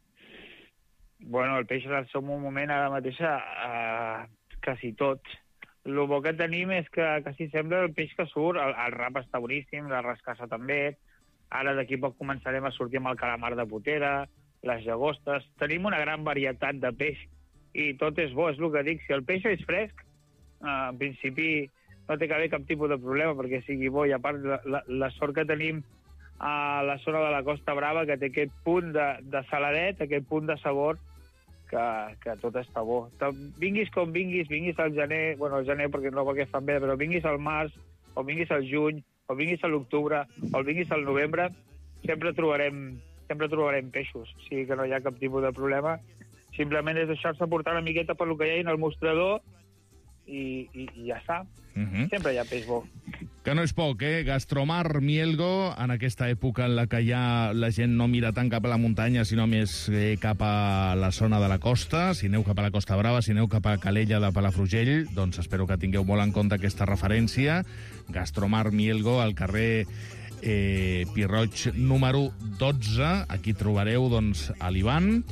Bueno, el peix en el seu moment ara mateix uh, quasi tots. El bo que tenim és que quasi sembla el peix que surt, el, el rap està boníssim, la rascassa també, ara d'aquí poc començarem a sortir amb el calamar de potera, les llagostes, tenim una gran varietat de peix i tot és bo, és el que dic, si el peix és fresc, eh, en principi no té que haver cap tipus de problema perquè sigui bo, i a part la, la, la sort que tenim a la zona de la Costa Brava, que té aquest punt de, de saladet, aquest punt de sabor, Que, que tot està bo. Vinguis com vinguis, vinguis al gener, bueno, al gener perquè no perquè fan bé, però vinguis al març, o vinguis al juny, o vinguis a l'octubre, o vinguis al novembre, sempre trobarem, sempre trobarem peixos. O sigui que no hi ha cap tipus de problema. Simplement és deixar-se portar una miqueta per lo que hi ha en el mostrador i, i, i ja està. Uh-huh. Sempre hi ha peix bo. Que no és poc, eh? Gastromar Mielgo, en aquesta època en la que ja la gent no mira tant cap a la muntanya, sinó més eh, cap a la zona de la costa. Si aneu cap a la Costa Brava, si aneu cap a Calella de Palafrugell, doncs espero que tingueu molt en compte aquesta referència. Gastromar Mielgo, al carrer eh, Pirroig número dotze. Aquí trobareu doncs, a l'Ivan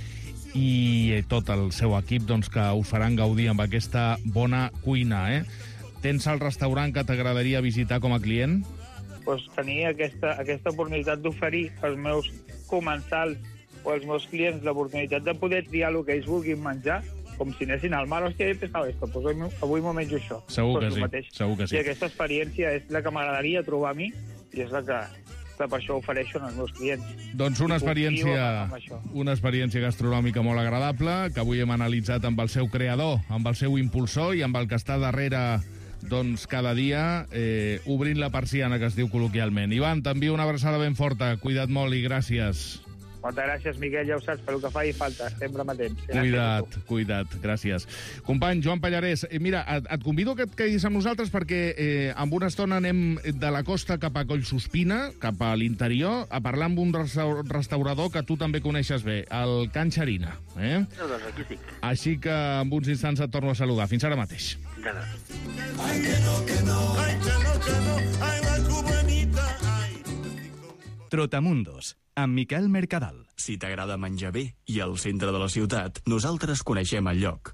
i tot el seu equip doncs, que us faran gaudir amb aquesta bona cuina, eh? Tens el restaurant que t'agradaria visitar com a client? Pues tenir aquesta, aquesta oportunitat d'oferir als meus comensals o als meus clients l'oportunitat de poder triar el que ells vulguin menjar, com si anessin al mar. Hòstia, he pensat esto, pues avui, avui m'ho menjo això. Segur pues que sí, mateix. segur que sí. I aquesta experiència és la que m'agradaria trobar a mi i és la que, que per això ofereixo als meus clients. Doncs una experiència, una experiència gastronòmica molt agradable, que avui hem analitzat amb el seu creador, amb el seu impulsor i amb el que està darrere doncs cada dia eh, obrint la persiana, que es diu col·loquialment. Ivan, t'envio una abraçada ben forta, cuida't molt i gràcies. Moltes gràcies, Miquel, ja ho saps, per el que fa i falta, sempre mateix. Cuida't, cuida't, gràcies. Company, Joan Pallarès, eh, mira, et, et convido que et quedis amb nosaltres perquè eh, en una estona anem de la costa cap a Collsospina, cap a l'interior, a parlar amb un restaur restaurador que tu també coneixes bé, el Can Xerina. Eh? No, doncs aquí estic. Així que en uns instants et torno a saludar. Fins ara mateix. Ja, ja. Ay, que no, que no, ay, que no, que no, ay, la cubanita, ay. Trotamundos, amb Miquel Mercadal. Si t'agrada menjar bé i al centre de la ciutat, nosaltres coneixem el lloc.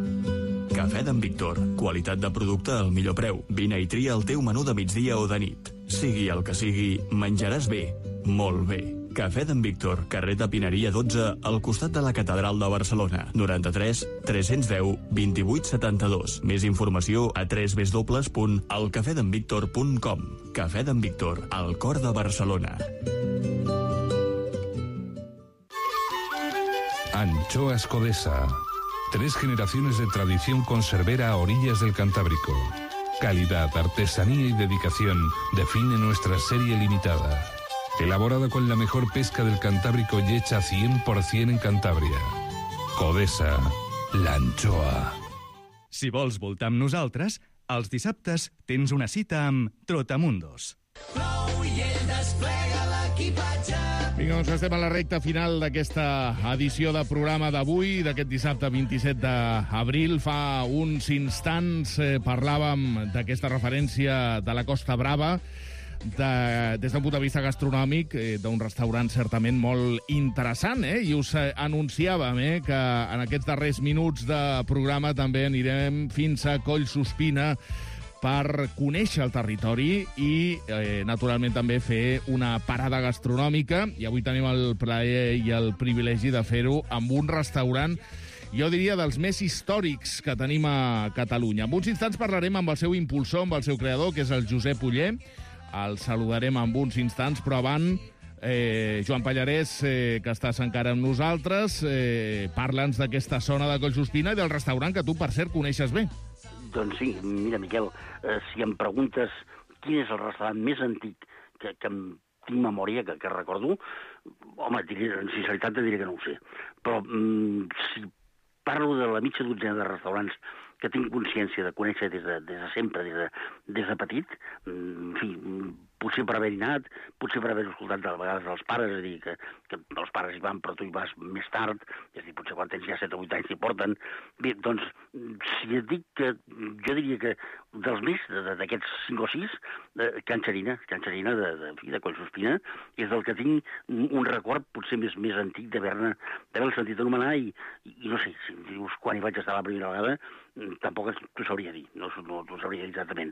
Cafè d'en Víctor. Qualitat de producte al millor preu. Vine i tria el teu menú de migdia o de nit. Sigui el que sigui, menjaràs bé. Molt bé. Cafè d'en Víctor, carrer de Pineria dotze, al costat de la Catedral de Barcelona. noranta-tres tres-cents deu vint-i-vuit setanta-dos. Més informació a w w w punt el cafè d'en víctor punt com. Cafè d'en Víctor, al cor de Barcelona. Anchoas Codesa. Tres generaciones de tradición conservera a orillas del Cantábrico. Calidad, artesanía y dedicación define nuestra serie limitada. Elaborada con la mejor pesca del Cantábrico y hecha cien por cien en Cantabria. Codesa, la anchoa. Si vols voltar amb nosaltres, els dissabtes tens una cita amb Trotamundos. Plou i ell desplega l'equipatge. Vinga, doncs estem a la recta final d'aquesta edició de programa d'avui, d'aquest dissabte vint-i-set d'abril. Fa uns instants eh, parlàvem d'aquesta referència de la Costa Brava, de, des d'un punt de vista gastronòmic, eh, d'un restaurant certament molt interessant, eh? I us eh, anunciàvem eh, que en aquests darrers minuts de programa també anirem fins a Collsospina per conèixer el territori i, eh, naturalment, també fer una parada gastronòmica. I avui tenim el plaer i el privilegi de fer-ho amb un restaurant, jo diria, dels més històrics que tenim a Catalunya. En uns instants parlarem amb el seu impulsor, amb el seu creador, que és el Josep Oller. El saludarem en uns instants, però abans, eh, Joan Pallarès, eh, que estàs encara amb nosaltres, eh, parla'ns d'aquesta zona de Collsospina i del restaurant que tu, per cert, coneixes bé. Doncs sí, mira, Miquel, eh, si em preguntes quin és el restaurant més antic que, que em tinc memòria, que, que recordo, home, diré, en sinceritat te diré que no ho sé. Però mm, si parlo de la mitja dotzena de restaurants que tinc consciència de conèixer des de, des de sempre, des de, des de petit, en fi, potser per haver-hi anat, potser per haver-ho escoltat de vegades dels pares, és a dir, que, que els pares hi van però tu hi vas més tard, és a dir, potser quan tens ja set o vuit anys t'hi porten. Bé, doncs, si et dic que jo diria que dels més, d'aquests cinc o sis, eh, Can Xerina, Can Xerina de, de, de, de Collsospina, és del que tinc un record potser més, més antic d'haver-ne d'haver sentit anomenar i, i, i no sé, si em dius quan hi vaig estar la primera vegada, tampoc t'ho sabria dir, no, no t'ho sabria dir exactament.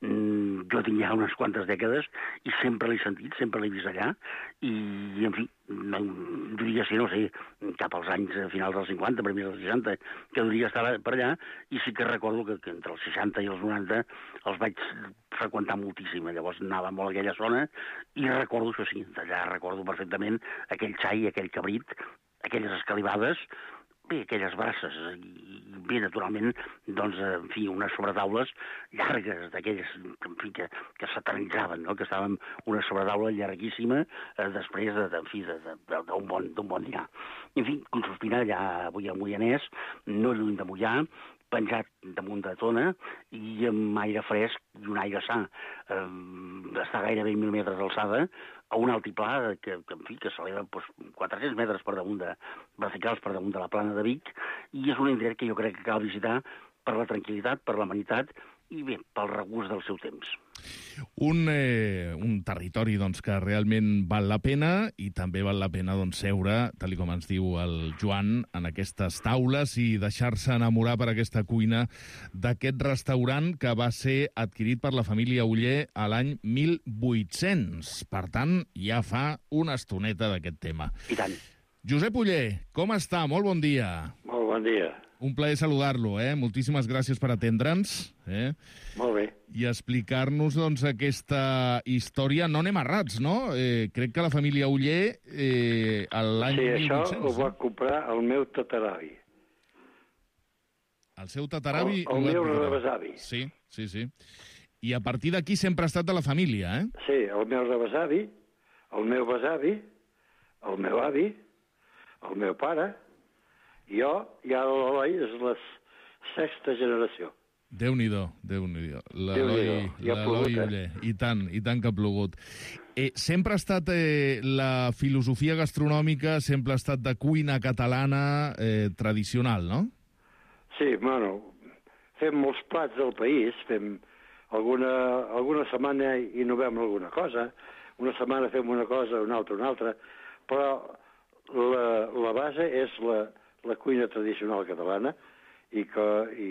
Mm, jo tinc ja unes quantes dècades i sempre l'he sentit, sempre l'he vist allà, i, en fi, no, diria ser, no sé, cap als anys finals dels cinquanta, primers dels seixanta, que devia estar per allà, i sí que recordo que, que entre els seixanta i els noranta els vaig freqüentar moltíssim, llavors anava molt a aquella zona, i recordo, això sí, d'allà recordo perfectament aquell xai, aquell cabrit, aquelles escalivades, bé, aquelles braces, i bé, naturalment, doncs, en fi, unes sobretaules llargues, d'aquelles, en fi, que, que s'eternitzaven, no?, que estàvem una sobretaula llarguíssima eh, després, de, en fi, d'un bon, bon dinar. En fi, Collsospina, allà avui al Moianès, no lluny de Moià, penjat damunt de tona i amb aire fresc i un aire sa. Eh, està gairebé mil metres d'alçada, a un altiplà que, que, en fi, que s'eleva doncs, quatre-cents metres per damunt de, verticals per damunt de la plana de Vic, i és un indret que jo crec que cal visitar per la tranquil·litat, per l'amenitat i bé, pel regust del seu temps. Un, eh, un territori doncs, que realment val la pena i també val la pena doncs, seure, tal com ens diu el Joan, en aquestes taules i deixar-se enamorar per aquesta cuina d'aquest restaurant que va ser adquirit per la família Oller a l'any mil vuit-cents. Per tant, ja fa una estoneta d'aquest tema. I tant. Josep Oller, com està? Molt bon dia. Molt bon dia. Un plaer saludar-lo, eh? Moltíssimes gràcies per atendre'ns. Eh? Molt bé. I explicar-nos, doncs, aquesta història. No anem errats, no? Eh, crec que la família Oller, eh, l'any sí, mil vuit-cents... Sí, això ho va comprar el meu tataravi. El seu tataravi... El, el meu rebesavi. Sí, sí, sí. I a partir d'aquí sempre ha estat de la família, eh? Sí, el meu rebesavi, el meu besavi, el meu avi, el meu pare... Jo, i ara l'Eloi és la sexta generació. Déu-n'hi-do, Déu-n'hi-do. L'Eloi Oller. I tant, i tant que ha plogut. Eh, sempre ha estat eh, la filosofia gastronòmica, sempre ha estat de cuina catalana eh, tradicional, no? Sí, bueno, fem molts plats del país, fem alguna, alguna setmana innovem alguna cosa, una setmana fem una cosa, una altra, una altra, però la, la base és la... la cuina tradicional catalana i, que, i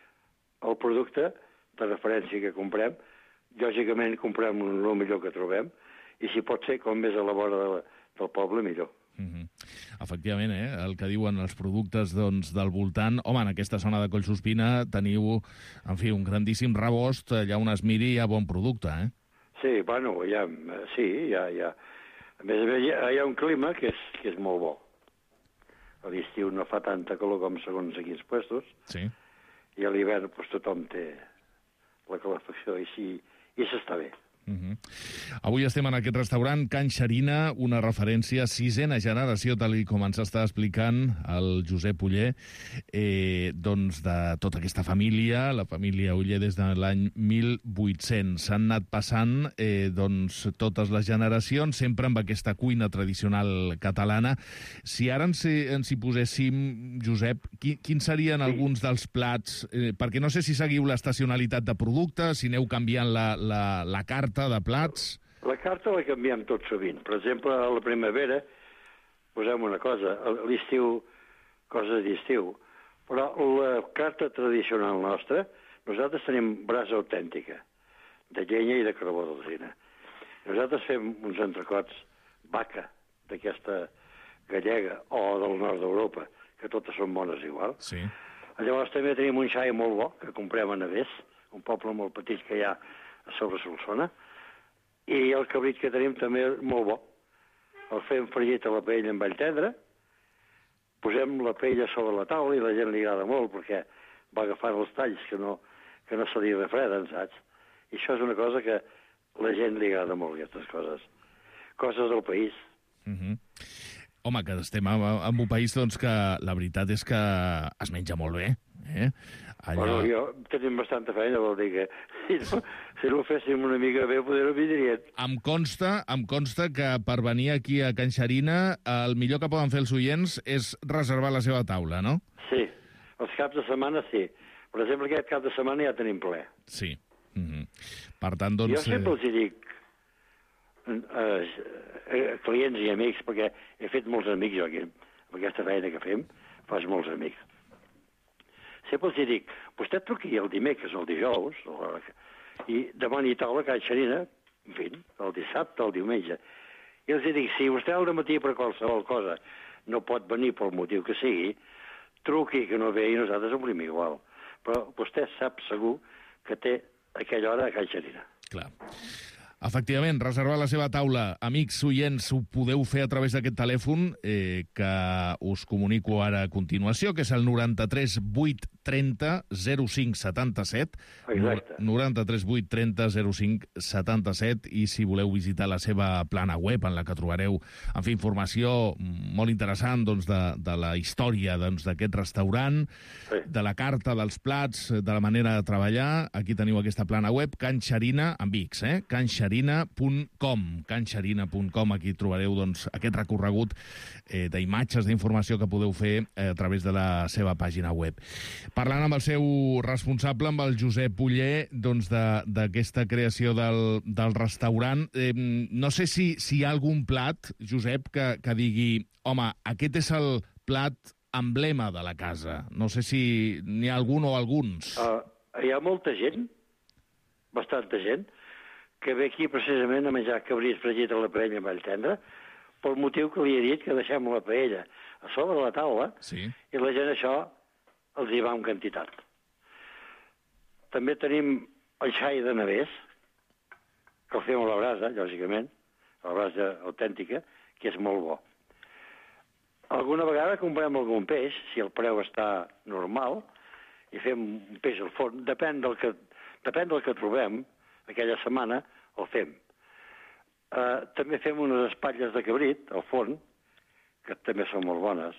el producte de referència que comprem, lògicament comprem el millor que trobem i si pot ser com més a la vora de la, del poble, millor. Mm-hmm. Efectivament, eh? El que diuen els productes doncs, del voltant... Home, en aquesta zona de Collsuspina teniu, en fi, un grandíssim rebost, allà on es miri hi ha bon producte, eh? Sí, bueno, hi ha, sí, hi ha, hi ha... A més a més, hi ha, hi ha un clima que és, que és molt bo. A l'estiu no fa tanta calor com segons a quins puestos. Sí. I a l'hivern pues, tothom té la calefacció i sí, i s'està bé. Uh-huh. Avui estem en aquest restaurant Can Xerina, una referència a sisena generació, tal com ens està explicant el Josep Oller, eh, doncs de tota aquesta família, la família Oller des de l'any mil vuit-cents. S'han anat passant eh, doncs, totes les generacions, sempre amb aquesta cuina tradicional catalana. Si ara ens, ens hi poséssim, Josep, qui, quins serien sí. alguns dels plats? Eh, perquè no sé si seguiu l'estacionalitat de productes, si aneu canviant la, la, la carta de plats? La carta la canviem tot sovint. Per exemple, a la primavera posem una cosa, a l'estiu coses d'estiu, però la carta tradicional nostra, nosaltres tenim brasa autèntica, de llenya i de carbó d'alzina. Nosaltres fem uns entrecots vaca, d'aquesta gallega o del nord d'Europa, que totes són bones igual. Sí. Llavors també tenim un xai molt bo, que comprem a Navès, un poble molt petit que hi ha a sobre Solsona, i el cabrit que tenim també és molt bo. El fem fregit a la paella amb all tendre, posem la paella sobre la taula i la gent li agrada molt perquè va agafar els talls que no, que no se li refreden, saps? I això és una cosa que la gent li agrada molt, aquestes coses. Coses del país. Uh-huh. Home, que estem en, en un país doncs, que la veritat és que es menja molt bé. Eh? Allà... Bueno, jo tenim bastanta feina, vol dir que si no, si no ho féssim una mica bé, potser no vindrien. Em consta, em consta que per venir aquí a Can Xerina el millor que poden fer els oients és reservar la seva taula, no? Sí, els caps de setmana sí. Per exemple, aquest cap de setmana ja tenim ple. Sí. Mm-hmm. Per tant, doncs... Jo sempre els hi dic, eh, eh, clients i amics, perquè he fet molts amics jo aquí, amb aquesta feina que fem, fas molts amics. Sempre els dic, vostè truqui el dimecres o el dijous, i demani taula a Can Xerina, en fi, el dissabte o el diumenge. I els dic, si vostè al dematí per qualsevol cosa no pot venir pel motiu que sigui, truqui que no ve i nosaltres omplim igual. Però vostè sap segur que té aquella hora a Can Xerina. Clar. Efectivament, reservar la seva taula. Amics oients, ho podeu fer a través d'aquest telèfon eh, que us comunico ara a continuació, que és el noranta-tres vuit trenta zero cinc setanta-set. Exacte. noranta-tres vuit trenta zero cinc setanta-set. I si voleu visitar la seva plana web, en la que trobareu, en fi, informació molt interessant doncs, de, de la història doncs, d'aquest restaurant, sí. de la carta dels plats, de la manera de treballar. Aquí teniu aquesta plana web, Can Xerina, amb X, eh? can xerina punt com. can xerina punt com. Aquí trobareu doncs, aquest recorregut eh, d'imatges, d'informació que podeu fer eh, a través de la seva pàgina web. Parlant amb el seu responsable, amb el Josep Oller, doncs, d'aquesta creació del, del restaurant, eh, no sé si, si hi ha algun plat, Josep, que, que digui, home, aquest és el plat emblema de la casa. No sé si n'hi ha algun o alguns. Uh, hi ha molta gent, bastanta gent, que ve aquí precisament a menjar cabrit fregit a la paella amb all tendre, pel motiu que li he dit que deixem la paella a sobre la taula, sí. i la gent això els hi va en quantitat. També tenim el xai de navès, que el fem a la brasa, lògicament, a la brasa autèntica, que és molt bo. Alguna vegada comprem algun peix, si el preu està normal, i fem un peix al forn, depèn del que, depèn del que trobem aquella setmana, el fem. Uh, també fem unes espatlles de cabrit al forn, que també són molt bones.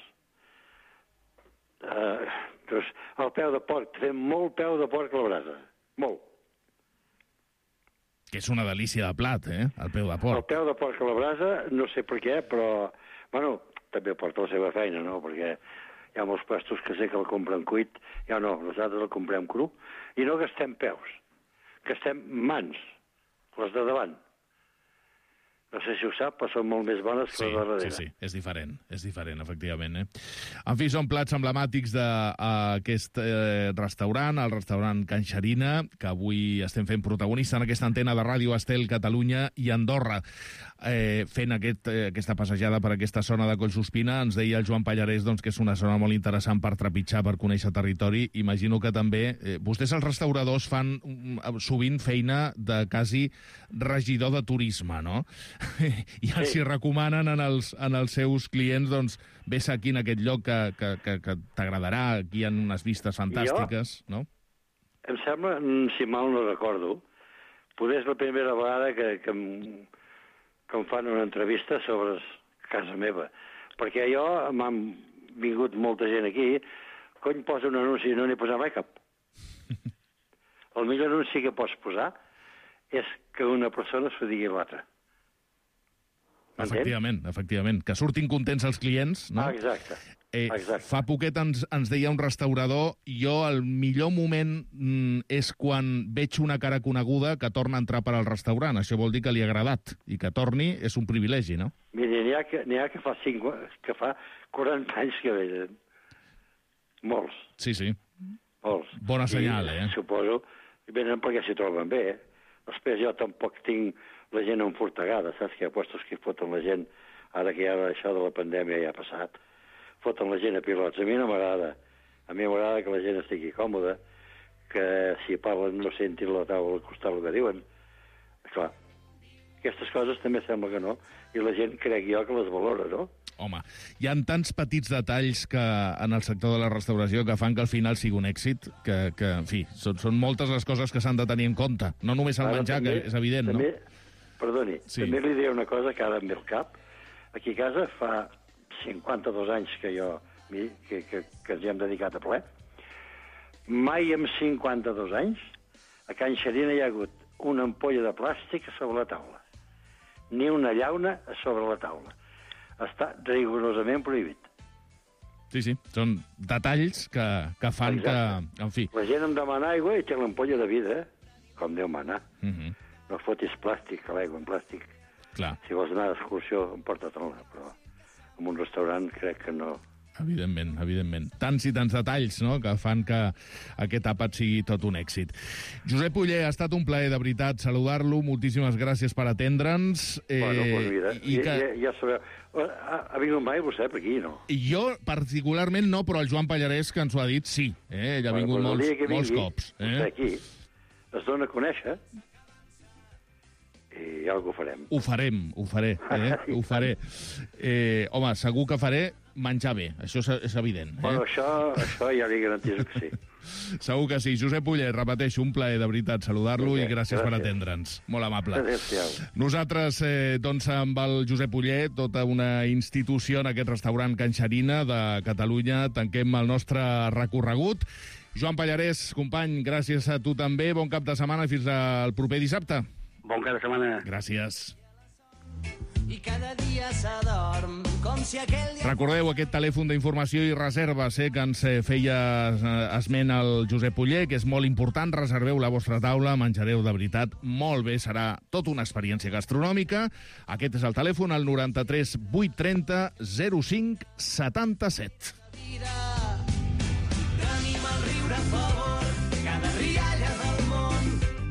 Uh, doncs, el peu de porc, fem molt peu de porc a la brasa, molt. Que és una delícia de plat, eh, el peu de porc. El peu de porc a la brasa, no sé per què, però, bueno, també porta la seva feina, no?, perquè hi ha molts puestos que sé que el compren cuit, ja no, nosaltres el comprem cru, i no gastem peus, gastem mans, les de davant. No sé si ho sap, però són molt més bones que sí, les de darrere. Sí, sí, és diferent, és diferent, efectivament. Eh? En fi, són plats emblemàtics d'aquest eh, restaurant, el restaurant Can Xerina, que avui estem fent protagonista en aquesta antena de Ràdio Estel, Catalunya i Andorra. Eh, fent aquest, eh, aquesta passejada per aquesta zona de Collsuspina, ens deia el Joan Pallarès doncs, que és una zona molt interessant per trepitjar, per conèixer territori. Imagino que també eh, vostès, els restauradors, fan um, sovint feina de quasi regidor de turisme, no? I els Sí. hi recomanen en els, en els seus clients, doncs, vés aquí en aquest lloc que, que, que, que t'agradarà, aquí hi ha unes vistes fantàstiques, jo, no? Em sembla, si mal no recordo, potser és la primera vegada que, que, em, que em fan una entrevista sobre casa meva, perquè jo m'han vingut molta gent aquí, cony, posa un anunci i no n'hi posa mai cap. El millor anunci que pots posar és que una persona s'ho digui a l'altra. Efectivament, efectivament. Que surtin contents els clients, no? Ah, exacte. Eh, exacte. fa poquet ens, ens deia un restaurador, jo el millor moment mm, és quan veig una cara coneguda que torna a entrar per al restaurant. Això vol dir que li ha agradat, i que torni és un privilegi, no? Mira, n'hi ha que, n'hi ha que, fa cinquanta, que fa quaranta anys que venen. Molts. Sí, sí. Molts. Bona senyal, I, eh? Suposo, venen perquè s'hi troben bé. Després jo tampoc tinc la gent enfortegada, saps? Que hi ha puestos que foten la gent, ara que ja això de la pandèmia ja ha passat, foten la gent a pilots. A mi no m'agrada. A mi m'agrada que la gent estigui còmoda, que si parlen no sentin la taula al costat el que diuen. Clar, aquestes coses també sembla que no, i la gent crec jo que les valora, no? Home, hi ha tants petits detalls que en el sector de la restauració que fan que al final sigui un èxit, que, que en fi, són, són moltes les coses que s'han de tenir en compte. No només el Ara, menjar, també, que és evident, també, no? Perdoni, Sí. també li diré una cosa que ara em ve al cap. Aquí a casa fa cinquanta-dos anys que jo que, que, que ens hi hem dedicat a ple. Mai en cinquanta-dos anys a Can Xerina hi ha hagut una ampolla de plàstic a sobre la taula. Ni una llauna a sobre la taula. Està rigorosament prohibit. Sí, sí, són detalls que, que fan Exacte. que, en fi... La gent em demana aigua i té l'ampolla de vida, com Déu mana. Uh -huh. No fotis plàstic, que l'aigua en plàstic. Clar. Si vols anar d'excursió, em porta-te'l, però en un restaurant crec que no. Evidentment, evidentment. Tants i tants detalls, no?, que fan que aquest àpat sigui tot un èxit. Josep Oller, ha estat un plaer, de veritat, saludar-lo. Moltíssimes gràcies per atendre'ns. Eh, Bueno, doncs mira, i que... ja, ja sabeu. Ha, ha vingut mai vostè per aquí, no? Jo, particularment, no, però el Joan Pallarès, que ens ho ha dit, sí. Eh? Ell ha Bueno, vingut doncs el molts, dia que molts vingui, cops. vostè Eh? aquí es dona a conèixer i ja ho farem. Ho farem, ho faré, eh? ho faré. Eh, home, segur que faré menjar bé, això és, és evident. Eh? Bueno, això, això ja li garanteixo que sí. Segur que sí. Josep Uller, repeteixo, un plaer de veritat saludar-lo i gràcies, gràcies per atendre'ns. Molt amable. Adéu-siau. Nosaltres, eh, doncs, amb el Josep Uller, tota una institució en aquest restaurant Can Xerina de Catalunya, tanquem el nostre recorregut. Joan Pallarès, company, gràcies a tu també. Bon cap de setmana i fins al proper dissabte. Bon cap de setmana. Gràcies. I cada dia s'adorm com si aquell dia... Recordeu aquest telèfon d'informació i reserva, sé que ens feia esment el Josep Uller, que és molt important, reserveu la vostra taula, menjareu de veritat molt bé, serà tota una experiència gastronòmica. Aquest és el telèfon, el noranta-tres vuit trenta zero cinc setanta-set. Tenim el riure a favor, cada rialla del món.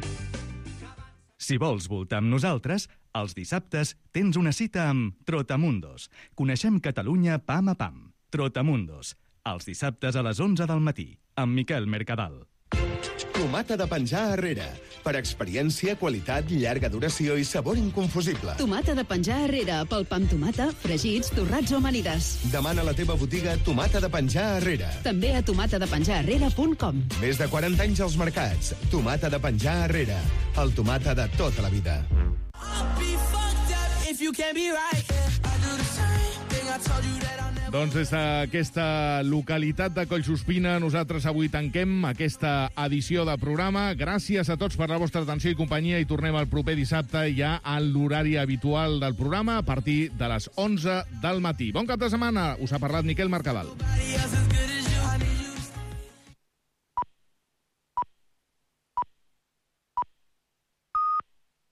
Si vols voltar amb nosaltres, els dissabtes tens una cita amb Trotamundos. Coneixem Catalunya pam a pam. Trotamundos. Els dissabtes a les onze del matí, amb Miquel Mercadal. Tomata de penjar arrere. Per experiència, qualitat, llarga duració i sabor inconfusible. Tomata de penjar arrere, pel pa amb tomata, fregits, torrats o amanides. Demana a la teva botiga Tomata de penjar arrere. També a tomata de penjar arrere punt com. Més de quaranta anys als mercats. Tomata de penjar arrere. El tomata de tota la vida. Doncs des d'aquesta localitat de Collsuspina nosaltres avui tanquem aquesta edició de programa. Gràcies a tots per la vostra atenció i companyia i tornem el proper dissabte ja a l'horari habitual del programa a partir de les onze del matí. Bon cap de setmana. Us ha parlat Miquel Mercadal.